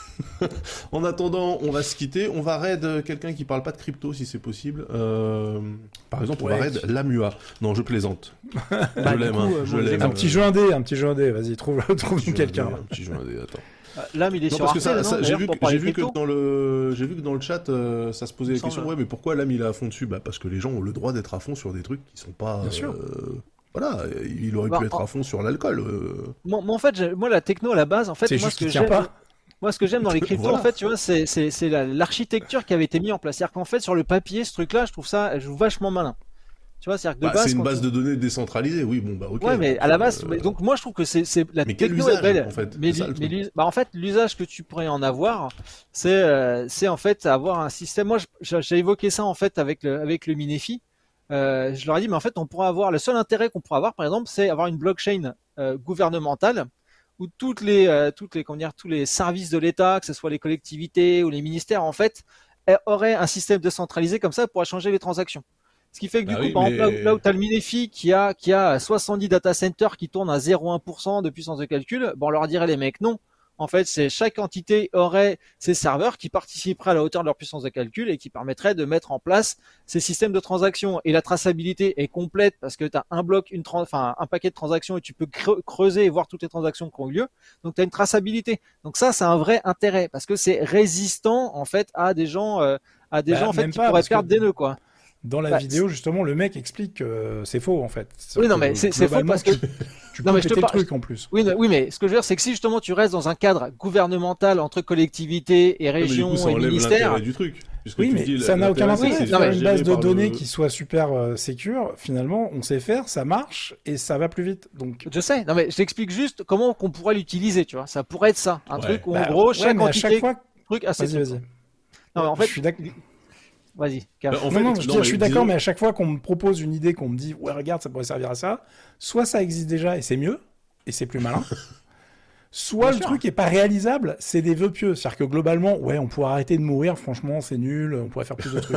En attendant, on va se quitter. On va raid quelqu'un qui parle pas de crypto si c'est possible. Euh, par exemple, ouais, on va raid qui... Lamua. Non, je plaisante. bah, je l'aime. Coup, hein, euh, je l'aime. Un petit jeu indé, un petit jeu indé. Vas-y, trouve, trouve quelqu'un. Indé, un petit jeu indé. Attends. Là, mais il est non, sur parce que Arte, ça, non, ça, j'ai vu, que, j'ai vu que crypto. dans le, j'ai vu que dans le chat, euh, ça se posait la question. Ouais, mais pourquoi Lam il est à fond dessus ? Bah parce que les gens ont le droit d'être à fond sur des trucs qui sont pas. Bien sûr. Euh, Voilà, il aurait bah, pu être en... à fond sur l'alcool. Euh... Moi, moi, en fait, moi, la techno à la base, en fait, c'est moi, juste ce que tient j'aime. Pas. Moi, ce que j'aime dans les cryptos, voilà. en fait, tu vois, c'est, c'est, c'est la, l'architecture qui avait été mise en place. C'est-à-dire qu'en fait, sur le papier, ce truc-là, je trouve ça, je trouve vachement malin. Tu vois, c'est-à-dire que de bah, base. C'est une base tu... de données décentralisée, oui, bon, bah, ok. Ouais, mais à la base, euh... donc moi, je trouve que c'est, c'est la mais techno quel usage, est belle. En fait, mais, ça, mais l'us... bah, en fait, l'usage que tu pourrais en avoir, c'est, euh, c'est en fait avoir un système. Moi, j'ai évoqué ça, en fait, avec le, avec le Minefi. Euh, je leur ai dit, mais en fait, on pourrait avoir, le seul intérêt qu'on pourrait avoir, par exemple, c'est avoir une blockchain euh, gouvernementale où toutes les, euh, toutes les, comment dire, tous les services de l'État, que ce soit les collectivités ou les ministères, en fait, auraient un système décentralisé comme ça pour changer les transactions. Ce qui fait que du bah coup, oui, par mais... exemple, là, là où tu as le Minefi qui a, qui a soixante-dix data centers qui tournent à zéro virgule un pour cent de puissance de calcul, bon, on leur dirait les mecs, non. En fait, c'est chaque entité aurait ses serveurs qui participeraient à la hauteur de leur puissance de calcul et qui permettraient de mettre en place ces systèmes de transactions. Et la traçabilité est complète parce que tu as un bloc, une trans- enfin un paquet de transactions et tu peux creuser et voir toutes les transactions qui ont eu lieu. Donc tu as une traçabilité. Donc ça, c'est un vrai intérêt parce que c'est résistant en fait à des gens, euh, à des bah, gens en fait qui pas, pourraient perdre que... des nœuds quoi. Dans la bah, vidéo, justement, le mec explique que c'est faux, en fait. Oui, non, mais c'est, c'est faux parce que... Tu, tu peux non, mais je te par... le truc, en plus. Oui, oui, mais ce que je veux dire, c'est que si, justement, tu restes dans un cadre gouvernemental entre collectivités et régions non, mais du coup, ça et enlève ministères... l'intérêt du truc. Oui, mais dis, ça n'a aucun intérêt. Oui, faire une base de données le... qui soit super euh, sécure, finalement, on sait faire, ça marche, et ça va plus vite. Donc... Je sais, non, mais je t'explique juste comment on pourrait l'utiliser, tu vois. Ça pourrait être ça. Un ouais. truc où, bah, en gros, ouais, chaque entité... Chaque fois... truc assez vas-y, vas-y. Non, mais en fait... Je suis d'accord. Vas-y, bah, en fait, non, non, je, non, je suis d'accord, disons... mais à chaque fois qu'on me propose une idée, qu'on me dit, ouais, regarde, ça pourrait servir à ça, soit ça existe déjà et c'est mieux, et c'est plus malin, soit Bien le sûr. truc est pas réalisable, c'est des vœux pieux. C'est-à-dire que globalement, ouais, on pourrait arrêter de mourir, franchement, c'est nul, on pourrait faire plus de trucs.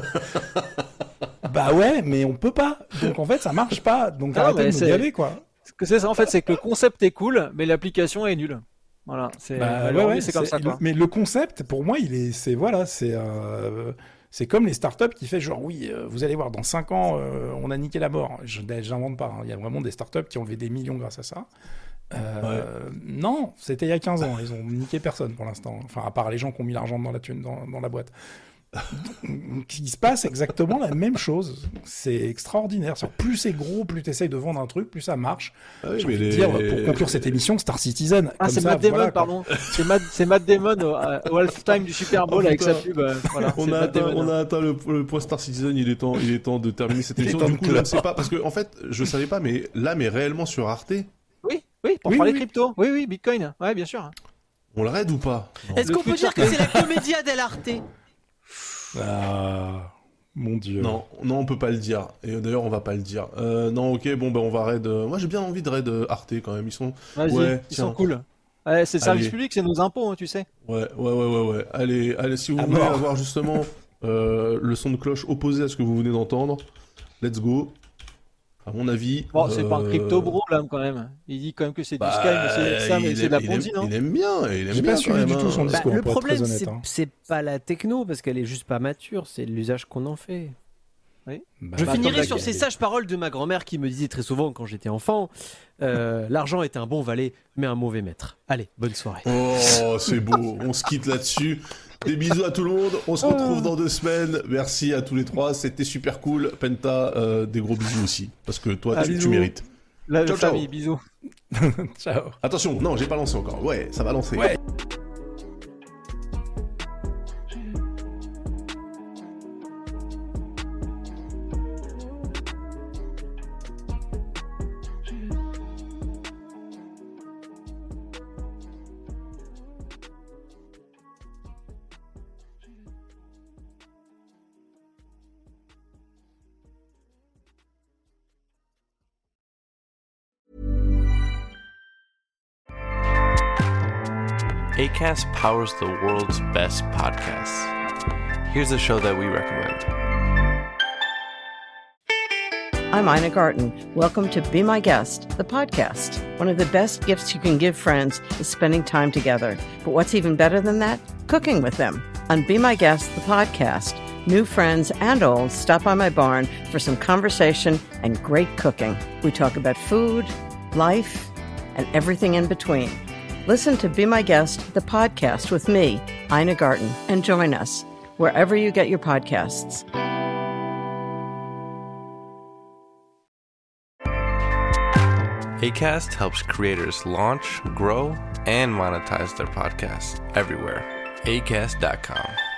Bah ouais, mais on peut pas. Donc en fait, ça marche pas. Donc non, arrêtez de nous gaver, quoi. Ce que c'est ça, en fait, c'est que le concept est cool, mais l'application est nulle. Voilà, c'est, bah, ouais, ouais, c'est comme c'est, ça. Quoi. Le, mais le concept, pour moi, il est, c'est voilà, c'est, euh, c'est comme les startups qui fait genre oui, euh, vous allez voir, dans cinq ans, euh, on a niqué la mort. Je, j'invente pas. Hein. Il y a vraiment des startups qui ont levé des millions grâce à ça. Euh, ouais. Non, c'était il y a quinze ans. Ils ont niqué personne pour l'instant. Enfin, à part les gens qui ont mis l'argent dans la thune, dans, dans la boîte. Donc, il se passe exactement la même chose. C'est extraordinaire. C'est-à-dire, plus c'est gros, plus tu essayes de vendre un truc, plus ça marche. Ah oui, J'ai mais envie les... de dire, pour conclure cette émission, Star Citizen. Ah, c'est ça, Matt Damon, voilà, pardon. C'est Matt, c'est Matt Damon au, au halftime du Super Bowl oh, avec sa pub. Euh, voilà, on, a atteint, on a atteint le, le point Star Citizen. Il est temps, il est temps de terminer cette émission. Du coup, je ne sais pas, parce que en fait, je savais pas, mais là, mais réellement sur Arte. Oui. Oui, pour Oui, parler oui. crypto. Oui, oui, Bitcoin. Ouais, bien sûr. On le raid ou pas? Non. Est-ce Le qu'on peut futur dire que c'est la commedia dell'arte? Ah, mon dieu. Non, non, on peut pas le dire. Et d'ailleurs, on va pas le dire. Euh, non, ok, bon, ben on va raid. euh, Moi, j'ai bien envie de raid euh, Arte quand même. Ils sont. Vas-y, Ouais, ils tiens. sont cool. Ouais, c'est le service Allez. public, c'est nos impôts, hein, tu sais. Ouais, ouais, ouais, ouais, ouais. Allez, allez, si vous À voulez mort. avoir justement euh, le son de cloche opposé à ce que vous venez d'entendre, let's go. À mon avis. Bon, c'est pas un euh, crypto bro là quand même. Il dit quand même que c'est bah, du Sky, mais c'est ça, mais il c'est de la aime- il aime- Ponzi, non? Il aime bien, il aime J'ai bien pas quand suivi même, du tout hein. son Bah, discours, le pour être problème, très honnête, c'est hein. c'est pas la techno, parce qu'elle est juste pas mature, c'est l'usage qu'on en fait. Bah, Je bah, finirai comme sur la- ces sages paroles de ma grand-mère qui me disait très souvent quand j'étais enfant euh, l'argent est un bon valet, mais un mauvais maître. Allez, bonne soirée. Oh, c'est beau. On se quitte là-dessus. Des bisous à tout le monde. On se retrouve dans deux semaines. Merci à tous les trois. C'était super cool. Penta, euh, des gros bisous aussi. Parce que toi, Ah, tu, tu bisous. mérites. La Ciao, ciao. famille, bisous. Ciao. Attention, non, j'ai pas lancé encore. Ouais, ça va lancer. Ouais. Acast powers the world's best podcasts. Here's a show that we recommend. I'm Ina Garten. Welcome to Be My Guest, the podcast. One of the best gifts you can give friends is spending time together. But what's even better than that? Cooking with them. On Be My Guest, the podcast, new friends and old stop by my barn for some conversation and great cooking. We talk about food, life, and everything in between. Listen to Be My Guest, the podcast with me, Ina Garten, and join us wherever you get your podcasts. Acast helps creators launch, grow, and monetize their podcasts everywhere. acast dot com.